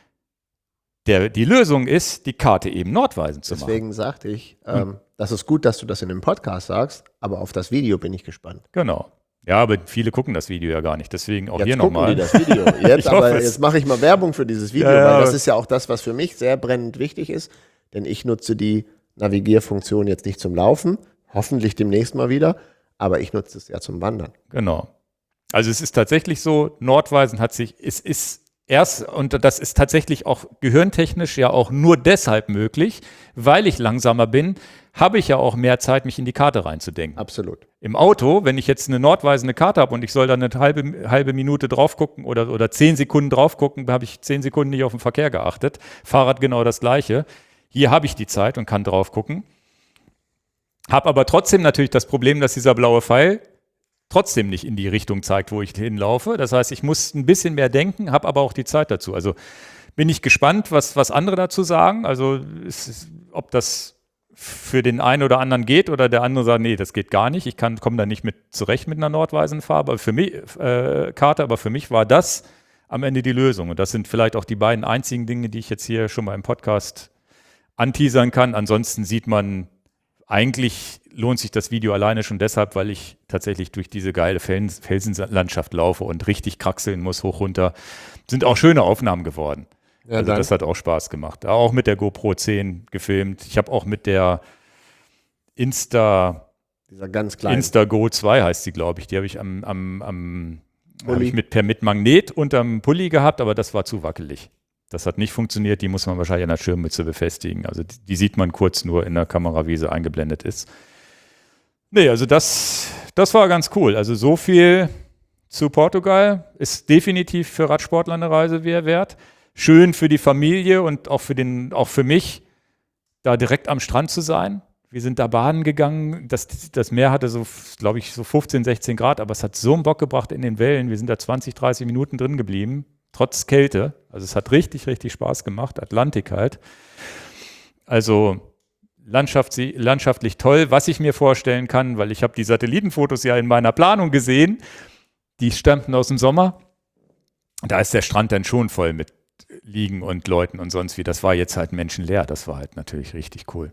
A: die Lösung ist, die Karte eben nordweisend zu machen.
B: Deswegen sagte ich, das ist gut, dass du das in dem Podcast sagst, aber auf das Video bin ich gespannt.
A: Genau. Ja, aber viele gucken das Video ja gar nicht, deswegen auch
B: jetzt
A: hier nochmal.
B: Jetzt gucken die das Video. Jetzt mache ich mal Werbung für dieses Video, weil das ist ja auch das, was für mich sehr brennend wichtig ist, denn ich nutze die Navigierfunktion jetzt nicht zum Laufen, hoffentlich demnächst mal wieder, aber ich nutze es ja zum Wandern.
A: Genau. Also es ist tatsächlich so, nordweisend es ist und das ist tatsächlich auch gehirntechnisch ja auch nur deshalb möglich, weil ich langsamer bin, habe ich ja auch mehr Zeit, mich in die Karte reinzudenken.
B: Absolut.
A: Im Auto, wenn ich jetzt eine nordweisende Karte habe und ich soll da eine halbe Minute drauf gucken oder 10 Sekunden drauf gucken, habe ich 10 Sekunden nicht auf den Verkehr geachtet. Fahrrad genau das Gleiche. Hier habe ich die Zeit und kann drauf gucken. Habe aber trotzdem natürlich das Problem, dass dieser blaue Pfeil trotzdem nicht in die Richtung zeigt, wo ich hinlaufe. Das heißt, ich muss ein bisschen mehr denken, habe aber auch die Zeit dazu. Also bin ich gespannt, was andere dazu sagen. Also ob das für den einen oder anderen geht oder der andere sagt, nee, das geht gar nicht. Ich komme da nicht mit zurecht mit einer nordweisenden Farbe. Aber für mich, Karte, aber für mich war das am Ende die Lösung. Und das sind vielleicht auch die beiden einzigen Dinge, die ich jetzt hier schon mal im Podcast anteasern kann. Ansonsten sieht man, eigentlich lohnt sich das Video alleine schon deshalb, weil ich tatsächlich durch diese geile Felsenlandschaft laufe und richtig kraxeln muss, hoch runter. Sind auch schöne Aufnahmen geworden.
B: Ja,
A: also das hat auch Spaß gemacht. Auch mit der GoPro 10 gefilmt. Ich habe auch mit der
B: dieser ganz kleinen
A: Instago 2 heißt die, glaube ich. Die habe ich mit Magnet unterm Pulli gehabt, aber das war zu wackelig. Das hat nicht funktioniert, die muss man wahrscheinlich an der Schirmmütze befestigen. Also die sieht man kurz nur in der Kamera, wie sie eingeblendet ist. Nee, also das war ganz cool. Also so viel zu Portugal. Ist definitiv für Radsportler eine Reise wert. Schön für die Familie und auch für mich, da direkt am Strand zu sein. Wir sind da baden gegangen. Das Meer hatte so, glaube ich, so 15, 16 Grad, aber es hat so einen Bock gebracht in den Wellen. Wir sind da 20, 30 Minuten drin geblieben. Trotz Kälte. Also es hat richtig, richtig Spaß gemacht. Atlantik halt. Also landschaftlich toll. Was ich mir vorstellen kann, weil ich habe die Satellitenfotos ja in meiner Planung gesehen, die stammten aus dem Sommer. Da ist der Strand dann schon voll mit Liegen und Leuten und sonst wie. Das war jetzt halt menschenleer. Das war halt natürlich richtig cool.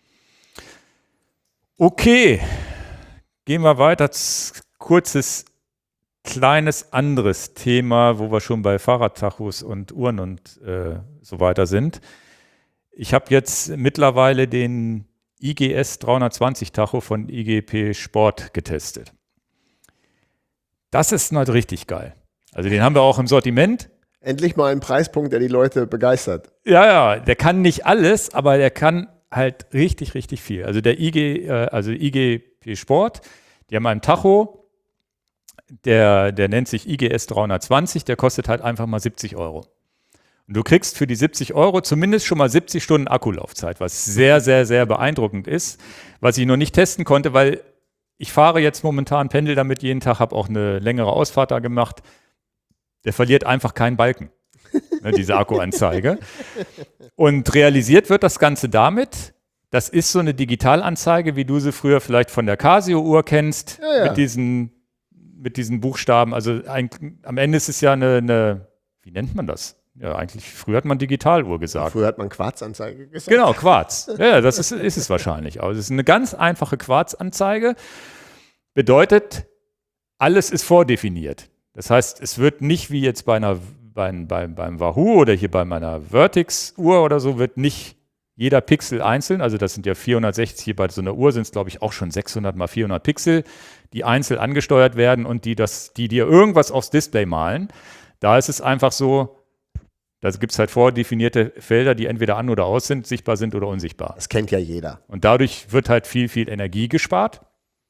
A: Okay, gehen wir weiter. Kurzes kleines anderes Thema, wo wir schon bei Fahrradtachos und Uhren und so weiter sind. Ich habe jetzt mittlerweile den IGS 320 Tacho von IGP Sport getestet. Das ist halt richtig geil. Also den haben wir auch im Sortiment.
B: Endlich mal ein Preispunkt, der die Leute begeistert.
A: Ja, der kann nicht alles, aber der kann halt richtig, richtig viel. Also der IGP Sport, die haben einen Tacho, der nennt sich IGS 320, der kostet halt einfach mal 70 Euro. Und du kriegst für die 70 Euro zumindest schon mal 70 Stunden Akkulaufzeit, was sehr, sehr, sehr beeindruckend ist, was ich noch nicht testen konnte, weil ich fahre jetzt momentan, pendel damit jeden Tag, habe auch eine längere Ausfahrt da gemacht. Der verliert einfach keinen Balken, ne, diese Akkuanzeige. Und realisiert wird das Ganze damit, das ist so eine Digitalanzeige, wie du sie früher vielleicht von der Casio-Uhr kennst,
B: Ja.
A: mit diesen Buchstaben. Also am Ende ist es ja eine, wie nennt man das? Ja, eigentlich, früher hat man Digitaluhr gesagt.
B: Früher hat man Quarzanzeige gesagt.
A: Genau, Quarz. Ja, das ist es wahrscheinlich. Aber es ist eine ganz einfache Quarzanzeige. Bedeutet, alles ist vordefiniert. Das heißt, es wird nicht wie jetzt beim Wahoo oder hier bei meiner Vertix-Uhr oder so, wird nicht jeder Pixel einzeln, also das sind ja 460, hier bei so einer Uhr sind es, glaube ich, auch schon 600 mal 400 Pixel, die einzeln angesteuert werden und die dir irgendwas aufs Display malen. Da ist es einfach so, da gibt es halt vordefinierte Felder, die entweder an oder aus sind, sichtbar sind oder unsichtbar.
B: Das kennt ja jeder.
A: Und dadurch wird halt viel, viel Energie gespart.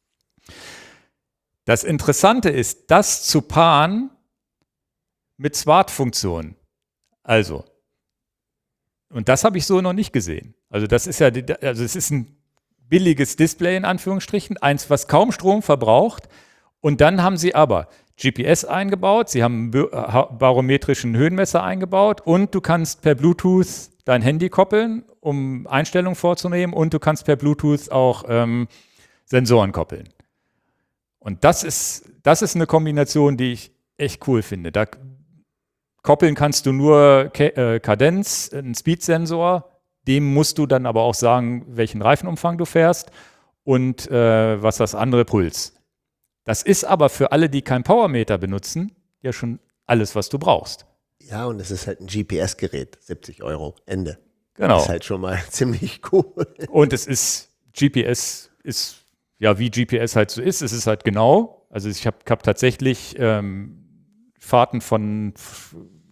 A: Das Interessante ist, das zu paaren mit Smart-Funktionen. Also, und das habe ich so noch nicht gesehen. Also das ist ja, also es ist ein billiges Display in Anführungsstrichen, eins, was kaum Strom verbraucht. Und dann haben sie aber GPS eingebaut, sie haben einen barometrischen Höhenmesser eingebaut und du kannst per Bluetooth dein Handy koppeln, um Einstellungen vorzunehmen und du kannst per Bluetooth auch Sensoren koppeln. Und das ist eine Kombination, die ich echt cool finde. Da koppeln kannst du nur Kadenz, einen Speed-Sensor, dem musst du dann aber auch sagen, welchen Reifenumfang du fährst und was das andere Puls. Das ist aber für alle, die kein Powermeter benutzen, ja schon alles, was du brauchst.
B: Ja, und es ist halt ein GPS-Gerät, 70 Euro, Ende.
A: Genau.
B: Das ist halt schon mal ziemlich cool.
A: Und GPS ist, ja, wie GPS halt so ist, es ist halt genau. Also ich hab tatsächlich Fahrten von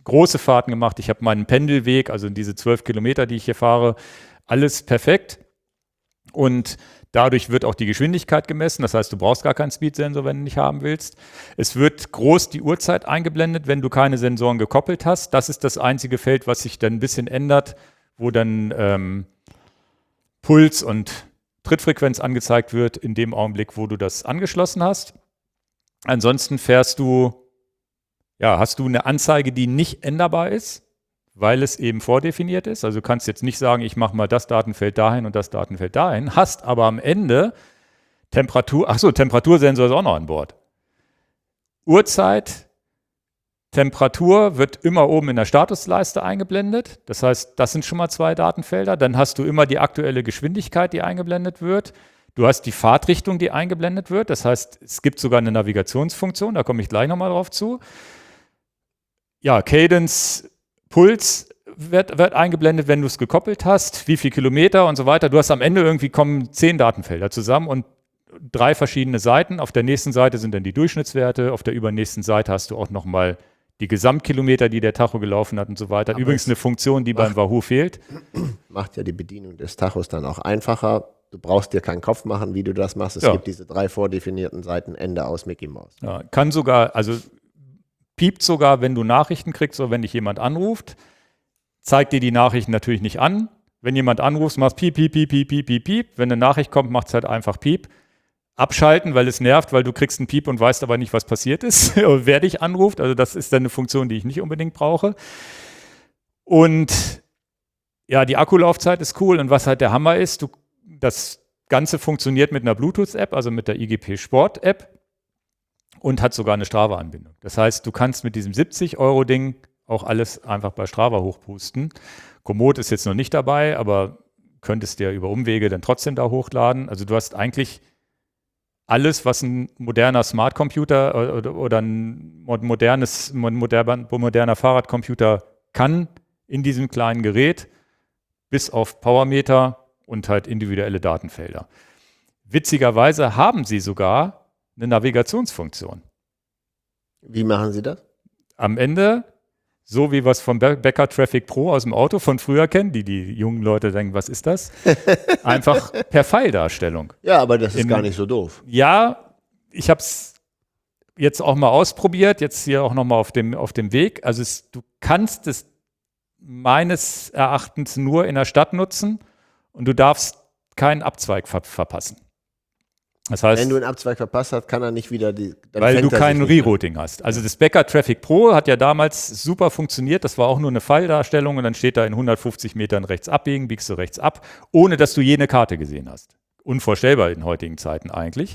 A: große Fahrten gemacht, ich habe meinen Pendelweg, also diese 12 Kilometer, die ich hier fahre, alles perfekt. Und dadurch wird auch die Geschwindigkeit gemessen. Das heißt, du brauchst gar keinen Speedsensor, wenn du nicht haben willst. Es wird groß die Uhrzeit eingeblendet, wenn du keine Sensoren gekoppelt hast. Das ist das einzige Feld, was sich dann ein bisschen ändert, wo dann Puls und Trittfrequenz angezeigt wird in dem Augenblick, wo du das angeschlossen hast. Ansonsten hast du eine Anzeige, die nicht änderbar ist, weil es eben vordefiniert ist. Also du kannst jetzt nicht sagen, ich mache mal das Datenfeld dahin und das Datenfeld dahin, hast aber am Ende Temperatursensor ist auch noch an Bord. Uhrzeit, Temperatur wird immer oben in der Statusleiste eingeblendet. Das heißt, das sind schon mal 2 Datenfelder. Dann hast du immer die aktuelle Geschwindigkeit, die eingeblendet wird. Du hast die Fahrtrichtung, die eingeblendet wird. Das heißt, es gibt sogar eine Navigationsfunktion, da komme ich gleich nochmal drauf zu. Ja, Cadence, Puls wird eingeblendet, wenn du es gekoppelt hast, wie viel Kilometer und so weiter. Du hast am Ende kommen 10 Datenfelder zusammen und 3 verschiedene Seiten. Auf der nächsten Seite sind dann die Durchschnittswerte, auf der übernächsten Seite hast du auch nochmal die Gesamtkilometer, die der Tacho gelaufen hat und so weiter. Aber übrigens eine Funktion, die beim Wahoo fehlt.
B: Macht ja die Bedienung des Tachos dann auch einfacher. Du brauchst dir keinen Kopf machen, wie du das machst. Es gibt diese 3 vordefinierten Seiten, Ende aus Mickey Mouse.
A: Ja, kann sogar, also piept sogar, wenn du Nachrichten kriegst oder wenn dich jemand anruft, zeigt dir die Nachrichten natürlich nicht an. Wenn jemand anruft, machst piep, piep, piep, piep, piep, piep, piep. Wenn eine Nachricht kommt, macht es halt einfach piep. Abschalten, weil es nervt, weil du kriegst einen Piep und weißt aber nicht, was passiert ist, wer dich anruft. Also das ist dann eine Funktion, die ich nicht unbedingt brauche. Und ja, die Akkulaufzeit ist cool. Und was halt der Hammer ist, das Ganze funktioniert mit einer Bluetooth-App, also mit der IGP Sport-App und hat sogar eine Strava-Anbindung. Das heißt, du kannst mit diesem 70-Euro-Ding auch alles einfach bei Strava hochpusten. Komoot ist jetzt noch nicht dabei, aber könntest dir über Umwege dann trotzdem da hochladen. Also du hast eigentlich alles, was ein moderner Smart-Computer oder ein moderner Fahrradcomputer kann in diesem kleinen Gerät, bis auf Powermeter und halt individuelle Datenfelder. Witzigerweise haben sie sogar eine Navigationsfunktion.
B: Wie machen sie das?
A: Am Ende, so wie wir es vom Becker Traffic Pro aus dem Auto von früher kennen, die jungen Leute denken, was ist das? Einfach per Pfeildarstellung.
B: Ja, aber das ist gar nicht so doof.
A: Ja, ich habe es jetzt auch mal ausprobiert, jetzt hier auch nochmal auf dem Weg. Also du kannst es meines Erachtens nur in der Stadt nutzen und du darfst keinen Abzweig verpassen. Das heißt,
B: wenn du einen Abzweig verpasst hast, kann er nicht wieder
A: weil du kein Rerouting hast. Also das Becker Traffic Pro hat ja damals super funktioniert. Das war auch nur eine Pfeildarstellung und dann steht da in 150 Metern rechts abbiegen, biegst du rechts ab, ohne dass du jene Karte gesehen hast. Unvorstellbar in heutigen Zeiten eigentlich.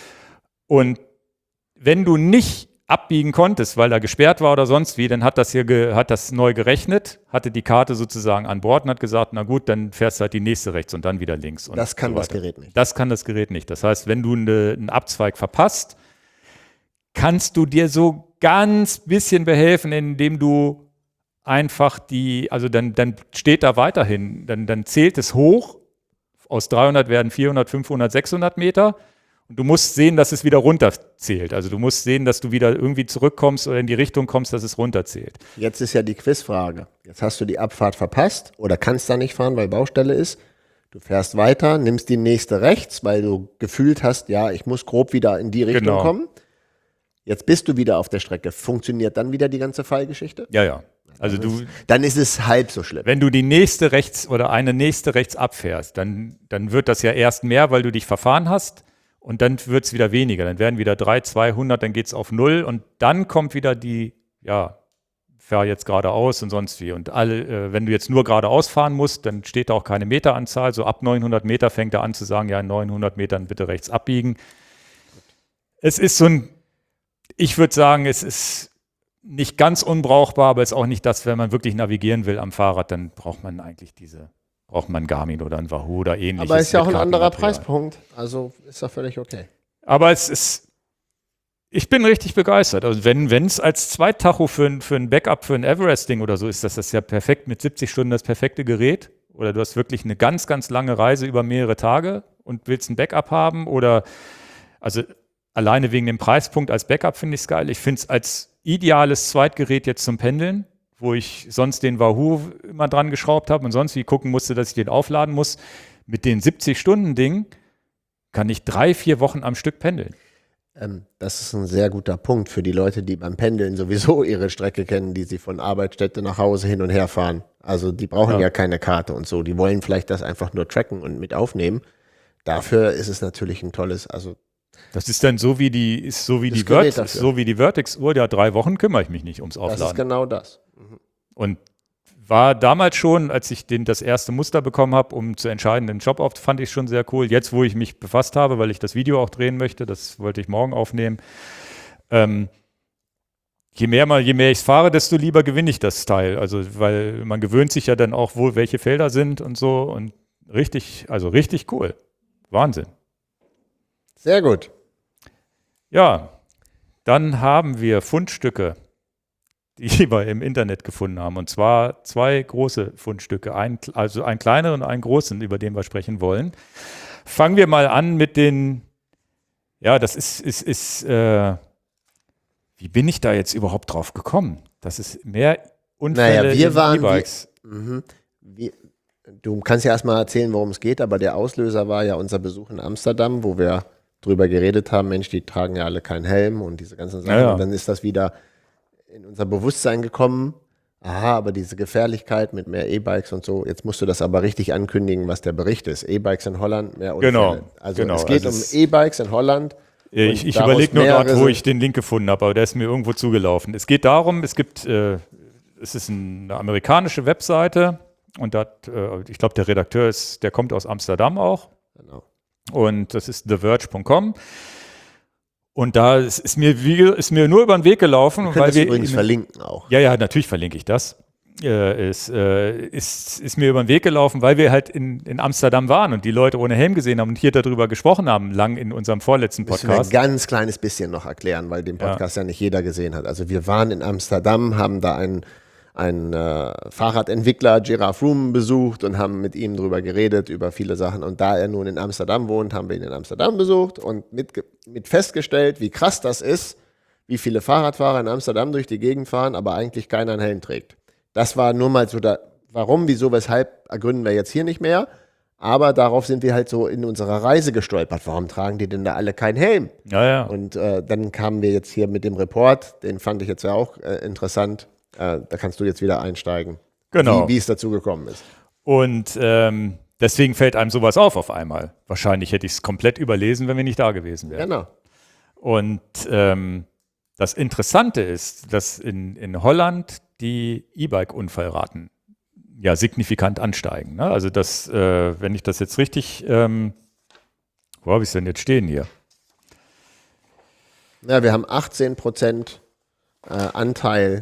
A: Und wenn du nicht abbiegen konntest, weil da gesperrt war oder sonst wie, dann hat das neu gerechnet, hatte die Karte sozusagen an Bord und hat gesagt, na gut, dann fährst du halt die nächste rechts und dann wieder links. Und
B: das kann
A: so
B: das Gerät nicht.
A: Das kann das Gerät nicht. Das heißt, wenn du einen Abzweig verpasst, kannst du dir so ganz bisschen behelfen, indem du einfach dann steht da weiterhin, dann zählt es hoch, aus 300 werden 400, 500, 600 Meter. Und du musst sehen, dass es wieder runterzählt. Also du musst sehen, dass du wieder irgendwie zurückkommst oder in die Richtung kommst, dass es runterzählt.
B: Jetzt ist ja die Quizfrage. Jetzt hast du die Abfahrt verpasst oder kannst da nicht fahren, weil Baustelle ist. Du fährst weiter, nimmst die nächste rechts, weil du gefühlt hast, ja, ich muss grob wieder in die Richtung kommen. Jetzt bist du wieder auf der Strecke. Funktioniert dann wieder die ganze Fallgeschichte?
A: Ja. Also
B: dann ist es halb so schlimm.
A: Wenn du die nächste rechts oder eine nächste rechts abfährst, dann wird das ja erst mehr, weil du dich verfahren hast. Und dann wird es wieder weniger. Dann werden wieder 3, 200, dann geht es auf 0 und dann kommt wieder fahr jetzt geradeaus und sonst wie. Und wenn du jetzt nur geradeaus fahren musst, dann steht da auch keine Meteranzahl. So ab 900 Meter fängt er an zu sagen, ja, in 900 Metern bitte rechts abbiegen. Es ist ich würde sagen, es ist nicht ganz unbrauchbar, aber es ist auch nicht das, wenn man wirklich navigieren will am Fahrrad, dann braucht man eigentlich braucht man Garmin oder ein Wahoo oder ähnliches.
B: Aber ist ja auch ein anderer Preispunkt, also ist doch völlig okay.
A: Aber ich bin richtig begeistert. Also wenn es als Zweittacho für ein Backup, für ein Everesting oder so ist, das ja perfekt mit 70 Stunden das perfekte Gerät. Oder du hast wirklich eine ganz, ganz lange Reise über mehrere Tage und willst ein Backup haben also alleine wegen dem Preispunkt als Backup finde ich es geil. Ich finde es als ideales Zweitgerät jetzt zum Pendeln, wo ich sonst den Wahoo immer dran geschraubt habe und sonst wie gucken musste, dass ich den aufladen muss. Mit den 70-Stunden-Ding kann ich 3-4 Wochen am Stück pendeln.
B: Das ist ein sehr guter Punkt für die Leute, die beim Pendeln sowieso ihre Strecke kennen, die sie von Arbeitsstätte nach Hause hin und her fahren. Also die brauchen ja keine Karte und so. Die wollen vielleicht das einfach nur tracken und mit aufnehmen. Dafür ist es natürlich ein tolles, also
A: das ist dann so wie die Vertex-Uhr, ja 3 Wochen kümmere ich mich nicht ums Aufladen.
B: das ist genau das.
A: Und war damals schon, als ich das erste Muster bekommen habe, um zu entscheiden, den Job auf, fand ich schon sehr cool. Jetzt, wo ich mich befasst habe, weil ich das Video auch drehen möchte, das wollte ich morgen aufnehmen. Je mehr ich es fahre, desto lieber gewinne ich das Teil. Also, weil man gewöhnt sich ja dann auch, wo welche Felder sind und so. Und richtig cool. Wahnsinn.
B: Sehr gut.
A: Ja, dann haben wir Fundstücke, die wir im Internet gefunden haben. Und zwar 2 große Fundstücke, also einen kleineren und einen großen, über den wir sprechen wollen. Fangen wir mal an mit den, ja, das ist wie bin ich da jetzt überhaupt drauf gekommen? Das ist mehr Unfälle in E-Bikes.
B: Du kannst ja erstmal erzählen, worum es geht, aber der Auslöser war ja unser Besuch in Amsterdam, wo wir drüber geredet haben, Mensch, die tragen ja alle keinen Helm und diese ganzen Sachen.
A: Ja.
B: Und dann ist das wieder in unser Bewusstsein gekommen. Aha, aber diese Gefährlichkeit mit mehr E-Bikes und so, jetzt musst du das aber richtig ankündigen, was der Bericht ist. E-Bikes in Holland, mehr Unfälle.
A: Genau.
B: Es geht um E-Bikes in Holland.
A: Ich überlege nur gerade, wo ich den Link gefunden habe, aber der ist mir irgendwo zugelaufen. Es geht darum, es ist eine amerikanische Webseite und ich glaube, der Redakteur der kommt aus Amsterdam auch.
B: Genau.
A: Und das ist theverge.com. Und da ist mir nur über den Weg gelaufen.
B: Du könntest übrigens verlinken auch.
A: Ja, natürlich verlinke ich das. Ist mir über den Weg gelaufen, weil wir halt in Amsterdam waren und die Leute ohne Helm gesehen haben und hier darüber gesprochen haben, lang in unserem vorletzten Podcast.
B: Müssen wir ein ganz kleines bisschen noch erklären, weil den Podcast ja nicht jeder gesehen hat. Also wir waren in Amsterdam, haben da einen Fahrradentwickler, Gerard Froome, besucht und haben mit ihm drüber geredet, über viele Sachen. Und da er nun in Amsterdam wohnt, haben wir ihn in Amsterdam besucht und mit festgestellt, wie krass das ist, wie viele Fahrradfahrer in Amsterdam durch die Gegend fahren, aber eigentlich keiner einen Helm trägt. Das war nur mal so warum, wieso, weshalb ergründen wir jetzt hier nicht mehr. Aber darauf sind wir halt so in unserer Reise gestolpert. Warum tragen die denn da alle keinen Helm?
A: Ja.
B: Und dann kamen wir jetzt hier mit dem Report, den fand ich jetzt ja auch interessant. Da kannst du jetzt wieder einsteigen,
A: genau,
B: wie es dazu gekommen ist.
A: Und deswegen fällt einem sowas auf einmal. Wahrscheinlich hätte ich es komplett überlesen, wenn wir nicht da gewesen wären.
B: Genau.
A: Und das Interessante ist, dass in Holland die E-Bike-Unfallraten ja signifikant ansteigen. Ne? Also wenn ich das jetzt richtig, wo habe ich es denn jetzt stehen hier?
B: Ja, wir haben 18% Anteil.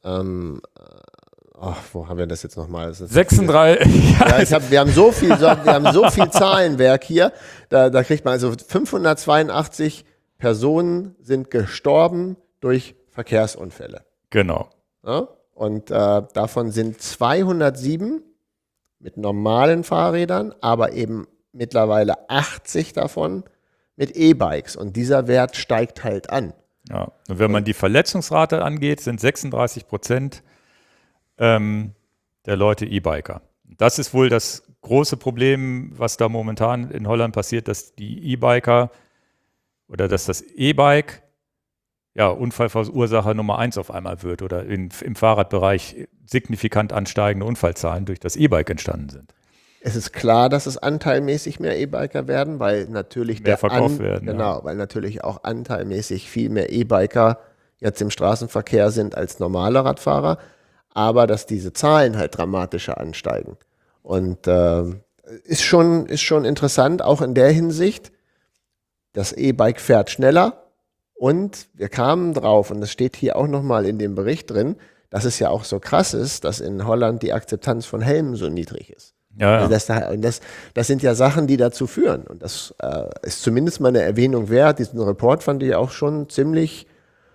B: Wo haben wir das jetzt nochmal?
A: 36.
B: Ja, wir haben so viel Zahlenwerk hier. Da kriegt man also 582 Personen sind gestorben durch Verkehrsunfälle.
A: Genau.
B: Ja? Und davon sind 207 mit normalen Fahrrädern, aber eben mittlerweile 80 davon mit E-Bikes. Und dieser Wert steigt halt an.
A: Ja, und wenn man die Verletzungsrate angeht, sind 36% der Leute E-Biker. Das ist wohl das große Problem, was da momentan in Holland passiert, dass die E-Biker oder dass das E-Bike ja Unfallverursacher Nummer 1 auf einmal wird oder im Fahrradbereich signifikant ansteigende Unfallzahlen durch das E-Bike entstanden sind.
B: Es ist klar, dass es anteilmäßig mehr E-Biker werden, weil natürlich
A: mehr verkauft werden.
B: Genau, weil natürlich auch anteilmäßig viel mehr E-Biker jetzt im Straßenverkehr sind als normale Radfahrer, aber dass diese Zahlen halt dramatischer ansteigen. Und ist schon interessant, auch in der Hinsicht, das E-Bike fährt schneller und wir kamen drauf, und das steht hier auch nochmal in dem Bericht drin, dass es ja auch so krass ist, dass in Holland die Akzeptanz von Helmen so niedrig ist.
A: Ja.
B: Also das sind ja Sachen, die dazu führen. Und das ist zumindest mal eine Erwähnung wert. Diesen Report fand ich auch schon ziemlich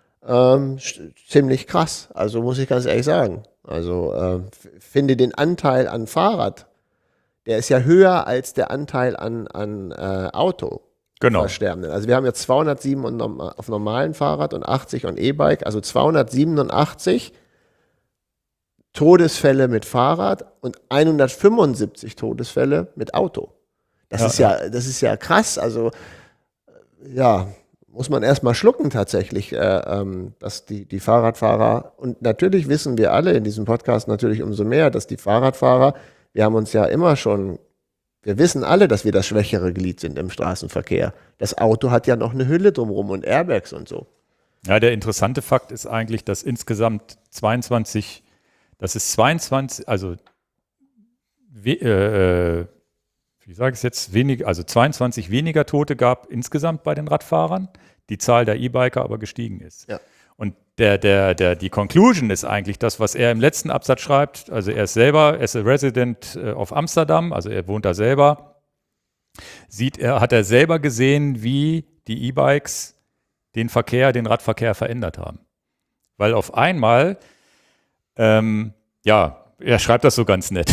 B: krass. Also muss ich ganz ehrlich sagen. Also finde den Anteil an Fahrrad, der ist ja höher als der Anteil an Auto.
A: Genau.
B: Versterbenden. Also wir haben jetzt 207 auf normalen Fahrrad und 80 on E-Bike, also 287 Todesfälle mit Fahrrad und 175 Todesfälle mit Auto. Das ist ja krass. Also ja, muss man erstmal schlucken tatsächlich, dass die Fahrradfahrer, und natürlich wissen wir alle in diesem Podcast natürlich umso mehr, dass die Fahrradfahrer, wir haben uns ja immer schon, wir wissen alle, dass wir das schwächere Glied sind im Straßenverkehr. Das Auto hat ja noch eine Hülle drumherum und Airbags und so.
A: Ja, der interessante Fakt ist eigentlich, dass insgesamt 22, also wie sage ich es jetzt, 22 weniger Tote gab insgesamt bei den Radfahrern, die Zahl der E-Biker aber gestiegen ist.
B: Ja.
A: Und die Conclusion ist eigentlich das, was er im letzten Absatz schreibt. Also er ist a resident of Amsterdam, also er wohnt da selber. Hat er selber gesehen, wie die E-Bikes den Radverkehr verändert haben. Weil auf einmal, er schreibt das so ganz nett.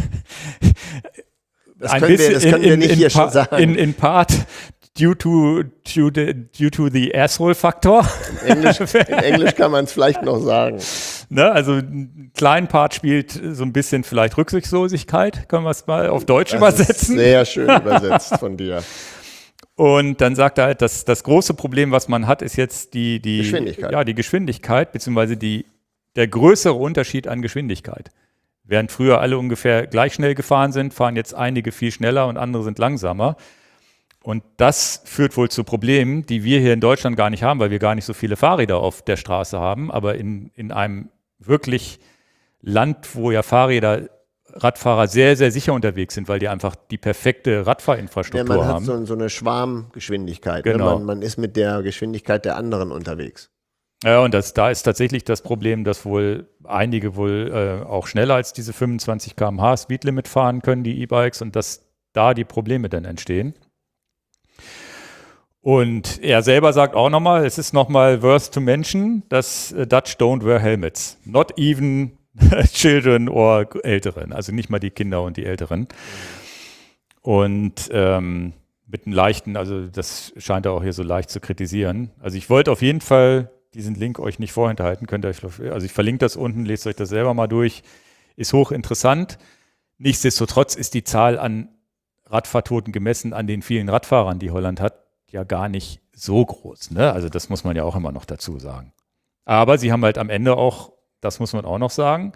B: Das können wir nicht hier schon sagen.
A: In part due to the asshole-Faktor.
B: In Englisch kann man es vielleicht noch sagen.
A: Ne, also einen kleinen Part spielt so ein bisschen vielleicht Rücksichtslosigkeit, können wir es mal auf Deutsch übersetzen.
B: Ist sehr schön übersetzt von dir.
A: Und dann sagt er halt, dass das große Problem, was man hat, ist jetzt die
B: Geschwindigkeit.
A: Ja, die Geschwindigkeit, beziehungsweise der größere Unterschied an Geschwindigkeit. Während früher alle ungefähr gleich schnell gefahren sind, fahren jetzt einige viel schneller und andere sind langsamer. Und das führt wohl zu Problemen, die wir hier in Deutschland gar nicht haben, weil wir gar nicht so viele Fahrräder auf der Straße haben. Aber in einem wirklich Land, wo ja Radfahrer sehr, sehr sicher unterwegs sind, weil die einfach die perfekte Radfahrinfrastruktur haben.
B: Man hat so eine Schwarmgeschwindigkeit.
A: Genau.
B: Ne? Man ist mit der Geschwindigkeit der anderen unterwegs.
A: Ja, und da ist tatsächlich das Problem, dass wohl einige auch schneller als diese 25 km/h Speedlimit fahren können, die E-Bikes, und dass da die Probleme dann entstehen. Und er selber sagt auch nochmal, es ist nochmal worth to mention, dass Dutch don't wear helmets. Not even children or Älteren, also nicht mal die Kinder und die Älteren. Und mit einem leichten, also das scheint er auch hier so leicht zu kritisieren. Also ich wollte auf jeden Fall diesen Link euch nicht vorenthalten, also ich verlinke das unten, lest euch das selber mal durch, ist hochinteressant. Nichtsdestotrotz ist die Zahl an Radfahrtoten gemessen an den vielen Radfahrern, die Holland hat, ja gar nicht so groß. Ne? Also das muss man ja auch immer noch dazu sagen. Aber sie haben halt am Ende auch, das muss man auch noch sagen,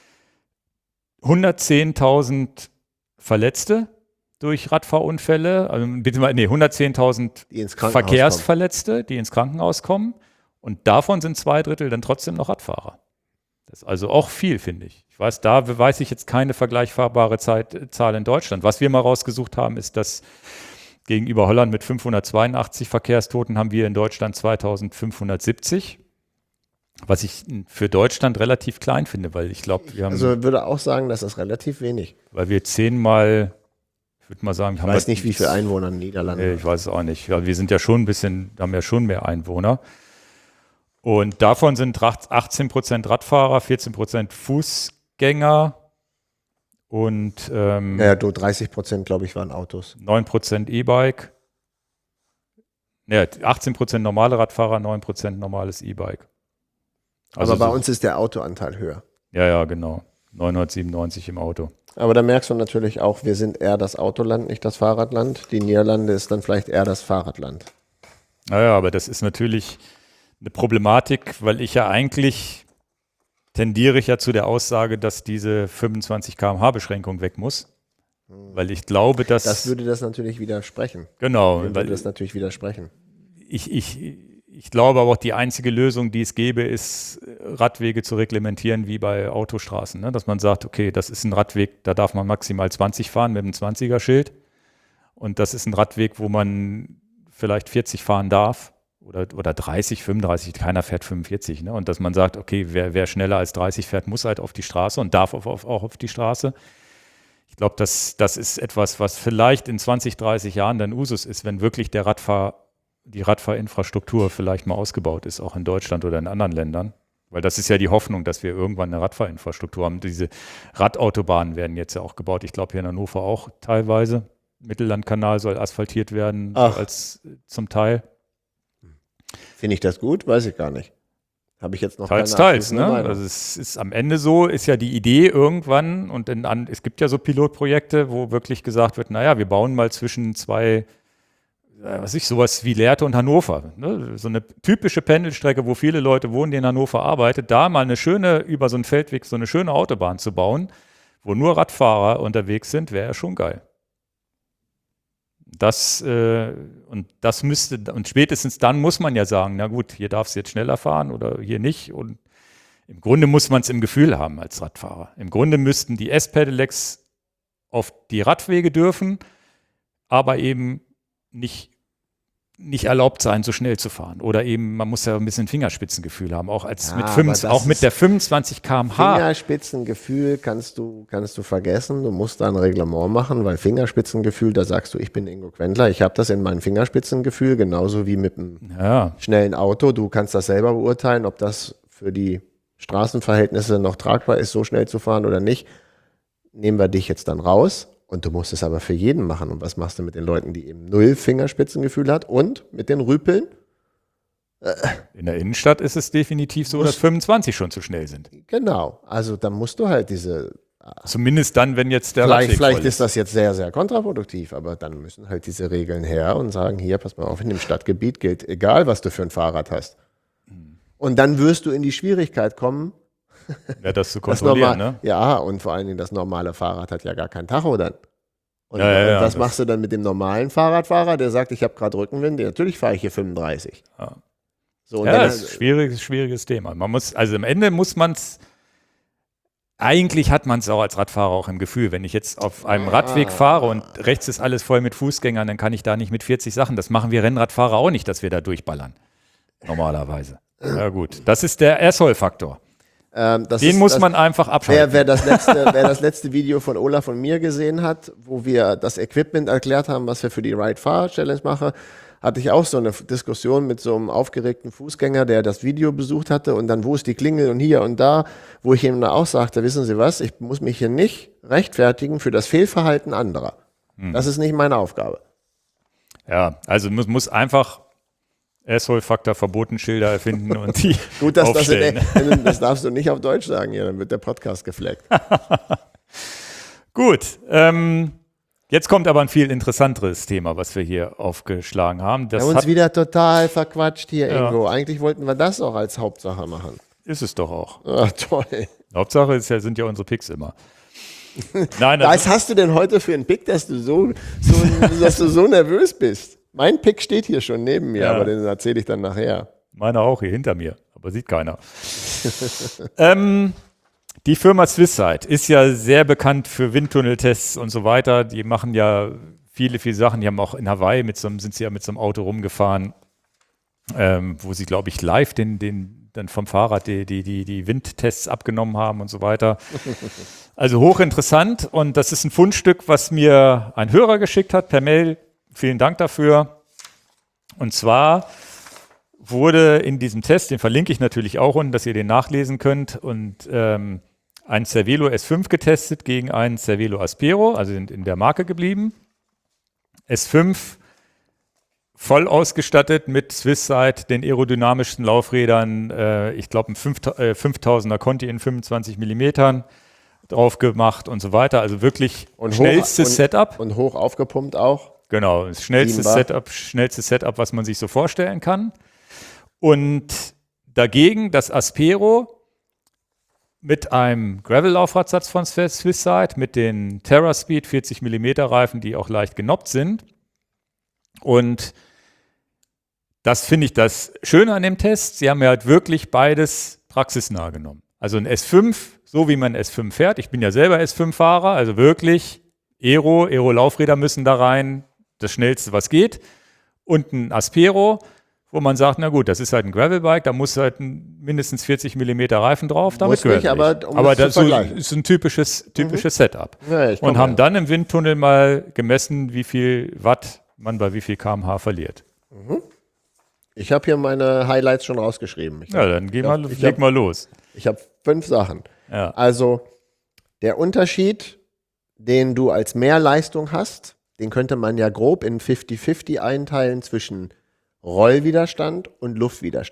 A: 110.000 Verletzte durch Radfahrunfälle, also 110.000 Verkehrsverletzte, die ins Krankenhaus kommen. Und davon sind 2/3 dann trotzdem noch Radfahrer. Das ist also auch viel, finde ich. Da weiß ich jetzt keine vergleichbare Zahl in Deutschland. Was wir mal rausgesucht haben, ist, dass gegenüber Holland mit 582 Verkehrstoten haben wir in Deutschland 2570. Was ich für Deutschland relativ klein finde, weil ich glaube, wir haben.
B: Also ich würde auch sagen, das ist relativ wenig.
A: Weil wir 10-mal, ich würde mal sagen,
B: ich weiß nicht, wie viele Einwohner in den Niederlanden.
A: Ich weiß es auch nicht. Wir sind ja schon ein bisschen, haben ja schon mehr Einwohner. Und davon sind 18% Radfahrer, 14% Fußgänger und
B: 30%, glaube ich, waren Autos.
A: 9% E-Bike. 18% normale Radfahrer, 9% normales E-Bike. Also
B: aber bei uns ist der Autoanteil höher.
A: Ja, genau. 997 im Auto.
B: Aber da merkst du natürlich auch, wir sind eher das Autoland, nicht das Fahrradland. Die Niederlande ist dann vielleicht eher das Fahrradland.
A: Naja, aber das ist natürlich eine Problematik, weil tendiere ich ja zu der Aussage, dass diese 25 km/h Beschränkung weg muss. Weil ich glaube, dass...
B: Das würde das natürlich widersprechen.
A: Genau. Ich glaube aber auch, die einzige Lösung, die es gäbe, ist, Radwege zu reglementieren wie bei Autostraßen. Ne? Dass man sagt, okay, das ist ein Radweg, da darf man maximal 20 fahren mit einem 20er-Schild. Und das ist ein Radweg, wo man vielleicht 40 fahren darf. Oder 30, 35, keiner fährt 45. Ne? Und dass man sagt, okay, wer schneller als 30 fährt, muss halt auf die Straße und darf auch auf die Straße. Ich glaube, das ist etwas, was vielleicht in 20, 30 Jahren dann Usus ist, wenn wirklich die Radfahrinfrastruktur vielleicht mal ausgebaut ist, auch in Deutschland oder in anderen Ländern. Weil das ist ja die Hoffnung, dass wir irgendwann eine Radfahrinfrastruktur haben. Diese Radautobahnen werden jetzt ja auch gebaut. Ich glaube, hier in Hannover auch teilweise. Mittellandkanal soll asphaltiert werden, als zum Teil.
B: Finde ich das gut? Weiß ich gar nicht. Habe ich jetzt noch
A: Teils,
B: keine
A: teils,
B: abschließende
A: ne?
B: Meinung.
A: Also es ist am Ende so, ist ja die Idee irgendwann und es gibt ja so Pilotprojekte, wo wirklich gesagt wird, naja, wir bauen mal zwischen zwei, sowas wie Lehrte und Hannover, ne? So eine typische Pendelstrecke, wo viele Leute wohnen, die in Hannover arbeiten, da mal über so einen Feldweg, so eine schöne Autobahn zu bauen, wo nur Radfahrer unterwegs sind, wäre ja schon geil. Und spätestens dann muss man ja sagen, na gut, hier darfst du jetzt schneller fahren oder hier nicht. Und im Grunde muss man es im Gefühl haben als Radfahrer. Im Grunde müssten die S-Pedelecs auf die Radwege dürfen, aber eben nicht erlaubt sein, so schnell zu fahren. Oder eben, man muss ja ein bisschen Fingerspitzengefühl haben, auch mit der 25 km/h.
B: Fingerspitzengefühl kannst du vergessen. Du musst da ein Reglement machen, weil Fingerspitzengefühl, da sagst du, ich bin Ingo Quentler, ich habe das in meinem Fingerspitzengefühl, genauso wie mit einem schnellen Auto. Du kannst das selber beurteilen, ob das für die Straßenverhältnisse noch tragbar ist, so schnell zu fahren oder nicht. Nehmen wir dich jetzt dann raus. Und du musst es aber für jeden machen. Und was machst du mit den Leuten, die eben 0 Fingerspitzengefühl hat? Und mit den Rüpeln?
A: In der Innenstadt ist es definitiv so, dass 25 schon zu schnell sind.
B: Genau. Also da musst du halt
A: Zumindest dann, wenn jetzt der
B: Radweg
A: voll
B: ist das jetzt sehr, sehr kontraproduktiv. Aber dann müssen halt diese Regeln her und sagen, hier, pass mal auf, in dem Stadtgebiet gilt, egal was du für ein Fahrrad hast. Und dann wirst du in die Schwierigkeit kommen,
A: das zu kontrollieren, ne?
B: Ja, und vor allen Dingen das normale Fahrrad hat ja gar kein Tacho dann. Und was machst du dann mit dem normalen Fahrradfahrer, der sagt, ich habe gerade Rückenwind? Natürlich fahre ich hier 35.
A: Ja,
B: so,
A: das ist ein schwieriges Thema. Am Ende muss man es, eigentlich hat man es auch als Radfahrer auch im Gefühl, wenn ich jetzt auf einem Radweg fahre und rechts ist alles voll mit Fußgängern, dann kann ich da nicht mit 40 Sachen. Das machen wir Rennradfahrer auch nicht, dass wir da durchballern. Normalerweise. Ja gut, das ist der Asshole-Faktor. Den muss man einfach abschalten.
B: Wer das letzte Video von Olaf und mir gesehen hat, wo wir das Equipment erklärt haben, was wir für die Ride-Fahrer-Challenge machen, hatte ich auch so eine Diskussion mit so einem aufgeregten Fußgänger, der das Video besucht hatte und dann, wo ist die Klingel und hier und da, wo ich ihm dann auch sagte, wissen Sie was, ich muss mich hier nicht rechtfertigen für das Fehlverhalten anderer. Das ist nicht meine Aufgabe.
A: Ja, also muss einfach Asshole-Faktor Verbotenschilder erfinden und die
B: Gut,
A: aufstellen.
B: Das darfst du nicht auf Deutsch sagen, ja, dann wird der Podcast gefleckt.
A: Gut, jetzt kommt aber ein viel interessanteres Thema, was wir hier aufgeschlagen haben.
B: Wir haben uns wieder total verquatscht hier irgendwo. Eigentlich wollten wir das auch als Hauptsache machen.
A: Ist es doch auch.
B: Ach, toll.
A: Hauptsache sind ja unsere Picks immer. Nein,
B: was hast du denn heute für einen Pick, dass du so nervös bist? Mein Pick steht hier schon neben mir, aber den erzähle ich dann nachher.
A: Meiner auch hier hinter mir, aber sieht keiner. Die Firma Swisside ist ja sehr bekannt für Windtunneltests und so weiter. Die machen ja viele Sachen. Die haben auch in Hawaii sind sie ja mit so einem Auto rumgefahren, wo sie, glaube ich, live dann vom Fahrrad die Windtests abgenommen haben und so weiter. Also hochinteressant. Und das ist ein Fundstück, was mir ein Hörer geschickt hat per Mail. Vielen Dank dafür. Und zwar wurde in diesem Test, den verlinke ich natürlich auch unten, dass ihr den nachlesen könnt, und ein Cervelo S5 getestet gegen einen Cervelo Aspero, also sind in der Marke geblieben. S5 voll ausgestattet mit Swisside, den aerodynamischsten Laufrädern, ich glaube ein 5000er Conti in 25 mm drauf gemacht und so weiter. Also wirklich schnellstes Setup.
B: Und hoch aufgepumpt auch.
A: Genau, das schnellste Setup, was man sich so vorstellen kann. Und dagegen das Aspero mit einem Gravel-Laufradsatz von Swisside, mit den TerraSpeed 40 mm Reifen, die auch leicht genoppt sind. Und das finde ich das Schöne an dem Test. Sie haben ja halt wirklich beides praxisnah genommen. Also ein S5, so wie man S5 fährt. Ich bin ja selber S5-Fahrer, also wirklich Aero-Laufräder müssen da rein. Das Schnellste, was geht. Und ein Aspero, wo man sagt, na gut, das ist halt ein Gravelbike, da muss halt mindestens 40 mm Reifen drauf.
B: Muss nicht, aber
A: das ist ein typisches Setup. Ja, und haben dann im Windtunnel mal gemessen, wie viel Watt man bei wie viel km/h verliert.
B: Ich habe hier meine Highlights schon rausgeschrieben.
A: Dann leg mal los.
B: Ich habe 5 Sachen.
A: Ja.
B: Also der Unterschied, den du als Mehrleistung hast, den könnte man ja grob in 50-50 einteilen zwischen Rollwiderstand und Luftwiderstand.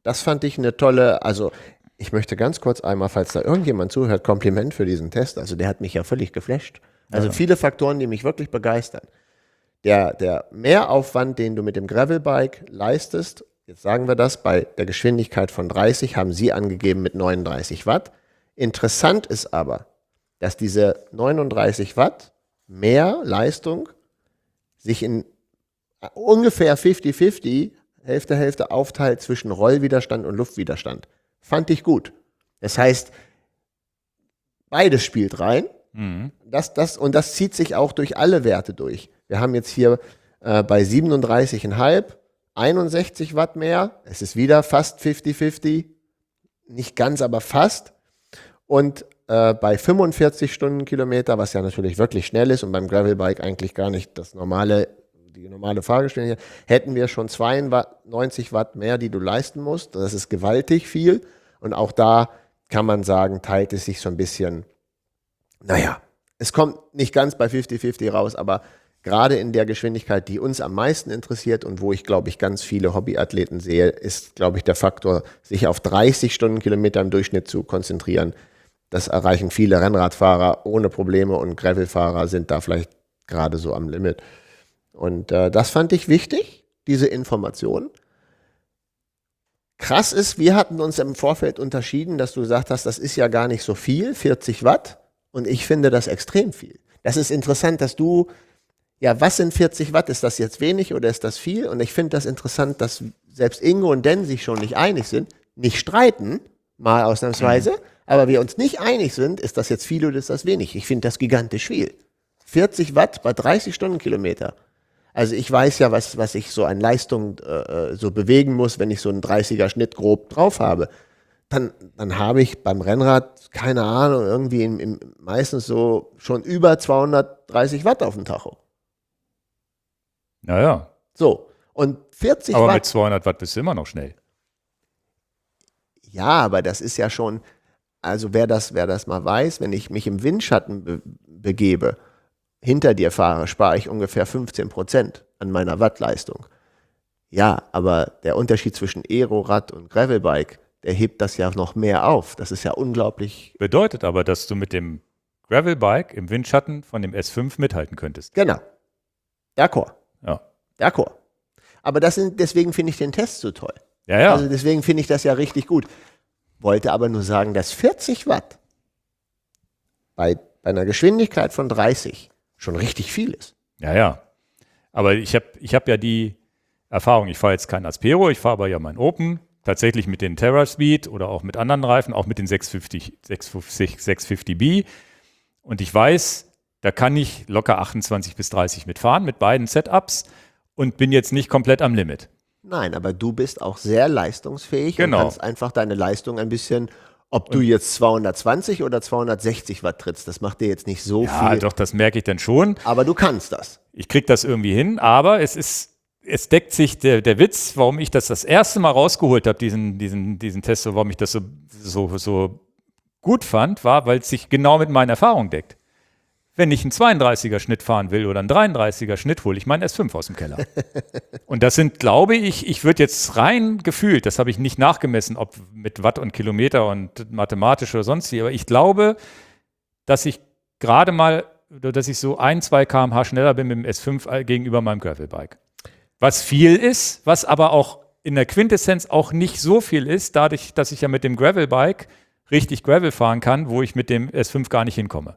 B: Das fand ich eine tolle, also ich möchte ganz kurz einmal, falls da irgendjemand zuhört, Kompliment für diesen Test. Also der hat mich ja völlig geflasht. Also viele Faktoren, die mich wirklich begeistern. Der Mehraufwand, den du mit dem Gravelbike leistest, jetzt sagen wir das, bei der Geschwindigkeit von 30 haben Sie angegeben mit 39 Watt. Interessant ist aber, dass diese 39 Watt mehr Leistung sich in ungefähr 50-50, Hälfte aufteilt zwischen Rollwiderstand und Luftwiderstand. Fand ich gut. Das heißt, beides spielt rein. Und das zieht sich auch durch alle Werte durch. Wir haben jetzt hier bei 37,5 61 Watt mehr. Es ist wieder fast 50-50. Nicht ganz, aber fast. Und bei 45 Stundenkilometer, was ja natürlich wirklich schnell ist und beim Gravelbike eigentlich gar nicht die normale Fahrgeschwindigkeit, hätten wir schon 92 Watt mehr, die du leisten musst. Das ist gewaltig viel. Und auch da kann man sagen, teilt es sich so ein bisschen. Naja, es kommt nicht ganz bei 50-50 raus, aber gerade in der Geschwindigkeit, die uns am meisten interessiert und wo ich, glaube ich, ganz viele Hobbyathleten sehe, ist, glaube ich, der Faktor, sich auf 30 Stundenkilometer im Durchschnitt zu konzentrieren. Das erreichen viele Rennradfahrer ohne Probleme und Gravelfahrer sind da vielleicht gerade so am Limit. Und das fand ich wichtig, diese Information. Krass ist, wir hatten uns im Vorfeld unterschieden, dass du gesagt hast, das ist ja gar nicht so viel, 40 Watt. Und ich finde das extrem viel. Das ist interessant, dass du, ja, was sind 40 Watt? Ist das jetzt wenig oder ist das viel? Und ich finde das interessant, dass selbst Ingo und Dan sich schon nicht einig sind, nicht streiten, mal ausnahmsweise, aber wir uns nicht einig sind, ist das jetzt viel oder ist das wenig? Ich finde das gigantisch viel. 40 Watt bei 30 Stundenkilometer. Also ich weiß ja, was ich so an Leistung so bewegen muss, wenn ich so einen 30er Schnitt grob drauf habe. Dann habe ich beim Rennrad, keine Ahnung, irgendwie meistens so schon über 230 Watt auf dem Tacho.
A: Naja.
B: So, und 40
A: aber
B: Watt.
A: Aber mit 200 Watt bist du immer noch schnell.
B: Ja, aber das ist ja schon, also wer das mal weiß, wenn ich mich im Windschatten begebe, hinter dir fahre, spare ich ungefähr 15% an meiner Wattleistung. Ja, aber der Unterschied zwischen Aerorad und Gravelbike, der hebt das ja noch mehr auf. Das ist ja unglaublich.
A: Bedeutet aber, dass du mit dem Gravelbike im Windschatten von dem S5 mithalten könntest.
B: Genau. D'accord.
A: Ja.
B: D'accord. Aber deswegen finde ich den Test so toll.
A: Ja.
B: Also deswegen finde ich das ja richtig gut. Wollte aber nur sagen, dass 40 Watt bei einer Geschwindigkeit von 30 schon richtig viel ist.
A: Ja. Aber ich hab ja die Erfahrung, ich fahre jetzt kein Aspero, ich fahre aber ja mein Open, tatsächlich mit den TerraSpeed oder auch mit anderen Reifen, auch mit den 650B. Und ich weiß, da kann ich locker 28 bis 30 mitfahren mit beiden Setups und bin jetzt nicht komplett am Limit.
B: Nein, aber du bist auch sehr leistungsfähig
A: Genau.
B: Und kannst einfach deine Leistung ein bisschen, ob du jetzt 220 oder 260 Watt trittst, das macht dir jetzt nicht so viel.
A: Ja, doch, das merke ich dann schon.
B: Aber du kannst das.
A: Ich kriege das irgendwie hin, aber es deckt sich der Witz, warum ich das erste Mal rausgeholt habe, diesen Test, warum ich das so gut fand, war, weil es sich genau mit meiner Erfahrung deckt. Wenn ich einen 32er Schnitt fahren will oder einen 33er Schnitt, hole ich meinen S5 aus dem Keller. Und das sind, glaube ich würde jetzt rein gefühlt, das habe ich nicht nachgemessen, ob mit Watt und Kilometer und mathematisch oder sonst wie, aber ich glaube, dass ich gerade mal, dass ich so 1-2 km/h schneller bin mit dem S5 gegenüber meinem Gravelbike. Was viel ist, was aber auch in der Quintessenz auch nicht so viel ist, dadurch, dass ich ja mit dem Gravelbike richtig Gravel fahren kann, wo ich mit dem S5 gar nicht hinkomme.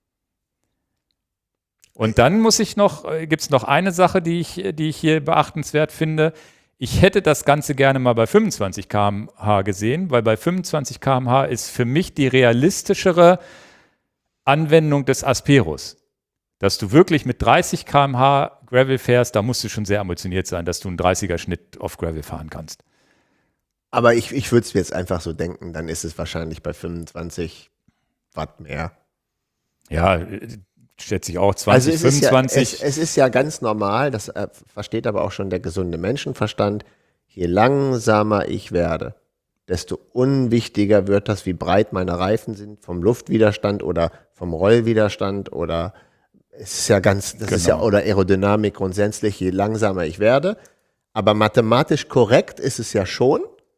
A: Und dann gibt es noch eine Sache, die ich hier beachtenswert finde. Ich hätte das Ganze gerne mal bei 25 km/h gesehen, weil bei 25 km/h ist für mich die realistischere Anwendung des Asperos. Dass du wirklich mit 30 km/h Gravel fährst, da musst du schon sehr ambitioniert sein, dass du einen 30er Schnitt auf Gravel fahren kannst.
B: Aber ich würde es jetzt einfach so denken, dann ist es wahrscheinlich bei 25 Watt mehr.
A: Ja, schätze ich auch 20,
B: also
A: 25.
B: Es ist ja ganz normal, das versteht aber auch schon der gesunde Menschenverstand, je langsamer ich werde, desto unwichtiger wird das, wie breit meine Reifen sind, vom Luftwiderstand oder vom Rollwiderstand oder es ist ja ist ja, oder Aerodynamik grundsätzlich, je langsamer ich werde. Aber mathematisch korrekt ist es ja schon,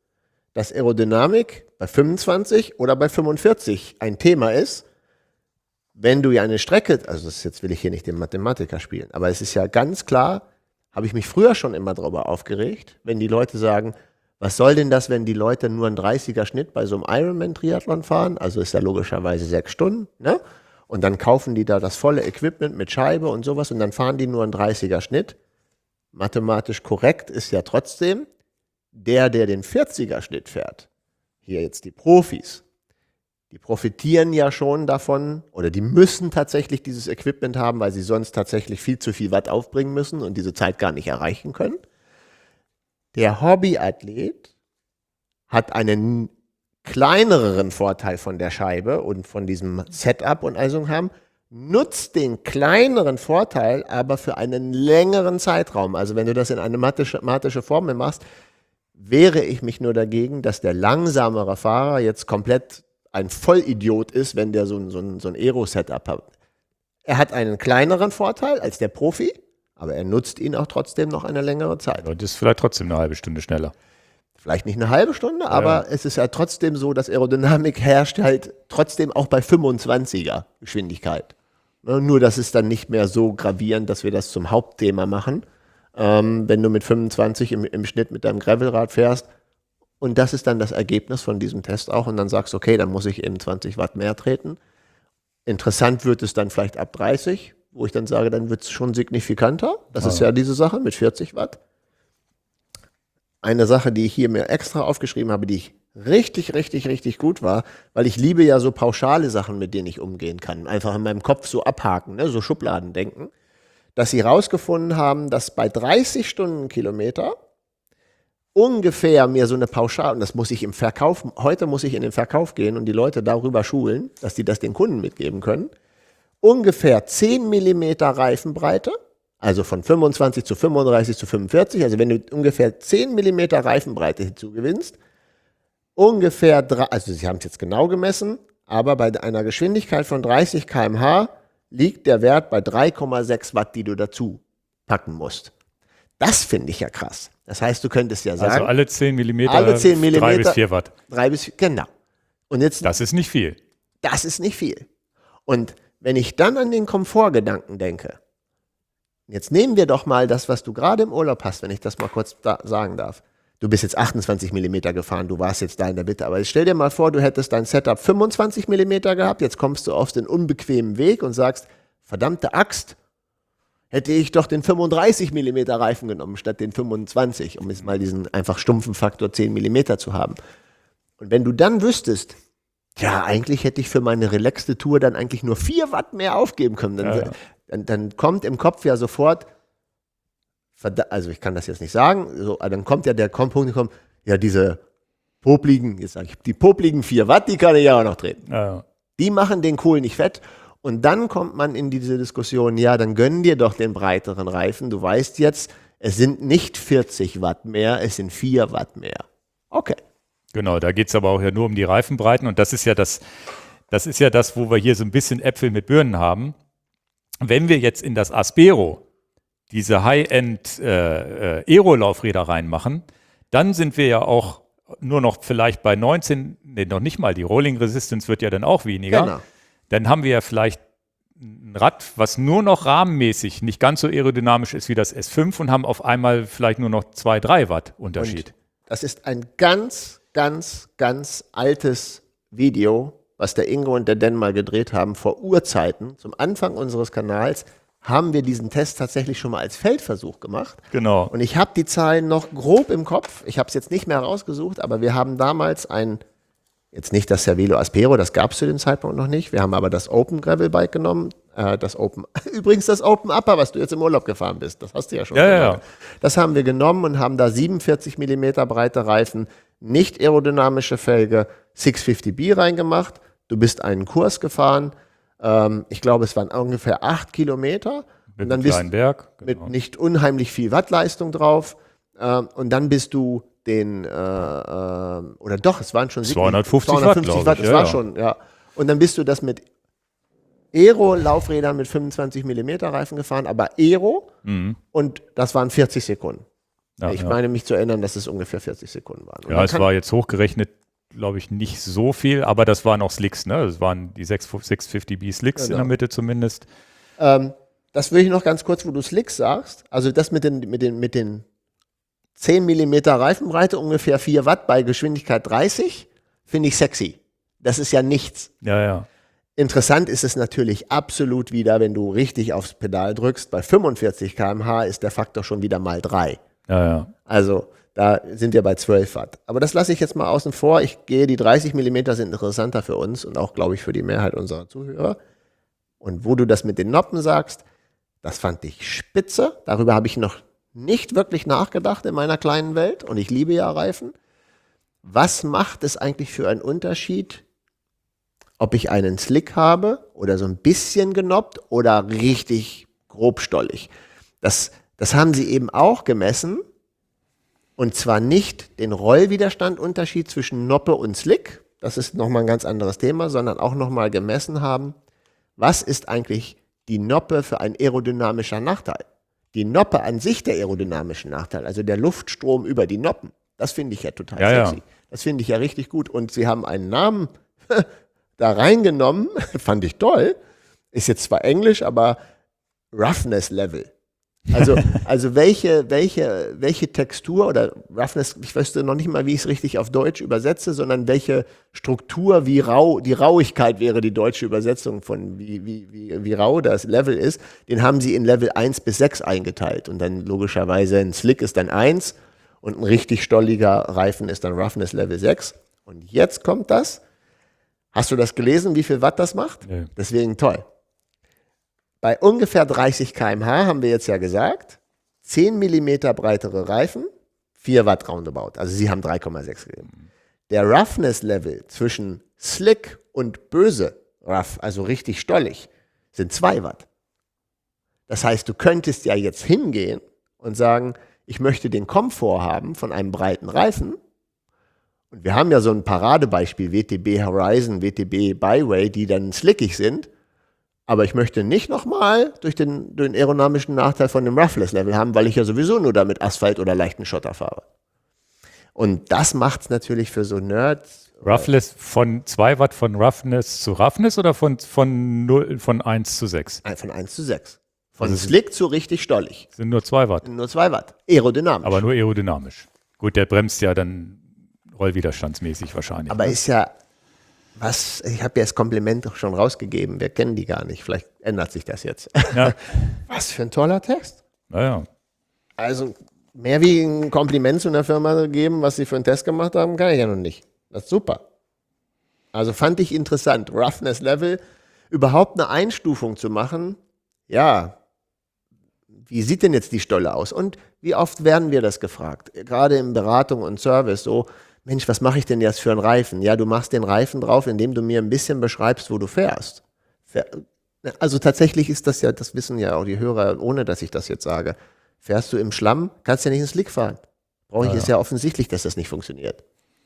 B: dass Aerodynamik bei 25 oder bei 45 ein Thema ist, wenn du ja eine Strecke, also jetzt will ich hier nicht den Mathematiker spielen, aber es ist ja ganz klar, habe ich mich früher schon immer darüber aufgeregt, wenn die Leute sagen, was soll denn das, wenn die Leute nur einen 30er Schnitt bei so einem Ironman-Triathlon fahren, also ist ja logischerweise 6 Stunden, ne? Und dann kaufen die da das volle Equipment mit Scheibe und sowas und dann fahren die nur einen 30er Schnitt. Mathematisch korrekt ist ja trotzdem, der den 40er Schnitt fährt, hier jetzt die Profis, die profitieren ja schon davon oder die müssen tatsächlich dieses Equipment haben, weil sie sonst tatsächlich viel zu viel Watt aufbringen müssen und diese Zeit gar nicht erreichen können. Der Hobbyathlet hat einen kleineren Vorteil von der Scheibe und von diesem Setup und also haben, nutzt den kleineren Vorteil aber für einen längeren Zeitraum. Also wenn du das in eine mathematische Formel machst, wehre ich mich nur dagegen, dass der langsamere Fahrer jetzt komplett ein Vollidiot ist, wenn der so ein Aero-Setup hat. Er hat einen kleineren Vorteil als der Profi, aber er nutzt ihn auch trotzdem noch eine längere Zeit.
A: Und ist vielleicht trotzdem eine halbe Stunde schneller.
B: Vielleicht nicht eine halbe Stunde, aber es ist ja trotzdem so, dass Aerodynamik herrscht halt trotzdem auch bei 25er Geschwindigkeit. Nur, dass es dann nicht mehr so gravierend, dass wir das zum Hauptthema machen, wenn du mit 25 im Schnitt mit deinem Gravelrad fährst. Und das ist dann das Ergebnis von diesem Test auch. Und dann sagst du, okay, dann muss ich eben 20 Watt mehr treten. Interessant wird es dann vielleicht ab 30, wo ich dann sage, dann wird es schon signifikanter. Das ist ja diese Sache mit 40 Watt. Eine Sache, die ich hier mir extra aufgeschrieben habe, die ich richtig gut war, weil ich liebe ja so pauschale Sachen, mit denen ich umgehen kann. Einfach in meinem Kopf so abhaken, ne? So Schubladen denken. Dass sie rausgefunden haben, dass bei 30 Stundenkilometer ungefähr mir so eine Pauschale, und das muss ich im Verkauf, heute muss ich in den Verkauf gehen und die Leute darüber schulen, dass die das den Kunden mitgeben können, ungefähr 10 Millimeter Reifenbreite, also von 25 zu 35 zu 45, also wenn du ungefähr 10 Millimeter Reifenbreite hinzugewinnst, ungefähr, also sie haben es jetzt genau gemessen, aber bei einer Geschwindigkeit von 30 km/h liegt der Wert bei 3,6 Watt, die du dazu packen musst. Das finde ich ja krass. Das heißt, du könntest ja sagen,
A: also alle 10 Millimeter,
B: 3
A: bis 4 Watt.
B: 3 bis 4, genau. Und jetzt,
A: das ist nicht viel.
B: Das ist nicht viel. Und wenn ich dann an den Komfortgedanken denke, jetzt nehmen wir doch mal das, was du gerade im Urlaub hast, wenn ich das mal kurz sagen darf. Du bist jetzt 28 Millimeter gefahren, du warst jetzt da in der Mitte, aber jetzt stell dir mal vor, du hättest dein Setup 25 Millimeter gehabt, jetzt kommst du auf den unbequemen Weg und sagst, verdammte Axt, hätte ich doch den 35 Millimeter Reifen genommen, statt den 25, um jetzt mal diesen einfach stumpfen Faktor 10 Millimeter zu haben. Und wenn du dann wüsstest, ja, eigentlich hätte ich für meine relaxte Tour dann eigentlich nur 4 Watt mehr aufgeben können, dann kommt im Kopf ja sofort, also ich kann das jetzt nicht sagen, so, dann kommt ja der Punkt, ja, diese popligen, jetzt sage ich, die popligen 4 Watt, die kann ich ja auch noch treten.
A: Ja.
B: Die machen den Kohl nicht fett. Und dann kommt man in diese Diskussion, ja, dann gönn dir doch den breiteren Reifen. Du weißt jetzt, es sind nicht 40 Watt mehr, es sind 4 Watt mehr. Okay.
A: Genau, da geht es aber auch ja nur um die Reifenbreiten. Und das ist ja das, wo wir hier so ein bisschen Äpfel mit Birnen haben. Wenn wir jetzt in das Aspero diese High-End Aero-Laufräder reinmachen, dann sind wir ja auch nur noch vielleicht bei 19, noch nicht mal, die Rolling Resistance wird ja dann auch weniger.
B: Genau.
A: Dann haben wir ja vielleicht ein Rad, was nur noch rahmenmäßig nicht ganz so aerodynamisch ist wie das S5 und haben auf einmal vielleicht nur noch 2-3 Watt Unterschied.
B: Und das ist ein ganz altes Video, was der Ingo und der Dan mal gedreht haben, vor Urzeiten, zum Anfang unseres Kanals, haben wir diesen Test tatsächlich schon mal als Feldversuch gemacht.
A: Genau.
B: Und ich habe die Zahlen noch grob im Kopf. Ich habe es jetzt nicht mehr rausgesucht, aber wir haben damals jetzt nicht das Cervelo Aspero, das gab es zu dem Zeitpunkt noch nicht. Wir haben aber das Open Gravel Bike genommen. Übrigens das Open Upper, was du jetzt im Urlaub gefahren bist. Das hast du ja schon.
A: Ja.
B: Das haben wir genommen und haben da 47 mm breite Reifen, nicht aerodynamische Felge, 650B reingemacht. Du bist einen Kurs gefahren. Ich glaube, es waren ungefähr 8 Kilometer.
A: Mit
B: und dann
A: einem kleinen Berg. Genau.
B: Mit nicht unheimlich viel Wattleistung drauf. Und dann bist du es waren schon
A: 250
B: Watt,
A: glaube ich.
B: Schon, ja. Und dann bist du das mit Aero-Laufrädern mit 25 mm Reifen gefahren, aber Aero und das waren 40 Sekunden.
A: Ja,
B: ich meine mich zu erinnern, dass es ungefähr 40 Sekunden waren. Und
A: ja, es war jetzt hochgerechnet, glaube ich, nicht so viel, aber das waren auch Slicks, ne? Das waren die 650B Slicks in der Mitte zumindest.
B: Das will ich noch ganz kurz, wo du Slicks sagst. Also das mit den 10 mm Reifenbreite, ungefähr 4 Watt bei Geschwindigkeit 30, finde ich sexy. Das ist ja nichts.
A: Ja, ja.
B: Interessant ist es natürlich absolut wieder, wenn du richtig aufs Pedal drückst. Bei 45 km/h ist der Faktor schon wieder mal 3.
A: Ja, ja.
B: Also da sind wir bei 12 Watt. Aber das lasse ich jetzt mal außen vor. Ich gehe, die 30 mm sind interessanter für uns und auch, glaube ich, für die Mehrheit unserer Zuhörer. Und wo du das mit den Noppen sagst, das fand ich spitze. Darüber habe ich noch nicht wirklich nachgedacht in meiner kleinen Welt. Und ich liebe ja Reifen. Was macht es eigentlich für einen Unterschied, ob ich einen Slick habe oder so ein bisschen genoppt oder richtig grobstollig? Das haben sie eben auch gemessen. Und zwar nicht den Rollwiderstandunterschied zwischen Noppe und Slick. Das ist nochmal ein ganz anderes Thema, sondern auch nochmal gemessen haben, was ist eigentlich die Noppe für ein aerodynamischer Nachteil? Die Noppe an sich der aerodynamische Nachteil, also der Luftstrom über die Noppen, das finde ich ja total sexy. Ja. Das finde ich ja richtig gut. Und sie haben einen Namen da reingenommen, fand ich toll. Ist jetzt zwar Englisch, aber Roughness Level. Also welche Textur oder Roughness, ich wüsste noch nicht mal, wie ich es richtig auf Deutsch übersetze, sondern welche Struktur, wie rau, die Rauigkeit wäre die deutsche Übersetzung von wie rau das Level ist, den haben sie in Level 1 bis 6 eingeteilt und dann logischerweise ein Slick ist dann 1 und ein richtig stolliger Reifen ist dann Roughness Level 6 und jetzt kommt das. Hast du das gelesen, wie viel Watt das macht?
A: Nee.
B: Deswegen toll. Bei ungefähr 30 km/h haben wir jetzt ja gesagt, 10 mm breitere Reifen, 4 Watt roundabout. Also sie haben 3,6 gegeben. Der Roughness-Level zwischen Slick und böse Rough, also richtig stollig, sind 2 Watt. Das heißt, du könntest ja jetzt hingehen und sagen, ich möchte den Komfort haben von einem breiten Reifen. Und wir haben ja so ein Paradebeispiel, WTB Horizon, WTB Byway, die dann slickig sind. Aber ich möchte nicht nochmal durch den aerodynamischen Nachteil von dem Roughness-Level haben, weil ich ja sowieso nur da mit Asphalt oder leichten Schotter fahre. Und das macht es natürlich für so Nerds.
A: Roughness von 2 Watt von Roughness zu Roughness oder von 1 zu 6?
B: Von 1 zu 6. Von Slick zu richtig stollig.
A: Sind nur 2 Watt.
B: Nur 2 Watt. Aerodynamisch.
A: Aber nur aerodynamisch. Gut, der bremst ja dann rollwiderstandsmäßig wahrscheinlich.
B: Aber ist ja, ich habe ja das Kompliment schon rausgegeben, wir kennen die gar nicht, vielleicht ändert sich das jetzt.
A: Ja.
B: Was für ein toller Text.
A: Naja.
B: Also mehr wie ein Kompliment zu einer Firma geben, was sie für einen Test gemacht haben, kann ich ja noch nicht. Das ist super. Also fand ich interessant, Roughness Level, überhaupt eine Einstufung zu machen, ja, wie sieht denn jetzt die Stolle aus? Und wie oft werden wir das gefragt? Gerade in Beratung und Service so, Mensch, was mache ich denn jetzt für einen Reifen? Ja, du machst den Reifen drauf, indem du mir ein bisschen beschreibst, wo du fährst. Also tatsächlich ist das ja, das wissen ja auch die Hörer, ohne dass ich das jetzt sage. Fährst du im Schlamm, kannst ja nicht ins Slick fahren. Ist ja offensichtlich, dass das nicht funktioniert.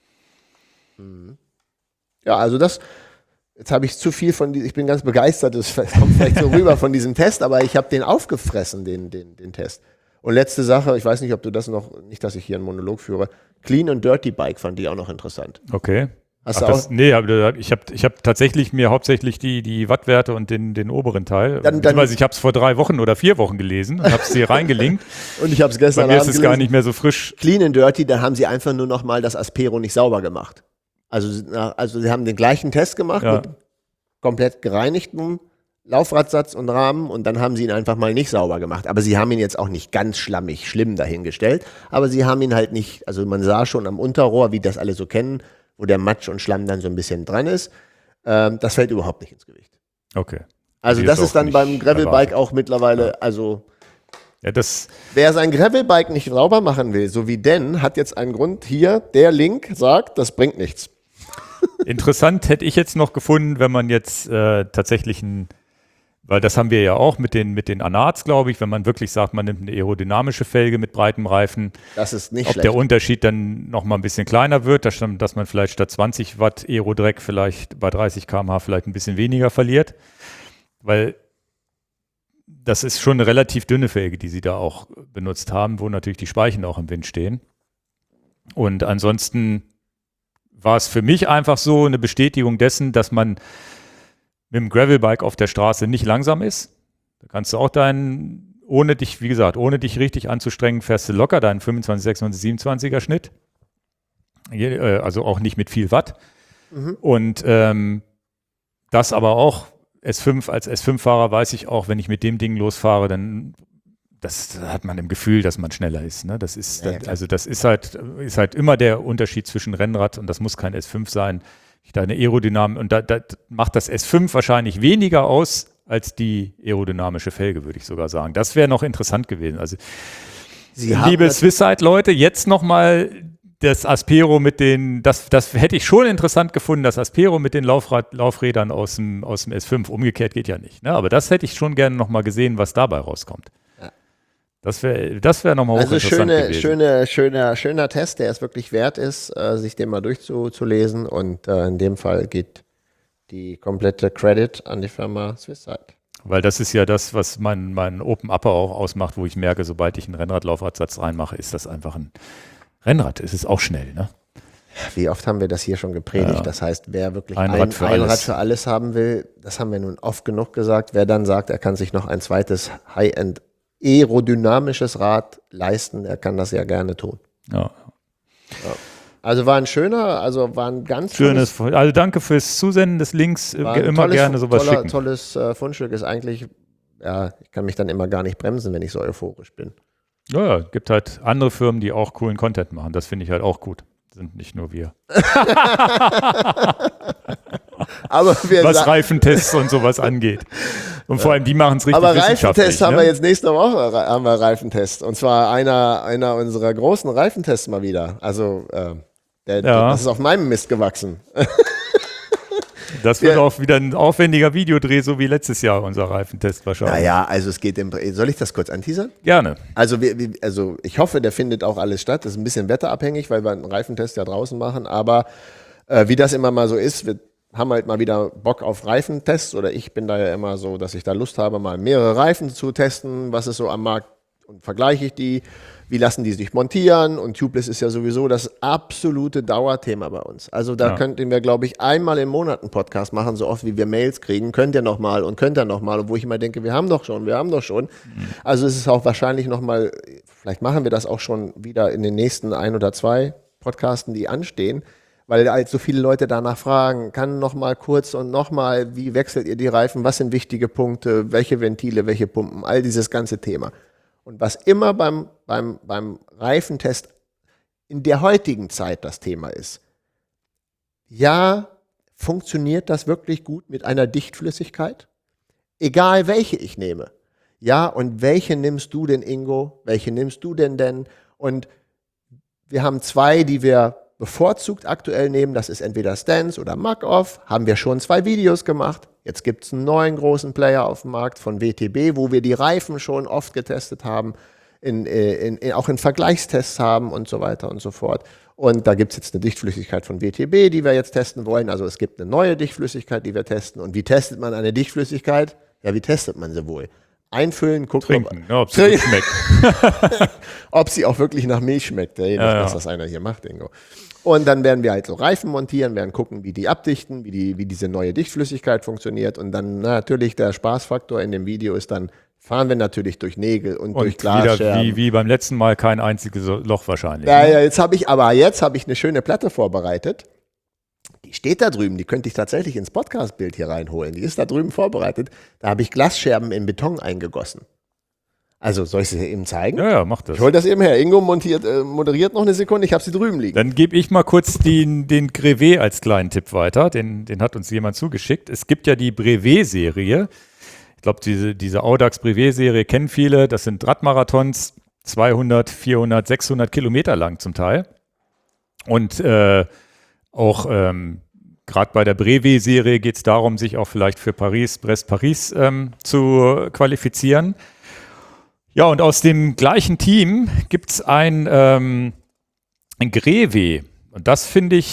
B: Ja, also jetzt habe ich zu viel ich bin ganz begeistert, das kommt vielleicht so rüber von diesem Test, aber ich habe den aufgefressen, den Test. Und letzte Sache, ich weiß nicht, ob du das noch, nicht, dass ich hier einen Monolog führe, Clean and Dirty Bike fand ich auch noch interessant.
A: Okay.
B: Hast du auch?
A: Nee, ich hab tatsächlich mir hauptsächlich die Wattwerte und den oberen Teil. Ich habe es vor 3 Wochen oder 4 Wochen gelesen und habe es hier reingelinkt.
B: Und ich habe es gestern
A: Bei mir ist es gar nicht mehr so frisch.
B: Clean and Dirty, dann haben sie einfach nur noch mal das Aspero nicht sauber gemacht. Also sie haben den gleichen Test gemacht mit komplett gereinigtem Laufradsatz und Rahmen und dann haben sie ihn einfach mal nicht sauber gemacht. Aber sie haben ihn jetzt auch nicht ganz schlammig, schlimm dahingestellt. Aber sie haben ihn halt nicht, also man sah schon am Unterrohr, wie das alle so kennen, wo der Matsch und Schlamm dann so ein bisschen dran ist. Das fällt überhaupt nicht ins Gewicht.
A: Okay.
B: Also das ist dann beim Gravelbike auch mittlerweile, also wer sein Gravelbike nicht sauber machen will, so wie Dan, hat jetzt einen Grund hier, der Link sagt, das bringt nichts.
A: Interessant hätte ich jetzt noch gefunden, wenn man jetzt tatsächlich weil das haben wir ja auch mit den Anarts, glaube ich, wenn man wirklich sagt, man nimmt eine aerodynamische Felge mit breitem Reifen.
B: Das ist nicht
A: schlecht. Ob der Unterschied dann noch mal ein bisschen kleiner wird, dass man vielleicht statt 20 Watt Aerodreck vielleicht bei 30 km/h vielleicht ein bisschen weniger verliert. Weil das ist schon eine relativ dünne Felge, die sie da auch benutzt haben, wo natürlich die Speichen auch im Wind stehen. Und ansonsten war es für mich einfach so eine Bestätigung dessen, dass man mit dem Gravelbike auf der Straße nicht langsam ist. Da kannst du auch ohne dich richtig anzustrengen, fährst du locker deinen 25, 26, 27er Schnitt. Also auch nicht mit viel Watt. Und das aber auch als S5-Fahrer weiß ich auch, wenn ich mit dem Ding losfahre, dann das hat man im Gefühl, dass man schneller ist. Ne? Das ist halt immer der Unterschied zwischen Rennrad und das muss kein S5 sein. Deine Aerodynamik und da macht das S5 wahrscheinlich weniger aus als die aerodynamische Felge, würde ich sogar sagen. Das wäre noch interessant gewesen. Also liebe Swisside-Leute, jetzt nochmal das Aspero das hätte ich schon interessant gefunden, das Aspero mit den Laufrädern aus dem S5. Umgekehrt geht ja nicht. Ne? Aber das hätte ich schon gerne nochmal gesehen, was dabei rauskommt. Das wär nochmal hochinteressant gewesen.
B: Schöner Test, der es wirklich wert ist, sich den mal durchzulesen. Und in dem Fall geht die komplette Credit an die Firma Swisside.
A: Weil das ist ja das, was mein Open Upper auch ausmacht, wo ich merke, sobald ich einen Rennradlaufadsatz reinmache, ist das einfach ein Rennrad. Es ist auch schnell, ne?
B: Wie oft haben wir das hier schon gepredigt? Ja. Das heißt, wer wirklich ein Rad für alles haben will, das haben wir nun oft genug gesagt. Wer dann sagt, er kann sich noch ein zweites High-End aerodynamisches Rad leisten, er kann das ja gerne tun.
A: Ja.
B: Also war ein ganz
A: schönes. Also danke fürs Zusenden des Links. Immer gerne sowas schicken.
B: Tolles Fundstück ist eigentlich, ich kann mich dann immer gar nicht bremsen, wenn ich so euphorisch bin.
A: Ja, gibt halt andere Firmen, die auch coolen Content machen. Das finde ich halt auch gut. Sind nicht nur wir.
B: Aber
A: was Reifentests und sowas angeht. Und vor allem, die machen es richtig wissenschaftlich.
B: Aber Reifentests haben wir jetzt nächste Woche, Reifentests. Und zwar einer unserer großen Reifentests mal wieder. Also, das ist auf meinem Mist gewachsen.
A: Das wird auch wieder ein aufwendiger Videodreh, so wie letztes Jahr unser Reifentest wahrscheinlich.
B: Naja, also es geht soll ich das kurz anteasern?
A: Gerne.
B: Also ich hoffe, der findet auch alles statt. Das ist ein bisschen wetterabhängig, weil wir einen Reifentest ja draußen machen. Aber wie das immer mal so ist, wir haben halt mal wieder Bock auf Reifentests. Oder ich bin da ja immer so, dass ich da Lust habe, mal mehrere Reifen zu testen. Was ist so am Markt und vergleiche ich die? Wie lassen die sich montieren? Und Tubeless ist ja sowieso das absolute Dauerthema bei uns. Also da könnten wir, glaube ich, einmal im Monat einen Podcast machen, so oft wie wir Mails kriegen. Könnt ihr nochmal und könnt ihr nochmal. Und wo ich immer denke, wir haben doch schon. Also es ist auch wahrscheinlich nochmal, vielleicht machen wir das auch schon wieder in den nächsten 1 oder 2 Podcasten, die anstehen, weil halt so viele Leute danach fragen, kann nochmal kurz und nochmal, wie wechselt ihr die Reifen? Was sind wichtige Punkte? Welche Ventile, welche Pumpen? All dieses ganze Thema. Und was immer beim Reifentest in der heutigen Zeit das Thema ist, funktioniert das wirklich gut mit einer Dichtflüssigkeit? Egal welche ich nehme. Ja, und welche nimmst du denn, Ingo? Welche nimmst du denn? Und wir haben 2, die wir bevorzugt aktuell nehmen. Das ist entweder Stance oder Mach-Off. Haben wir schon 2 Videos gemacht. Jetzt gibt es einen neuen großen Player auf dem Markt von WTB, wo wir die Reifen schon oft getestet haben, auch in Vergleichstests haben und so weiter und so fort. Und da gibt es jetzt eine Dichtflüssigkeit von WTB, die wir jetzt testen wollen. Also es gibt eine neue Dichtflüssigkeit, die wir testen. Und wie testet man eine Dichtflüssigkeit? Ja, wie testet man sie wohl? Einfüllen, gucken,
A: ob sie gut schmeckt.
B: Ob sie auch wirklich nach Milch schmeckt. Dass das einer hier macht, Ingo. Und dann werden wir halt so Reifen montieren, werden gucken, wie die abdichten, wie diese neue Dichtflüssigkeit funktioniert. Und dann natürlich der Spaßfaktor in dem Video ist dann, fahren wir natürlich durch Nägel und durch Glasscherben.
A: Wieder wie beim letzten Mal kein einziges Loch wahrscheinlich.
B: Ja, jetzt habe ich eine schöne Platte vorbereitet. Die steht da drüben, die könnte ich tatsächlich ins Podcast-Bild hier reinholen. Die ist da drüben vorbereitet. Da habe ich Glasscherben in Beton eingegossen. Also, soll ich sie eben zeigen?
A: Ja, mach das.
B: Ich hol das eben her. Ingo moderiert noch eine Sekunde, ich habe sie drüben liegen.
A: Dann gebe ich mal kurz den Brevet als kleinen Tipp weiter. Den hat uns jemand zugeschickt. Es gibt ja die Brevet-Serie. Ich glaube, diese Audax Brevet-Serie kennen viele. Das sind Radmarathons, 200, 400, 600 Kilometer lang zum Teil. Und auch gerade bei der Brevet-Serie geht es darum, sich auch vielleicht für Brest-Paris zu qualifizieren. Ja, und aus dem gleichen Team gibt es ein Greve. Und das finde ich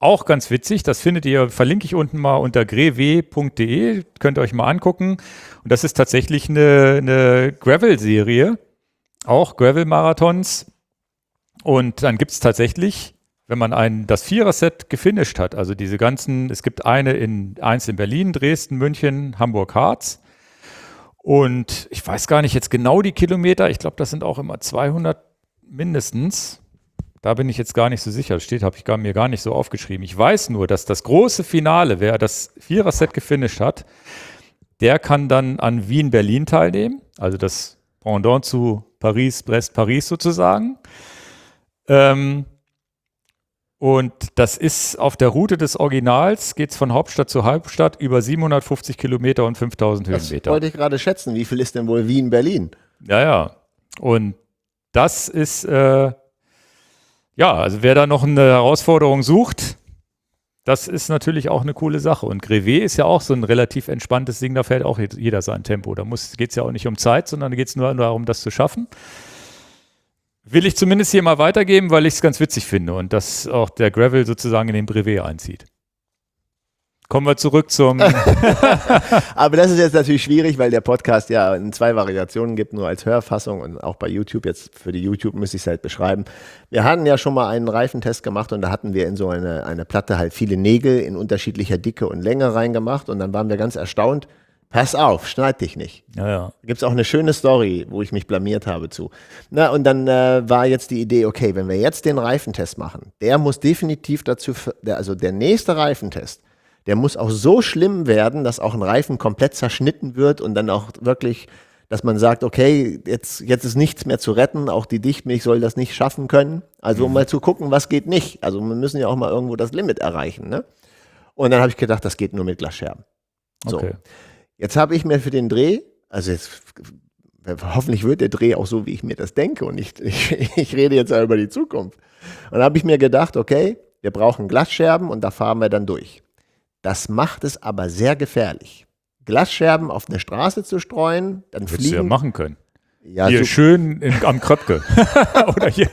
A: auch ganz witzig, das verlinke ich unten mal unter grewe.de, könnt ihr euch mal angucken. Und das ist tatsächlich eine Gravel-Serie, auch Gravel-Marathons. Und dann gibt es tatsächlich, wenn man das Vierer-Set gefinisht hat, also diese ganzen, es gibt eins in Berlin, Dresden, München, Hamburg, Harz. Und ich weiß gar nicht jetzt genau die Kilometer, ich glaube, das sind auch immer 200 mindestens. Da bin ich jetzt gar nicht so sicher, das habe ich mir gar nicht so aufgeschrieben. Ich weiß nur, dass das große Finale, wer das Vierer-Set gefinisht hat, der kann dann an Wien-Berlin teilnehmen, also das Pendant zu Paris-Brest-Paris sozusagen. Und das ist auf der Route des Originals, geht es von Hauptstadt zu Hauptstadt über 750 Kilometer und 5000 Höhenmeter.
B: Das wollte ich gerade schätzen. Wie viel ist denn wohl Wien-Berlin?
A: Ja. Und das ist... also wer da noch eine Herausforderung sucht, das ist natürlich auch eine coole Sache. Und Grevé ist ja auch so ein relativ entspanntes Ding, da fährt auch jeder sein Tempo. Da geht es ja auch nicht um Zeit, sondern da geht es nur darum, das zu schaffen. Will ich zumindest hier mal weitergeben, weil ich es ganz witzig finde und dass auch der Gravel sozusagen in den Brevet einzieht. Kommen wir zurück zum...
B: Aber das ist jetzt natürlich schwierig, weil der Podcast ja in 2 Variationen gibt, nur als Hörfassung und auch bei YouTube. Jetzt für die YouTube müsste ich es halt beschreiben. Wir hatten ja schon mal einen Reifentest gemacht und da hatten wir in so eine Platte halt viele Nägel in unterschiedlicher Dicke und Länge reingemacht und dann waren wir ganz erstaunt. Pass auf, schneid dich nicht.
A: Ja. Da
B: gibt es auch eine schöne Story, wo ich mich blamiert habe zu. Na, und dann war jetzt die Idee, okay, wenn wir jetzt den Reifentest machen, der muss definitiv der nächste Reifentest, der muss auch so schlimm werden, dass auch ein Reifen komplett zerschnitten wird und dann auch wirklich, dass man sagt, okay, jetzt ist nichts mehr zu retten, auch die Dichtmilch soll das nicht schaffen können. Also um mal zu gucken, was geht nicht. Also wir müssen ja auch mal irgendwo das Limit erreichen. Ne? Und dann habe ich gedacht, das geht nur mit Glasscherben. So. Okay. Jetzt habe ich mir für den Dreh, hoffentlich wird der Dreh auch so, wie ich mir das denke und ich rede jetzt ja über die Zukunft. Und dann habe ich mir gedacht, okay, wir brauchen Glasscherben und da fahren wir dann durch. Das macht es aber sehr gefährlich. Glasscherben auf eine Straße zu streuen, dann fliegen...
A: Würdest du ja machen können.
B: Ja,
A: hier schön am Kröpke. Oder hier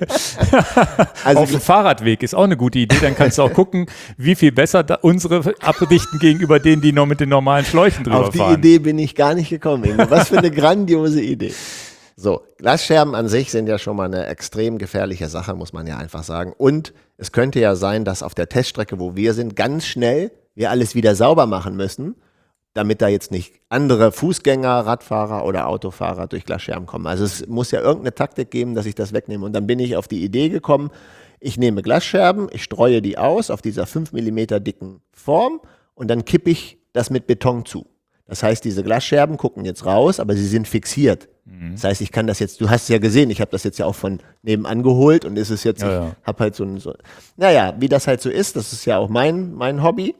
A: auf dem Fahrradweg ist auch eine gute Idee. Dann kannst du auch gucken, wie viel besser unsere abdichten gegenüber denen, die noch mit den normalen Schläuchen drüber fahren.
B: Auf die Idee bin ich gar nicht gekommen, Ingo. Was für eine grandiose Idee. So, Glasscherben an sich sind ja schon mal eine extrem gefährliche Sache, muss man ja einfach sagen. Und es könnte ja sein, dass auf der Teststrecke, wo wir sind, ganz schnell wir alles wieder sauber machen müssen, damit da jetzt nicht andere Fußgänger, Radfahrer oder Autofahrer durch Glasscherben kommen. Also es muss ja irgendeine Taktik geben, dass ich das wegnehme. Und dann bin ich auf die Idee gekommen, ich nehme Glasscherben, ich streue die aus auf dieser 5 mm dicken Form und dann kippe ich das mit Beton zu. Das heißt, diese Glasscherben gucken jetzt raus, aber sie sind fixiert. Das heißt, ich kann das jetzt, du hast es ja gesehen, ich habe das jetzt ja auch von nebenan geholt und ist es jetzt, ich habe halt naja, wie das halt so ist, das ist ja auch mein Hobby,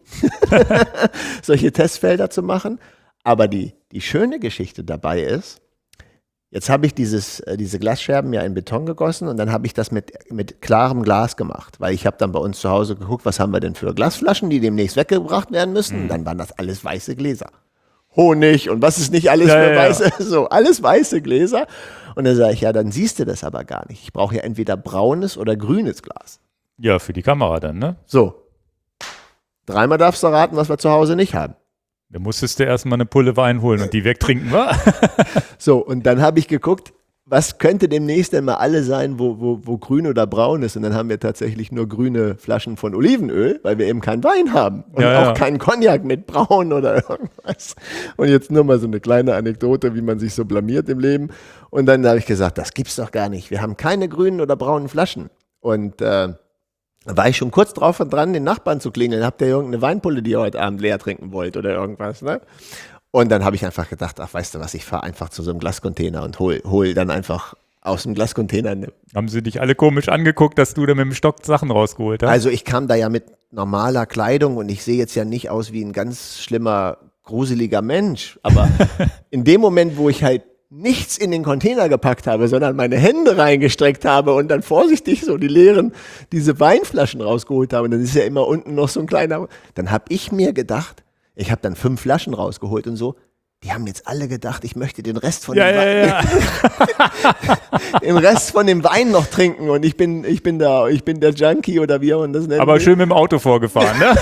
B: solche Testfelder zu machen. Aber die schöne Geschichte dabei ist, jetzt habe ich diese Glasscherben ja in Beton gegossen und dann habe ich das mit klarem Glas gemacht, weil ich habe dann bei uns zu Hause geguckt, was haben wir denn für Glasflaschen, die demnächst weggebracht werden müssen. Und dann waren das alles weiße Gläser. Honig und was ist nicht alles für weiße, so alles weiße Gläser. Und dann sage ich, ja, dann siehst du das aber gar nicht. Ich brauche ja entweder braunes oder grünes Glas.
A: Ja, für die Kamera dann, ne?
B: So. 3-mal darfst du raten, was wir zu Hause nicht haben.
A: Da musstest du erstmal eine Pulle Wein holen und die wegtrinken, wa?
B: So, und dann habe ich geguckt, was könnte demnächst denn mal alle sein, wo grün oder braun ist. Und dann haben wir tatsächlich nur grüne Flaschen von Olivenöl, weil wir eben keinen Wein haben. Und auch keinen Cognac mit braun oder irgendwas. Und jetzt nur mal so eine kleine Anekdote, wie man sich so blamiert im Leben. Und dann habe ich gesagt, das gibt's doch gar nicht. Wir haben keine grünen oder braunen Flaschen. Und da war ich schon kurz drauf und dran, den Nachbarn zu klingeln. Habt ihr irgendeine Weinpulle, die ihr heute Abend leer trinken wollt oder irgendwas, ne? Und dann habe ich einfach gedacht, ach, weißt du was, ich fahre einfach zu so einem Glascontainer und hol dann einfach aus dem Glascontainer.
A: Haben sie dich alle komisch angeguckt, dass du da mit dem Stock Sachen rausgeholt hast?
B: Also ich kam da ja mit normaler Kleidung und ich sehe jetzt ja nicht aus wie ein ganz schlimmer, gruseliger Mensch. Aber in dem Moment, wo ich halt nichts in den Container gepackt habe, sondern meine Hände reingestreckt habe und dann vorsichtig so diese Weinflaschen rausgeholt habe, dann ist ja immer unten noch so ein kleiner, dann habe ich mir gedacht, ich habe dann 5 Flaschen rausgeholt und so, die haben jetzt alle gedacht, ich möchte den Rest von
A: Ja,
B: dem
A: ja,
B: Wein,
A: ja.
B: den Rest von dem Wein noch trinken und ich bin der Junkie oder wie man das nennt.
A: Aber schön mit dem Auto vorgefahren, ne?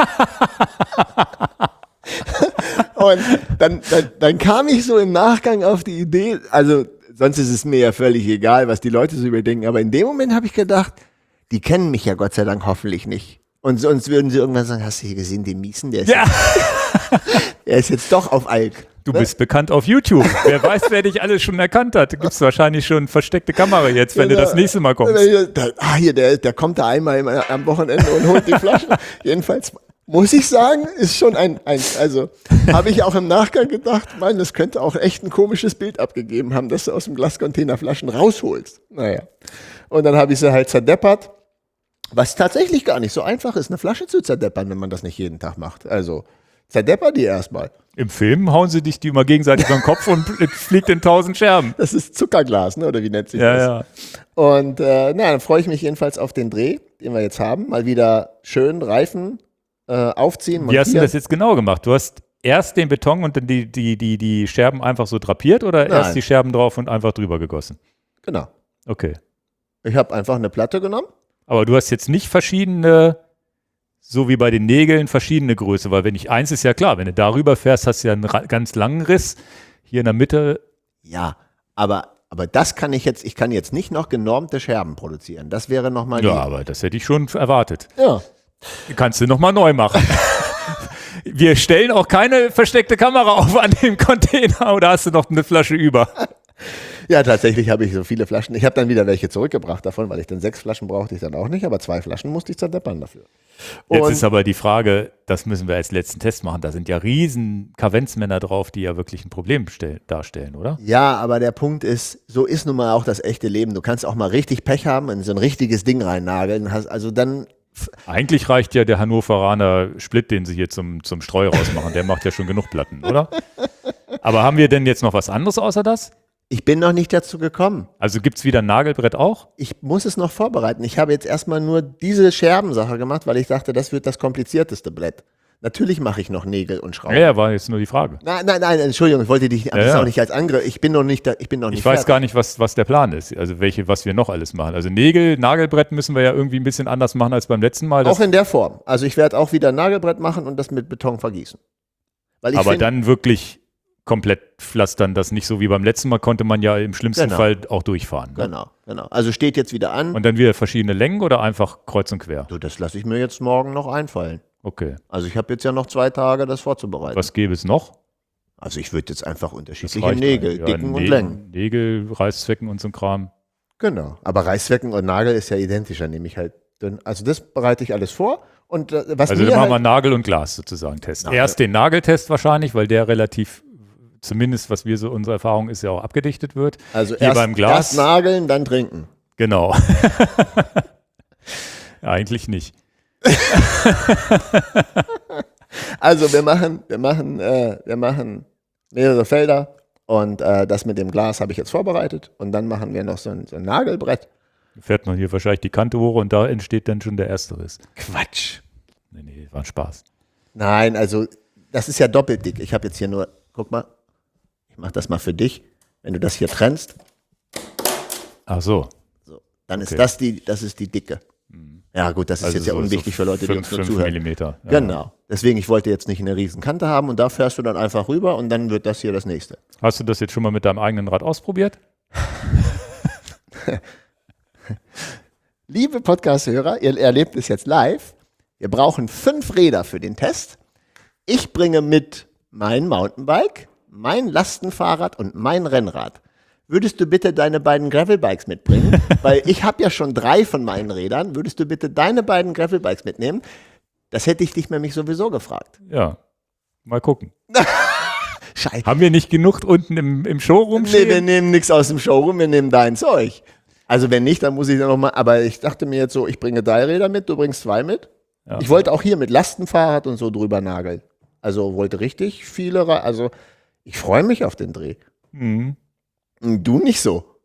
B: Und dann kam ich so im Nachgang auf die Idee, also sonst ist es mir ja völlig egal, was die Leute so überdenken, aber in dem Moment habe ich gedacht, die kennen mich ja Gott sei Dank hoffentlich nicht. Und sonst würden sie irgendwann sagen, hast du hier gesehen, den Miesen, der ist jetzt doch auf Alk.
A: Du bist bekannt auf YouTube. Wer weiß, wer dich alles schon erkannt hat. Gibt es wahrscheinlich schon versteckte Kamera jetzt, wenn du das nächste Mal kommst.
B: Der kommt da einmal am Wochenende und holt die Flasche. Jedenfalls muss ich sagen, ist schon also habe ich auch im Nachgang gedacht, Mann, das könnte auch echt ein komisches Bild abgegeben haben, dass du aus dem Glascontainer Flaschen rausholst. Naja. Und dann habe ich sie halt zerdeppert, was tatsächlich gar nicht so einfach ist, eine Flasche zu zerdeppern, wenn man das nicht jeden Tag macht. Also zerdepper die erstmal.
A: Im Film hauen sie dich die immer gegenseitig über den Kopf und fliegt in 1000 Scherben.
B: Das ist Zuckerglas, ne? Oder wie nennt sich das?
A: Ja.
B: Und dann freue ich mich jedenfalls auf den Dreh, den wir jetzt haben. Mal wieder schön Reifen aufziehen.
A: Wie hast du das jetzt genau gemacht? Du hast erst den Beton und dann die Scherben einfach so drapiert oder erst die Scherben drauf und einfach drüber gegossen?
B: Genau.
A: Okay.
B: Ich habe einfach eine Platte genommen.
A: Aber du hast jetzt nicht verschiedene, so wie bei den Nägeln, verschiedene Größe, weil eins ist ja klar, wenn du darüber fährst, hast du ja einen ganz langen Riss. Hier in der Mitte.
B: Ja, aber das kann ich kann jetzt nicht noch genormte Scherben produzieren. Das wäre nochmal.
A: Ja, aber das hätte ich schon erwartet.
B: Ja.
A: Kannst du nochmal neu machen. Wir stellen auch keine versteckte Kamera auf an dem Container oder hast du noch eine Flasche über?
B: Ja, tatsächlich habe ich so viele Flaschen. Ich habe dann wieder welche zurückgebracht davon, weil ich dann 6 Flaschen brauchte ich dann auch nicht, aber 2 Flaschen musste ich zerdeppern dafür.
A: Jetzt ist aber die Frage, das müssen wir als letzten Test machen, da sind ja riesen Kavenzmänner drauf, die ja wirklich ein Problem darstellen, oder?
B: Ja, aber der Punkt ist, so ist nun mal auch das echte Leben. Du kannst auch mal richtig Pech haben und so ein richtiges Ding reinnageln. Also dann...
A: Eigentlich reicht ja der Hannoveraner Split, den sie hier zum Streu rausmachen. Der macht ja schon genug Platten, oder? Aber haben wir denn jetzt noch was anderes außer das?
B: Ich bin noch nicht dazu gekommen.
A: Also gibt es wieder ein Nagelbrett auch?
B: Ich muss es noch vorbereiten. Ich habe jetzt erstmal nur diese Scherbensache gemacht, weil ich dachte, das wird das komplizierteste Brett. Natürlich mache ich noch Nägel und Schrauben.
A: Ja, war jetzt nur die Frage.
B: Nein, Entschuldigung, ich wollte dich das auch nicht als Angriff. Ich bin noch nicht
A: Ich weiß gar nicht, was der Plan ist. Also was wir noch alles machen. Also Nagelbrett müssen wir ja irgendwie ein bisschen anders machen als beim letzten Mal.
B: Auch in der Form. Also ich werde auch wieder ein Nagelbrett machen und das mit Beton vergießen.
A: Aber dann wirklich komplett pflastern, das nicht so wie beim letzten Mal konnte man ja im schlimmsten Fall auch durchfahren.
B: Ne? Genau. Also steht jetzt wieder an.
A: Und dann wieder verschiedene Längen oder einfach kreuz und quer?
B: Du, das lasse ich mir jetzt morgen noch einfallen.
A: Okay.
B: Also ich habe jetzt ja noch 2 Tage, das vorzubereiten.
A: Was gäbe es noch?
B: Also ich würde jetzt einfach unterschiedliche Nägel, Dicken und Längen.
A: Nägel, Reißzwecken und so ein Kram.
B: Genau. Aber Reißzwecken und Nagel ist ja identischer, nehme ich halt. Also das bereite ich alles vor. Und was
A: also dann machen wir Nagel und Glas sozusagen Test. Erst den Nageltest wahrscheinlich, weil der relativ, zumindest was wir so unsere Erfahrung ist, ja auch abgedichtet wird.
B: Also erst nageln, dann trinken.
A: Genau. Ja, eigentlich nicht.
B: Also wir machen mehrere Felder und das mit dem Glas habe ich jetzt vorbereitet und dann machen wir noch so ein Nagelbrett.
A: Fährt man hier wahrscheinlich die Kante hoch und da entsteht dann schon der erste Riss.
B: Quatsch.
A: Nee, war ein Spaß.
B: Nein, also das ist ja doppelt dick. Ich habe jetzt hier nur, guck mal, ich mache das mal für dich. Wenn du das hier trennst.
A: Ach so.
B: Dann ist das ist die Dicke. Ja gut, das ist also jetzt ja unwichtig für Leute, die uns nur zuhören. 5 mm. Ja. Genau. Deswegen, ich wollte jetzt nicht eine riesen Kante haben und da fährst du dann einfach rüber und dann wird das hier das nächste.
A: Hast du das jetzt schon mal mit deinem eigenen Rad ausprobiert?
B: Liebe Podcast-Hörer, ihr erlebt es jetzt live. Wir brauchen 5 Räder für den Test. Ich bringe mit mein Mountainbike, mein Lastenfahrrad und mein Rennrad. Würdest du bitte deine beiden Gravelbikes mitbringen? Weil ich habe ja schon 3 von meinen Rädern. Würdest du bitte deine beiden Gravelbikes mitnehmen? Das hätte ich dich nämlich sowieso gefragt.
A: Ja, mal gucken.
B: Scheiße.
A: Haben wir nicht genug unten im Showroom stehen?
B: Nee, wir nehmen nichts aus dem Showroom, wir nehmen dein Zeug. Also wenn nicht, dann muss ich dann nochmal, aber ich dachte mir jetzt so, ich bringe 3 Räder mit, du bringst 2 mit. Ja. Ich wollte auch hier mit Lastenfahrrad und so drüber nageln. Also wollte richtig viele, also ich freue mich auf den Dreh.
A: Mhm.
B: Du nicht so.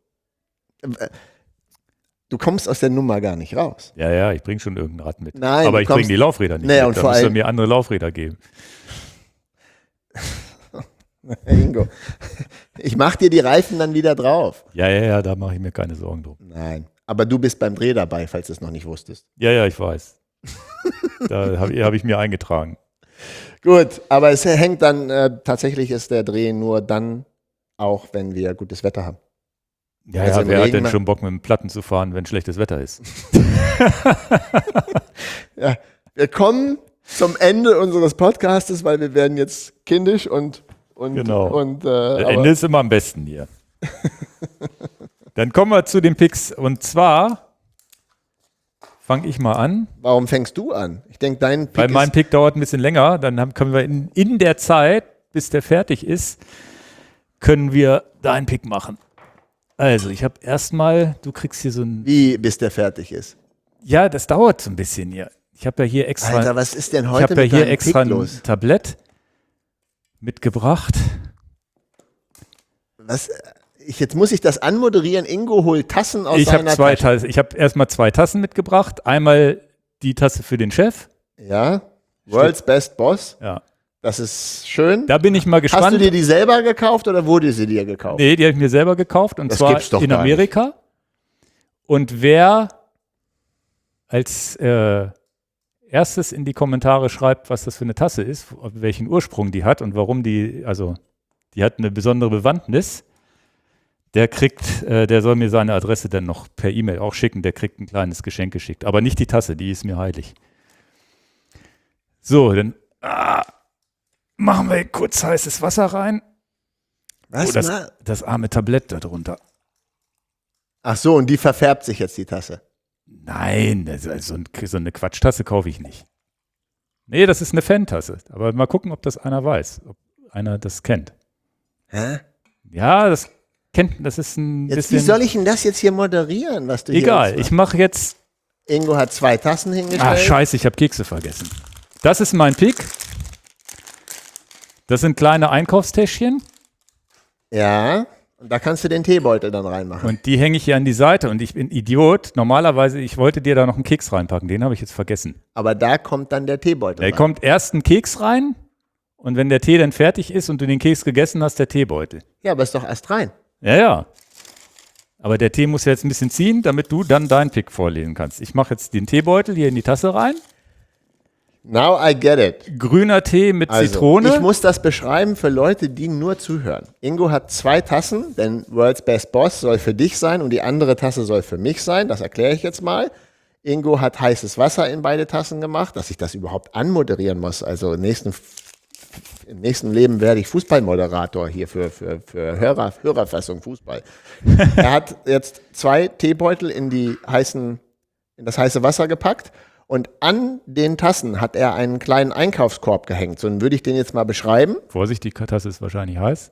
B: Du kommst aus der Nummer gar nicht raus.
A: Ja, ich bringe schon irgendein Rad mit.
B: Nein,
A: aber ich bringe die Laufräder nicht mit.
B: Und
A: da musst du mir andere Laufräder geben.
B: Ingo, ich mach dir die Reifen dann wieder drauf.
A: Ja, da mache ich mir keine Sorgen drum.
B: Nein, aber du bist beim Dreh dabei, falls du es noch nicht wusstest.
A: Ja, ich weiß. Da hab ich mir eingetragen.
B: Gut, aber es hängt dann, tatsächlich ist der Dreh nur dann auch, wenn wir gutes Wetter haben. Also
A: Wer hat
B: Regen
A: denn schon Bock, mit dem Platten zu fahren, wenn schlechtes Wetter ist?
B: Ja, wir kommen zum Ende unseres Podcastes, weil wir werden jetzt kindisch und
A: Genau.
B: aber
A: Ende ist immer am besten hier. Dann kommen wir zu den Picks. Und zwar fange ich mal an.
B: warum fängst du an? Ich denke, dein Pick
A: Weil mein
B: ist,
A: Pick dauert ein bisschen länger. Dann können wir in der Zeit, bis der fertig ist, können wir deinen Pick machen. Also, ich habe erstmal, du kriegst hier so ein.
B: wie bis der fertig ist.
A: Ja, das dauert so ein bisschen hier. Ich habe ja hier extra.
B: Alter, was ist denn
A: Ich
B: heute
A: habe ja
B: mit
A: hier
B: deinem
A: extra
B: Pick
A: ein
B: los?
A: Tablett mitgebracht.
B: Jetzt muss ich das anmoderieren. Ingo holt Tassen aus
A: Ich habe
B: seiner Tasche.
A: Ich habe erstmal 2 Tassen mitgebracht. Einmal die Tasse für den Chef.
B: Ja, World's Best Boss.
A: Ja.
B: Das ist schön.
A: Da bin ich mal gespannt.
B: Hast du dir die selber gekauft oder wurde sie dir gekauft?
A: Nee, die habe ich mir selber gekauft und
B: Das
A: zwar
B: gibt's doch
A: in
B: gar
A: Amerika. Und wer als erstes in die Kommentare schreibt, was das für eine Tasse ist, welchen Ursprung die hat und warum die hat eine besondere Bewandtnis, der soll mir seine Adresse dann noch per E-Mail auch schicken, der kriegt ein kleines Geschenk geschickt. Aber nicht die Tasse, die ist mir heilig. So, dann machen wir kurz heißes Wasser rein.
B: Was?
A: Das arme Tablett da drunter.
B: Ach so, und die verfärbt sich jetzt die Tasse.
A: Nein, so eine Quatschtasse kaufe ich nicht. Nee, das ist eine Fan-Tasse. Aber mal gucken, ob das einer weiß, ob einer das kennt.
B: Hä?
A: Ja, das ist ein
B: Jetzt,
A: bisschen.
B: wie soll ich denn das jetzt hier moderieren, was du
A: Egal,
B: hier
A: ich mache jetzt.
B: Ingo hat 2 Tassen hingestellt.
A: Ah, scheiße, ich habe Kekse vergessen. Das ist mein Pick. Das sind kleine Einkaufstäschchen
B: Ja, und da kannst du den Teebeutel dann reinmachen.
A: und die hänge ich hier an die Seite und ich bin Idiot. Normalerweise, ich wollte dir da noch einen Keks reinpacken, den habe ich jetzt vergessen.
B: Aber da kommt dann der Teebeutel
A: Da
B: rein.
A: kommt erst ein Keks rein und wenn der Tee dann fertig ist und du den Keks gegessen hast, der Teebeutel.
B: Ja, aber ist doch erst rein.
A: Ja. Aber der Tee muss ja jetzt ein bisschen ziehen, damit du dann deinen Pick vorlesen kannst. Ich mache jetzt den Teebeutel hier in die Tasse rein.
B: Now I get it.
A: Grüner Tee mit
B: Also,
A: Zitrone.
B: ich muss das beschreiben für Leute, die nur zuhören. Ingo hat 2 Tassen, denn World's Best Boss soll für dich sein und die andere Tasse soll für mich sein. Das erkläre ich jetzt mal. Ingo hat heißes Wasser in beide Tassen gemacht, dass ich das überhaupt anmoderieren muss. Also im nächsten Leben werde ich Fußballmoderator hier für Hörerfassung Fußball. Er hat jetzt 2 Teebeutel in das heiße Wasser gepackt. Und an den Tassen hat er einen kleinen Einkaufskorb gehängt. So, dann würde ich den jetzt mal beschreiben.
A: Vorsicht, die Tasse ist wahrscheinlich heiß.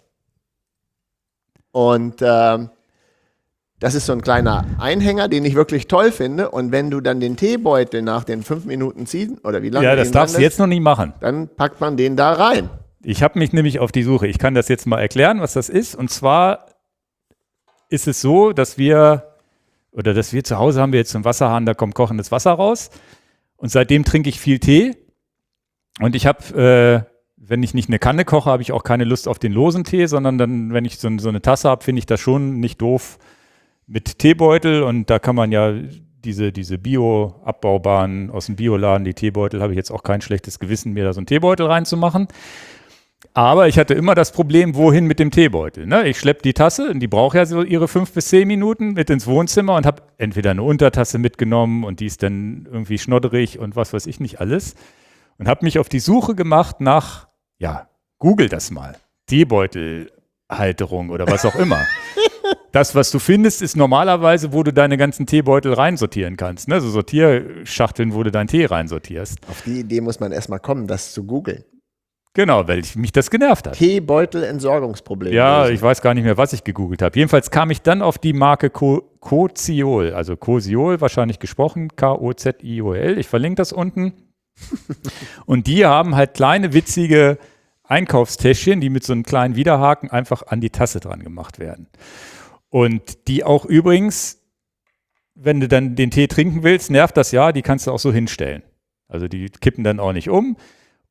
B: Und das ist so ein kleiner Einhänger, den ich wirklich toll finde. Und wenn du dann den Teebeutel nach den 5 Minuten ziehst, oder wie lange
A: Ja, das
B: den
A: darfst du
B: landest,
A: jetzt noch nicht machen.
B: dann packt man den da rein.
A: Ich habe mich nämlich auf die Suche. Ich kann das jetzt mal erklären, was das ist. Und zwar ist es so, dass wir zu Hause haben wir jetzt so einen Wasserhahn, da kommt kochendes Wasser raus. Und seitdem trinke ich viel Tee. Und ich habe, wenn ich nicht eine Kanne koche, habe ich auch keine Lust auf den losen Tee, sondern dann, wenn ich so eine Tasse habe, finde ich das schon nicht doof mit Teebeutel. Und da kann man ja diese Bio-abbaubaren aus dem Bioladen, die Teebeutel, habe ich jetzt auch kein schlechtes Gewissen, mir da so einen Teebeutel reinzumachen. Aber ich hatte immer das Problem, wohin mit dem Teebeutel. Ne? Ich schleppe die Tasse, und die braucht ja so ihre 5 bis 10 Minuten, mit ins Wohnzimmer und habe entweder eine Untertasse mitgenommen und die ist dann irgendwie schnodderig und was weiß ich nicht alles. Und habe mich auf die Suche gemacht nach, google das mal, Teebeutelhalterung oder was auch immer. Das, was du findest, ist normalerweise, wo du deine ganzen Teebeutel reinsortieren kannst. Ne? So Sortierschachteln, wo du deinen Tee reinsortierst.
B: Auf die Idee muss man erstmal kommen, das zu googeln.
A: Genau, weil mich das genervt hat.
B: Teebeutel-Entsorgungsproblem.
A: Ja,
B: lösen.
A: ich weiß gar nicht mehr, was ich gegoogelt habe. Jedenfalls kam ich dann auf die Marke Koziol, also Koziol, wahrscheinlich gesprochen, Koziol. Ich verlinke das unten. Und die haben halt kleine, witzige Einkaufstäschchen, die mit so einem kleinen Widerhaken einfach an die Tasse dran gemacht werden. Und die auch übrigens, wenn du dann den Tee trinken willst, nervt das ja, die kannst du auch so hinstellen. Also die kippen dann auch nicht um.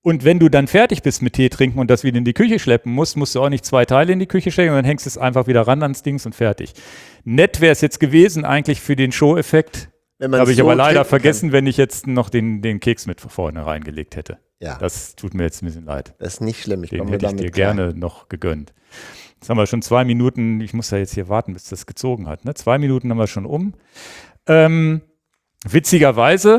A: Und wenn du dann fertig bist mit Tee trinken und das wieder in die Küche schleppen musst, musst du auch nicht 2 Teile in die Küche stecken, dann hängst du es einfach wieder ran ans Dings und fertig. Nett wäre es jetzt gewesen eigentlich für den Show-Effekt. Habe ich aber leider vergessen, wenn ich jetzt noch den Keks mit vorne reingelegt hätte.
B: Ja.
A: Das tut mir jetzt ein bisschen leid.
B: Das ist nicht schlimm.
A: Den hätte ich dir gerne noch gegönnt. Jetzt haben wir schon 2 Minuten, ich muss ja jetzt hier warten, bis das gezogen hat. Ne? 2 Minuten haben wir schon um. Witzigerweise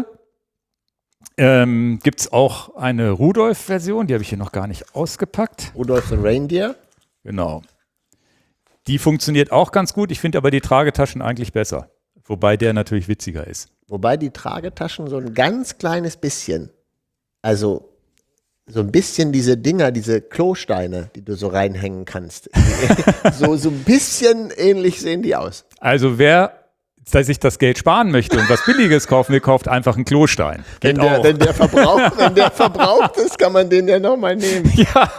A: gibt es auch eine Rudolf-Version, die habe ich hier noch gar nicht ausgepackt.
B: Rudolf the Reindeer?
A: Genau. Die funktioniert auch ganz gut, ich finde aber die Tragetaschen eigentlich besser. Wobei der natürlich witziger ist.
B: Wobei die Tragetaschen so ein ganz kleines bisschen, also so ein bisschen diese Dinger, diese Klosteine, die du so reinhängen kannst. so ein bisschen ähnlich sehen die aus.
A: Also wer sich das Geld sparen möchte und was Billiges kaufen will, kauft einfach einen Klostein.
B: Wenn der verbraucht ist, kann man den ja nochmal nehmen.
A: Ja.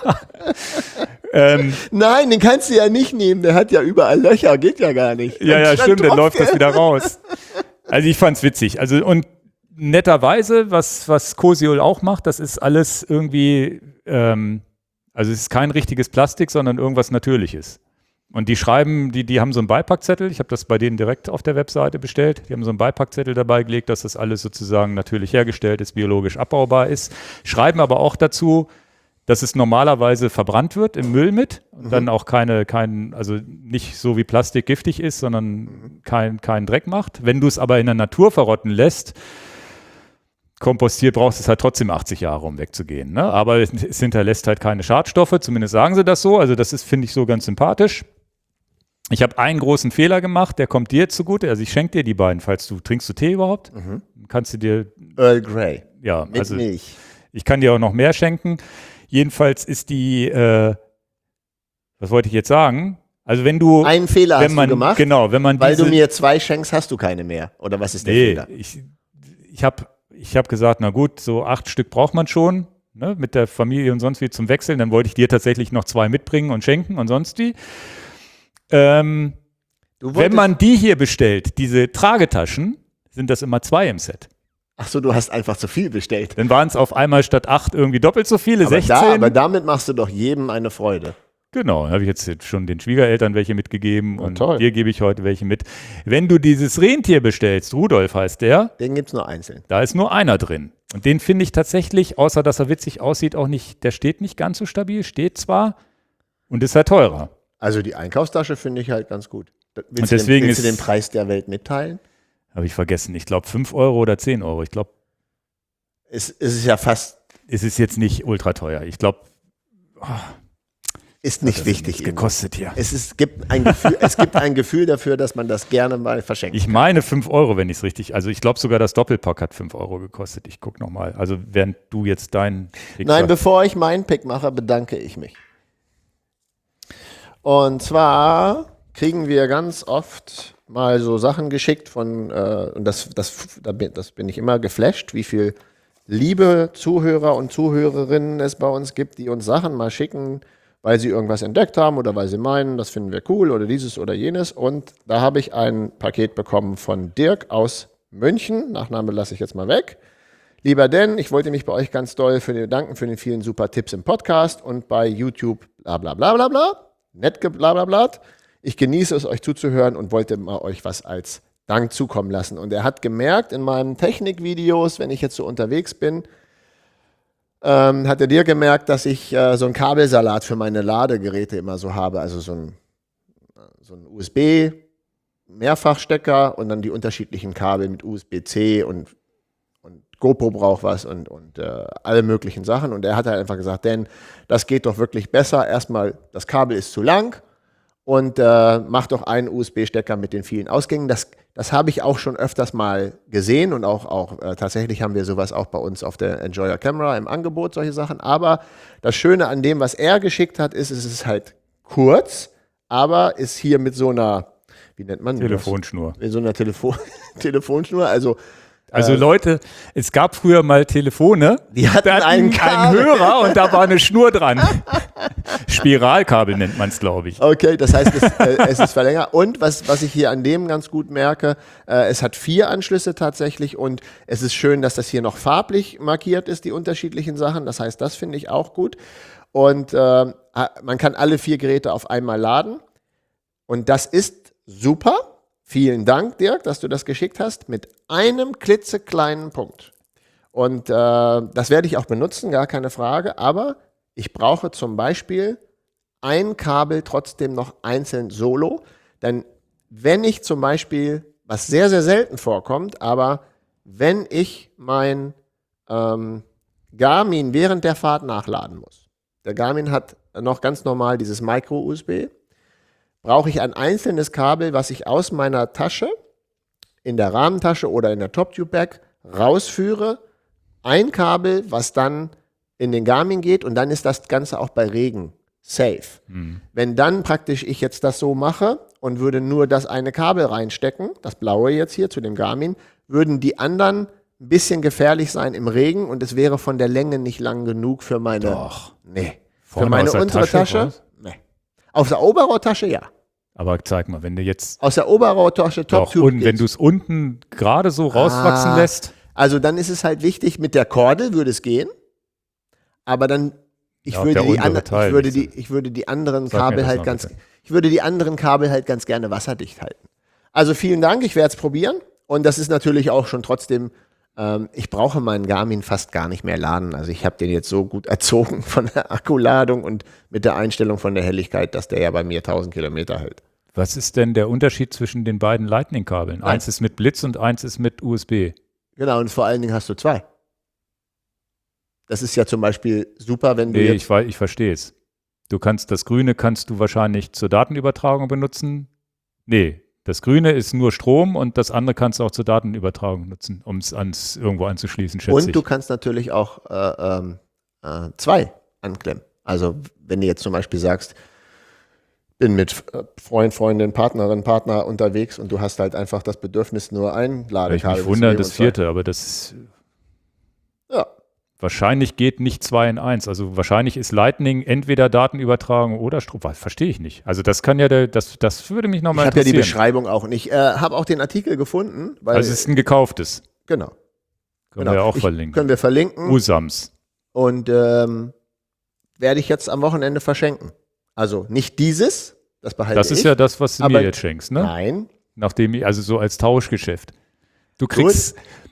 B: Nein, den kannst du ja nicht nehmen, der hat ja überall Löcher, geht ja gar nicht.
A: Ja, stimmt, dann läuft das wieder raus. Also ich fand's witzig. Also und netterweise, was Cosiol auch macht, das ist alles irgendwie, also es ist kein richtiges Plastik, sondern irgendwas Natürliches. Und die schreiben, die haben so einen Beipackzettel, ich habe das bei denen direkt auf der Webseite bestellt, die haben so einen Beipackzettel dabei gelegt, dass das alles sozusagen natürlich hergestellt ist, biologisch abbaubar ist, schreiben aber auch dazu, dass es normalerweise verbrannt wird im Müll mit und dann auch also nicht so wie Plastik giftig ist, sondern keinen Dreck macht. Wenn du es aber in der Natur verrotten lässt, kompostiert, brauchst du es halt trotzdem 80 Jahre, um wegzugehen. Ne? Aber es hinterlässt halt keine Schadstoffe, zumindest sagen sie das so. Also das ist, finde ich, so ganz sympathisch. Ich habe einen großen Fehler gemacht, der kommt dir zugute. Also ich schenke dir die beiden, trinkst du Tee überhaupt? Kannst du dir...
B: Earl Grey.
A: Ja,
B: mit
A: also
B: Milch.
A: Ich kann dir auch noch mehr schenken. Jedenfalls ist die, was wollte ich jetzt sagen? Also wenn du...
B: Einen Fehler hast du gemacht?
A: Genau, wenn man
B: weil du mir 2 schenkst, hast du keine mehr. Oder was ist der Fehler?
A: Ich hab gesagt, na gut, so 8 Stück braucht man schon, ne, mit der Familie und sonst wie zum Wechseln. Dann wollte ich dir tatsächlich noch 2 mitbringen und schenken und sonst wie. Wenn man die hier bestellt, diese Tragetaschen, sind das immer 2 im Set.
B: Ach so, du hast einfach zu viel bestellt.
A: Dann waren es auf einmal statt 8 irgendwie doppelt so viele, 16.
B: Aber damit machst du doch jedem eine Freude.
A: Genau, dann habe ich jetzt schon den Schwiegereltern welche mitgegeben und
B: toll.
A: dir gebe ich heute welche mit. Wenn du dieses Rentier bestellst, Rudolf heißt der.
B: Den gibt es nur einzeln.
A: Da ist nur einer drin. Und den finde ich tatsächlich, außer dass er witzig aussieht, auch nicht, der steht nicht ganz so stabil, steht zwar und ist halt teurer.
B: Also die Einkaufstasche finde ich halt ganz gut.
A: Und deswegen
B: willst du den Preis der Welt mitteilen?
A: Habe ich vergessen. Ich glaube 5 Euro oder 10 Euro. Ich glaube.
B: Es ist ja fast.
A: Es ist jetzt nicht ultra teuer. Ich glaube.
B: Ist nicht wichtig.
A: Gekostet hier.
B: Es gibt ein Gefühl dafür, dass man das gerne mal verschenkt.
A: Ich meine 5 Euro, wenn ich es richtig. Also ich glaube sogar das Doppelpack hat 5 Euro gekostet. Ich gucke nochmal. Also während du jetzt deinen
B: Pick Nein, bevor ich meinen Pick mache, bedanke ich mich. Und zwar kriegen wir ganz oft mal so Sachen geschickt von, und da bin ich immer geflasht, wie viel liebe Zuhörer und Zuhörerinnen es bei uns gibt, die uns Sachen mal schicken, weil sie irgendwas entdeckt haben oder weil sie meinen, das finden wir cool oder dieses oder jenes. Und da habe ich ein Paket bekommen von Dirk aus München. Nachname lasse ich jetzt mal weg. Lieber Dan, ich wollte mich bei euch ganz doll bedanken für den vielen super Tipps im Podcast und bei YouTube bla bla bla bla bla. Nett geblablablat. Ich genieße es, euch zuzuhören und wollte mal euch was als Dank zukommen lassen. Und er hat gemerkt in meinen Technikvideos, wenn ich jetzt so unterwegs bin, hat er dir gemerkt, dass ich so einen Kabelsalat für meine Ladegeräte immer so habe. Also so ein USB-Mehrfachstecker und dann die unterschiedlichen Kabel mit USB-C und GoPro braucht was und alle möglichen Sachen. Und er hat halt einfach gesagt, denn das geht doch wirklich besser. Erstmal, das Kabel ist zu lang und mach doch einen USB-Stecker mit den vielen Ausgängen. Das habe ich auch schon öfters mal gesehen und auch tatsächlich haben wir sowas auch bei uns auf der Enjoy Your Camera im Angebot, solche Sachen. Aber das Schöne an dem, was er geschickt hat, ist, es ist halt kurz, aber ist hier mit so einer, wie nennt man das?
A: Telefonschnur.
B: Mit so einer Telefonschnur, also
A: Leute, es gab früher mal Telefone,
B: die hatten einen
A: Hörer und da war eine Schnur dran. Spiralkabel nennt man es, glaube ich.
B: Okay, das heißt, es ist verlängert. Und was ich hier an dem ganz gut merke, es hat 4 Anschlüsse tatsächlich und es ist schön, dass das hier noch farblich markiert ist, die unterschiedlichen Sachen. Das heißt, das finde ich auch gut. Und man kann alle 4 Geräte auf einmal laden. Und das ist super. Vielen Dank, Dirk, dass du das geschickt hast, mit einem klitzekleinen Punkt. Und das werde ich auch benutzen, gar keine Frage. Aber ich brauche zum Beispiel ein Kabel trotzdem noch einzeln solo. Denn wenn ich zum Beispiel, was sehr, sehr selten vorkommt, aber wenn ich mein Garmin während der Fahrt nachladen muss, der Garmin hat noch ganz normal dieses Micro-USB, brauche ich ein einzelnes Kabel, was ich aus meiner Tasche, in der Rahmentasche oder in der Top-Tube-Bag rausführe. Ein Kabel, was dann in den Garmin geht und dann ist das Ganze auch bei Regen safe. Wenn dann praktisch ich jetzt das so mache und würde nur das eine Kabel reinstecken, das blaue jetzt hier zu dem Garmin, würden die anderen ein bisschen gefährlich sein im Regen und es wäre von der Länge nicht lang genug für meine...
A: Doch.
B: Nee.
A: Vorne
B: Für meine
A: aus der
B: untere Tasche? Nee. Aus der Oberrohrtasche, ja.
A: Aber zeig mal, wenn du jetzt...
B: Aus der Oberrohrtasche Top-Tube
A: und wenn du es unten gerade so rauswachsen lässt...
B: Also dann ist es halt wichtig, mit der Kordel würde es gehen, aber dann ich würde die anderen Kabel halt ganz gerne wasserdicht halten. Also vielen Dank, ich werde es probieren und das ist natürlich auch schon trotzdem, ich brauche meinen Garmin fast gar nicht mehr laden. Also ich habe den jetzt so gut erzogen von der Akkuladung und mit der Einstellung von der Helligkeit, dass der ja bei mir 1000 Kilometer hält.
A: Was ist denn der Unterschied zwischen den beiden Lightning-Kabeln? Eins ist mit Blitz und eins ist mit USB.
B: Genau, und vor allen Dingen hast du 2. Das ist ja zum Beispiel super, wenn du
A: ich verstehe es. Das Grüne kannst du wahrscheinlich zur Datenübertragung benutzen. Nee, das Grüne ist nur Strom und das andere kannst du auch zur Datenübertragung nutzen, um es irgendwo anzuschließen, schätze ich.
B: Und du kannst natürlich auch 2 anklemmen. Also wenn du jetzt zum Beispiel sagst, bin mit Freundin, Partner unterwegs und du hast halt einfach das Bedürfnis, nur ein Ladekabel.
A: Ich wundere das 4., aber das
B: ja.
A: Wahrscheinlich geht nicht 2 in 1. Also wahrscheinlich ist Lightning entweder Datenübertragung oder Strom. Verstehe ich nicht. Also das kann ja, das würde mich nochmal interessieren. Ich habe
B: ja die Beschreibung auch nicht. Ich habe auch den Artikel gefunden.
A: Also es ist ein gekauftes.
B: Genau.
A: Können wir auch verlinken.
B: Können wir verlinken.
A: Usams.
B: Und werde ich jetzt am Wochenende verschenken. Also nicht dieses, das behalte ich.
A: Das ist ja das, was du mir jetzt schenkst, ne?
B: Nein.
A: Also so als Tauschgeschäft. Du kriegst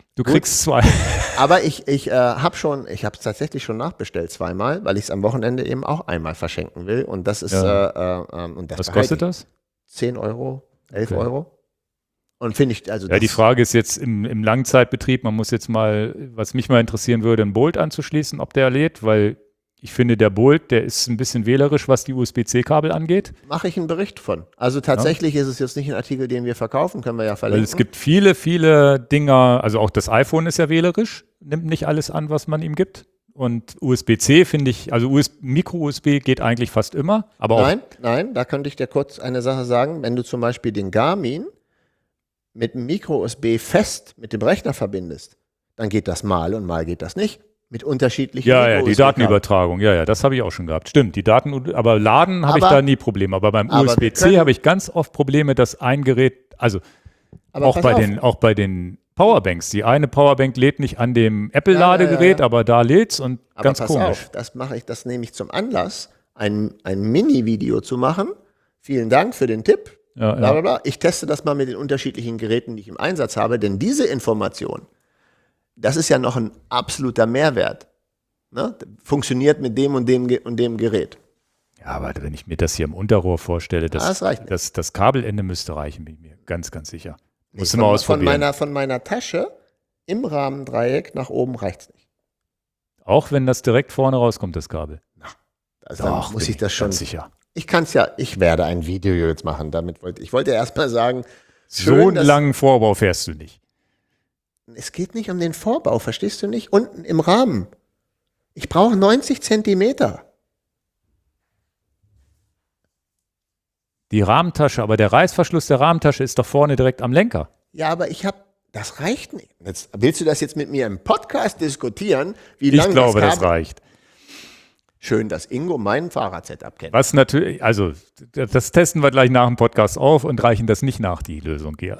A: 2.
B: Aber ich habe es tatsächlich schon nachbestellt 2-mal, weil ich es am Wochenende eben auch einmal verschenken will. Und das ist, und das
A: was kostet das?
B: 10 Euro, 11 Euro. Und finde ich, also
A: ja, die Frage ist jetzt im Langzeitbetrieb, man muss jetzt mal, was mich mal interessieren würde, einen Bolt anzuschließen, ob der lädt, weil ich finde, der Bolt, der ist ein bisschen wählerisch, was die USB-C-Kabel angeht.
B: Mache ich einen Bericht von. Also tatsächlich ist es jetzt nicht ein Artikel, den wir verkaufen, können wir ja verlinken.
A: Weil es gibt viele, viele Dinger, also auch das iPhone ist ja wählerisch, nimmt nicht alles an, was man ihm gibt. Und USB-C finde ich, also Micro-USB geht eigentlich fast immer. Aber
B: Nein, da könnte ich dir kurz eine Sache sagen. Wenn du zum Beispiel den Garmin mit dem Micro-USB fest mit dem Rechner verbindest, dann geht das mal und mal geht das nicht. Mit unterschiedlichen
A: Ja, die Datenübertragung, das habe ich auch schon gehabt. Stimmt, aber laden habe ich da nie Probleme. Aber beim USB-C habe ich ganz oft Probleme, dass ein Gerät, also auch bei den Powerbanks. Die eine Powerbank lädt nicht an dem Apple-Ladegerät, aber da lädt's und aber ganz komisch.
B: Das nehme ich zum Anlass, ein Mini-Video zu machen. Vielen Dank für den Tipp. Blablabla. Ich teste das mal mit den unterschigerät, die ich im Einsatz habe, denn diese Information, das ist ja noch ein absoluter Mehrwert. Ne? Funktioniert mit dem und dem Gerät.
A: Ja, aber wenn ich mir das hier im Unterrohr vorstelle,
B: das reicht nicht.
A: Das Kabelende müsste reichen, bin ich mir ganz, ganz sicher.
B: Musst du mal ausprobieren. Von meiner Tasche im Rahmendreieck nach oben reicht es nicht.
A: Auch wenn das direkt vorne rauskommt, das Kabel?
B: Also dann muss ich das schon.
A: Sicher.
B: Ich werde ein Video jetzt machen. Ich wollte erst mal sagen,
A: so einen langen Vorbau fährst du nicht.
B: Es geht nicht um den Vorbau, verstehst du nicht? Unten im Rahmen. Ich brauche 90 Zentimeter.
A: Die Rahmentasche, aber der Reißverschluss der Rahmentasche ist doch vorne direkt am Lenker.
B: Ja, aber das reicht nicht. Willst du das jetzt mit mir im Podcast diskutieren, wie lang das Kabel?
A: Ich glaube, das reicht.
B: Schön, dass Ingo mein Fahrrad-Setup kennt.
A: Was natürlich, also das testen wir gleich nach dem Podcast auf und reichen das nicht nach, die Lösung hier.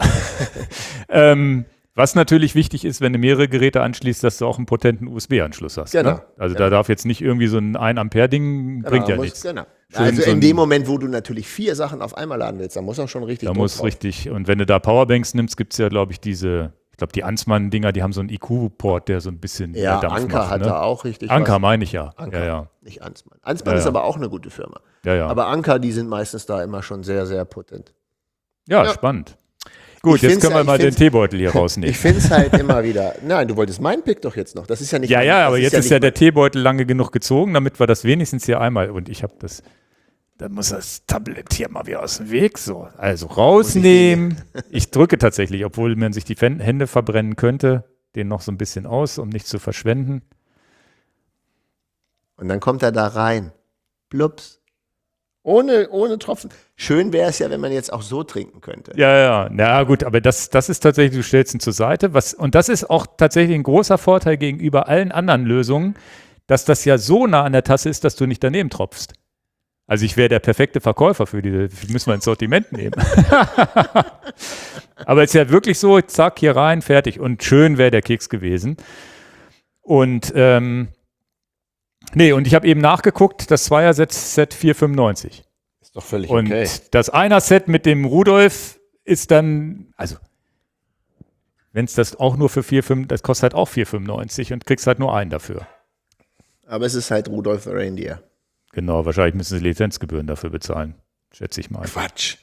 A: Was natürlich wichtig ist, wenn du mehrere Geräte anschließt, dass du auch einen potenten USB-Anschluss hast.
B: Genau.
A: Ne? Also da darf jetzt nicht irgendwie so ein 1 Ampere-Ding, bringt ja nichts.
B: Genau.
A: Schön
B: Also
A: so
B: in dem Moment, wo du natürlich 4 Sachen auf einmal laden willst, da muss auch schon richtig
A: Da
B: Druck
A: muss
B: drauf.
A: richtig, und wenn du da Powerbanks nimmst, gibt es ja, glaube ich, ich glaube, die Ansmann-Dinger, die haben so einen IQ-Port, der so ein bisschen
B: Ja,
A: Dampf
B: Anker
A: macht.
B: hat
A: Ne?
B: da auch richtig
A: Anker
B: was.
A: meine ich ja.
B: Anker,
A: Ja.
B: nicht Ansmann. Ansmann
A: Ja,
B: ist
A: ja.
B: aber auch eine gute Firma.
A: Ja.
B: Aber Anker, die sind meistens da immer schon sehr, sehr potent.
A: Ja,
B: Ja.
A: spannend. Gut,
B: Ich
A: jetzt
B: find's
A: können wir
B: ja-
A: mal
B: ich
A: den
B: find's-
A: Teebeutel hier rausnehmen.
B: Ich finde es halt immer wieder. Nein, du wolltest meinen Pick doch jetzt noch. Das ist ja nicht.
A: Ja,
B: mein-
A: ja,
B: das
A: aber jetzt ist
B: nicht
A: ja der
B: mein-
A: Teebeutel lange genug gezogen, damit wir das wenigstens hier einmal, und ich habe das, dann muss das Tablet hier mal wieder aus dem Weg, so. Also rausnehmen. Ich drücke tatsächlich, obwohl man sich die Hände verbrennen könnte, den noch so ein bisschen aus, um nicht zu verschwenden.
B: Und dann kommt er da rein. Plups. Ohne Tropfen. Schön wäre es ja, wenn man jetzt auch so trinken könnte.
A: Ja. Na gut, aber das ist tatsächlich, du stellst ihn zur Seite. Und das ist auch tatsächlich ein großer Vorteil gegenüber allen anderen Lösungen, dass das ja so nah an der Tasse ist, dass du nicht daneben tropfst. Also ich wäre der perfekte Verkäufer für diese, müssen wir ins Sortiment nehmen. Aber es ist ja wirklich so, zack, hier rein, fertig. Und schön wäre der Keks gewesen. Und und ich habe eben nachgeguckt, das Zweier-Set 4,95.
B: Ist doch völlig
A: Und
B: okay.
A: das Einer-Set mit dem Rudolf ist dann, also wenn es das auch nur für 4,5, das kostet halt auch 4,95 und kriegst halt nur einen dafür.
B: Aber es ist halt Rudolf the Reindeer.
A: Genau, wahrscheinlich müssen sie Lizenzgebühren dafür bezahlen, schätze ich mal.
B: Quatsch.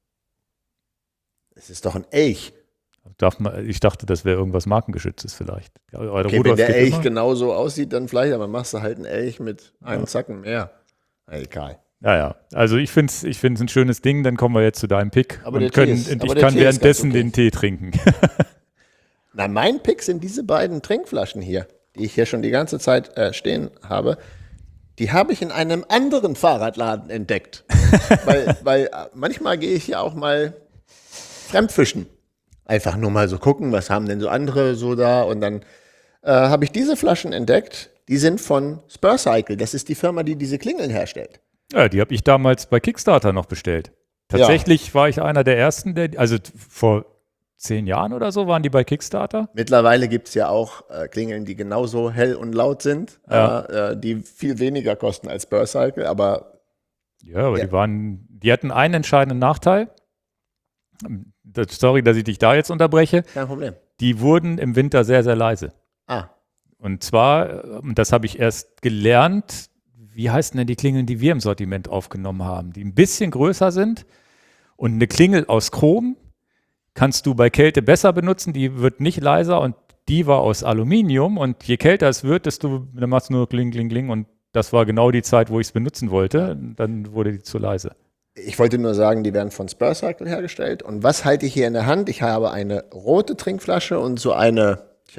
B: Es ist doch ein Elch.
A: Ich dachte, das wäre irgendwas Markengeschütztes vielleicht. Ja, aber
B: Okay, wenn
A: Rudolf
B: der
A: geht
B: Elch
A: immer.
B: genauso aussieht, dann vielleicht, aber machst du halt einen Elch mit einem Zacken mehr. Egal.
A: Ja. Also ich finde es ein schönes Ding, dann kommen wir jetzt zu deinem Pick.
B: Aber
A: und
B: der Tee ist-
A: und
B: aber
A: ich
B: der
A: kann
B: Tee ist ganz
A: währenddessen
B: okay.
A: den Tee trinken.
B: Na, mein Pick sind diese beiden Trinkflaschen hier, die ich hier schon die ganze Zeit stehen habe. Die habe ich in einem anderen Fahrradladen entdeckt. weil manchmal gehe ich ja auch mal fremdfischen. Einfach nur mal so gucken, was haben denn so andere so da. Und dann habe ich diese Flaschen entdeckt. Die sind von Spurcycle. Das ist die Firma, die diese Klingeln herstellt.
A: Ja, die habe ich damals bei Kickstarter noch bestellt. Tatsächlich war ich einer der ersten, also vor 10 Jahren oder so waren die bei Kickstarter.
B: Mittlerweile gibt es ja auch Klingeln, die genauso hell und laut sind, die viel weniger kosten als Spurcycle, aber
A: Ja, aber
B: Ja.
A: die hatten einen entscheidenden Nachteil. Sorry, dass ich dich da jetzt unterbreche.
B: kein Problem.
A: Die wurden im Winter sehr, sehr leise.
B: Ah,
A: Und zwar, das habe ich erst gelernt, wie heißen denn die Klingeln, die wir im Sortiment aufgenommen haben, die ein bisschen größer sind. Und eine Klingel aus Chrom kannst du bei Kälte besser benutzen, die wird nicht leiser, und die war aus Aluminium, und je kälter es wird, dann machst du nur Kling, Kling, Kling, und das war genau die Zeit, wo ich es benutzen wollte. Dann wurde die zu leise.
B: ich wollte nur sagen, die werden von Spurcycle hergestellt. Und was halte ich hier in der Hand? Ich habe eine rote Trinkflasche und so eine,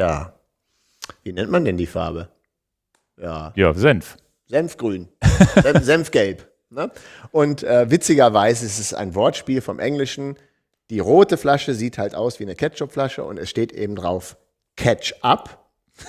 B: wie nennt man denn die Farbe? Ja,
A: Ja, Senf.
B: Senfgrün, Senfgelb. Ne? Und witzigerweise ist es ein Wortspiel vom Englischen. Die rote Flasche sieht halt aus wie eine Ketchupflasche und es steht eben drauf Catch Up.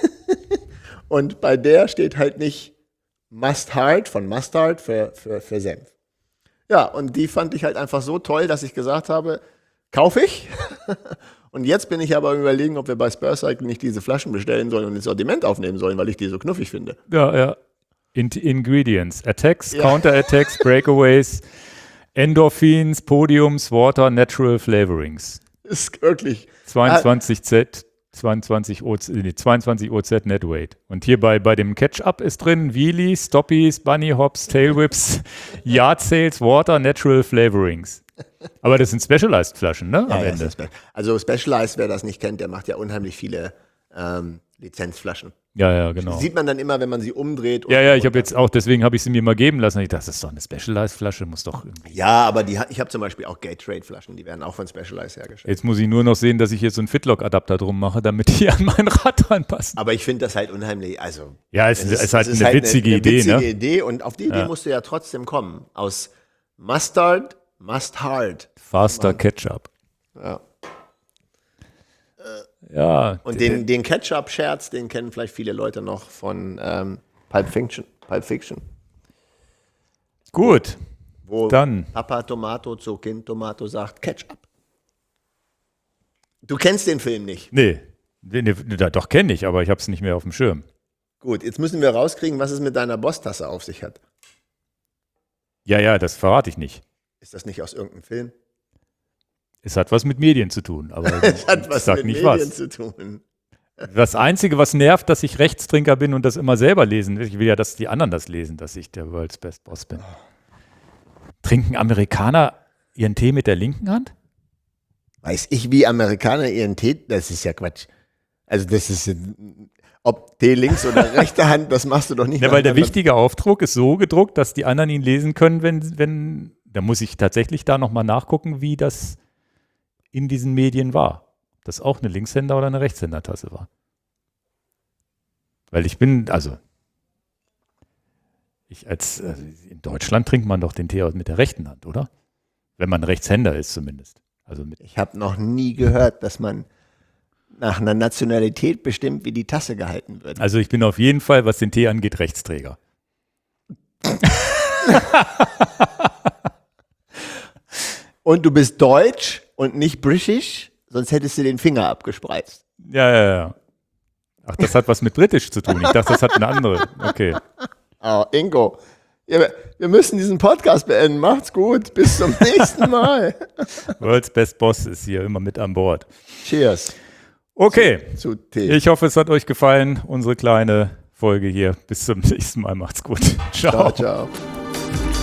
B: Und bei der steht halt nicht Mustard von Mustard für Senf. Ja, und die fand ich halt einfach so toll, dass ich gesagt habe, kaufe ich. Und jetzt bin ich aber am Überlegen, ob wir bei Spurcycle nicht diese Flaschen bestellen sollen und ins Sortiment aufnehmen sollen, weil ich die so knuffig finde.
A: Ja. Ingredients: Attacks,
B: Ja.
A: Counterattacks, Breakaways, Endorphins, Podiums, Water, Natural Flavorings.
B: Ist wirklich.
A: 22 OZ Net Weight. Und hier bei dem Catch-Up ist drin Wheelies, Stoppies, Bunny Hops, Tail Whips, Yard Sales, Water, Natural Flavorings. Aber das sind Specialized Flaschen, ne? Am Ende.
B: Also Specialized, wer das nicht kennt, der macht ja unheimlich viele Lizenzflaschen.
A: Ja, genau.
B: Sieht man dann immer, wenn man sie umdreht.
A: Ja, ich habe jetzt auch, deswegen habe ich sie mir mal geben lassen. Ich dachte, das ist doch eine Specialized-Flasche, muss doch irgendwie.
B: Ja, aber ich habe zum Beispiel auch Gatorade-Flaschen, die werden auch von Specialized hergestellt.
A: Jetzt muss ich nur noch sehen, dass ich jetzt so einen Fitlock-Adapter drum mache, damit die an mein Rad dran passen.
B: Aber ich finde das halt unheimlich, also.
A: Ja, es ist halt eine witzige Idee,
B: witzige
A: ne?
B: Idee und auf die Idee musst du ja trotzdem kommen. Aus Mustard, Must-Hard.
A: Faster Ketchup.
B: Ja.
A: Ja.
B: Und den Ketchup-Scherz, den kennen vielleicht viele Leute noch von Pulp Fiction.
A: Gut,
B: Wo
A: dann.
B: Papa Tomato zu Kind Tomato sagt Ketchup. Du kennst den Film nicht.
A: Nee, doch kenne ich, aber ich habe es nicht mehr auf dem Schirm.
B: Gut, jetzt müssen wir rauskriegen, was es mit deiner Boss-Tasse auf sich hat.
A: Ja, das verrate ich nicht.
B: Ist das nicht aus irgendeinem Film?
A: Es hat was mit Medien zu tun, aber
B: Es hat was
A: sag
B: mit
A: nicht
B: Medien
A: was.
B: zu tun.
A: Das Einzige, was nervt, dass ich Rechtstrinker bin und das immer selber lesen will. Ich will ja, dass die anderen das lesen, dass ich der World's Best Boss bin. Trinken Amerikaner ihren Tee mit der linken Hand?
B: Weiß ich, wie Amerikaner ihren Tee, das ist ja Quatsch. Also das ist, ob Tee links oder rechte Hand, das machst du doch nicht.
A: Ja, weil der wichtige Aufdruck ist so gedruckt, dass die anderen ihn lesen können, wenn da muss ich tatsächlich da nochmal nachgucken, wie das in diesen Medien war. Ob das auch eine Linkshänder- oder eine Rechtshändertasse war. Weil in Deutschland trinkt man doch den Tee mit der rechten Hand, oder? Wenn man Rechtshänder ist zumindest.
B: Ich habe noch nie gehört, dass man nach einer Nationalität bestimmt, wie die Tasse gehalten wird.
A: Also ich bin auf jeden Fall, was den Tee angeht, Rechtsträger.
B: Und du bist deutsch und nicht british, sonst hättest du den Finger abgespreizt.
A: Ja. Ach, das hat was mit britisch zu tun. Ich dachte, das hat eine andere. Okay.
B: Oh, Ingo, wir müssen diesen Podcast beenden. Macht's gut. Bis zum nächsten Mal.
A: World's Best Boss ist hier immer mit an Bord.
B: Cheers.
A: Okay.
B: Zu Tee.
A: Ich hoffe, es hat euch gefallen, unsere kleine Folge hier. Bis zum nächsten Mal. Macht's gut. Ciao.
B: Ciao.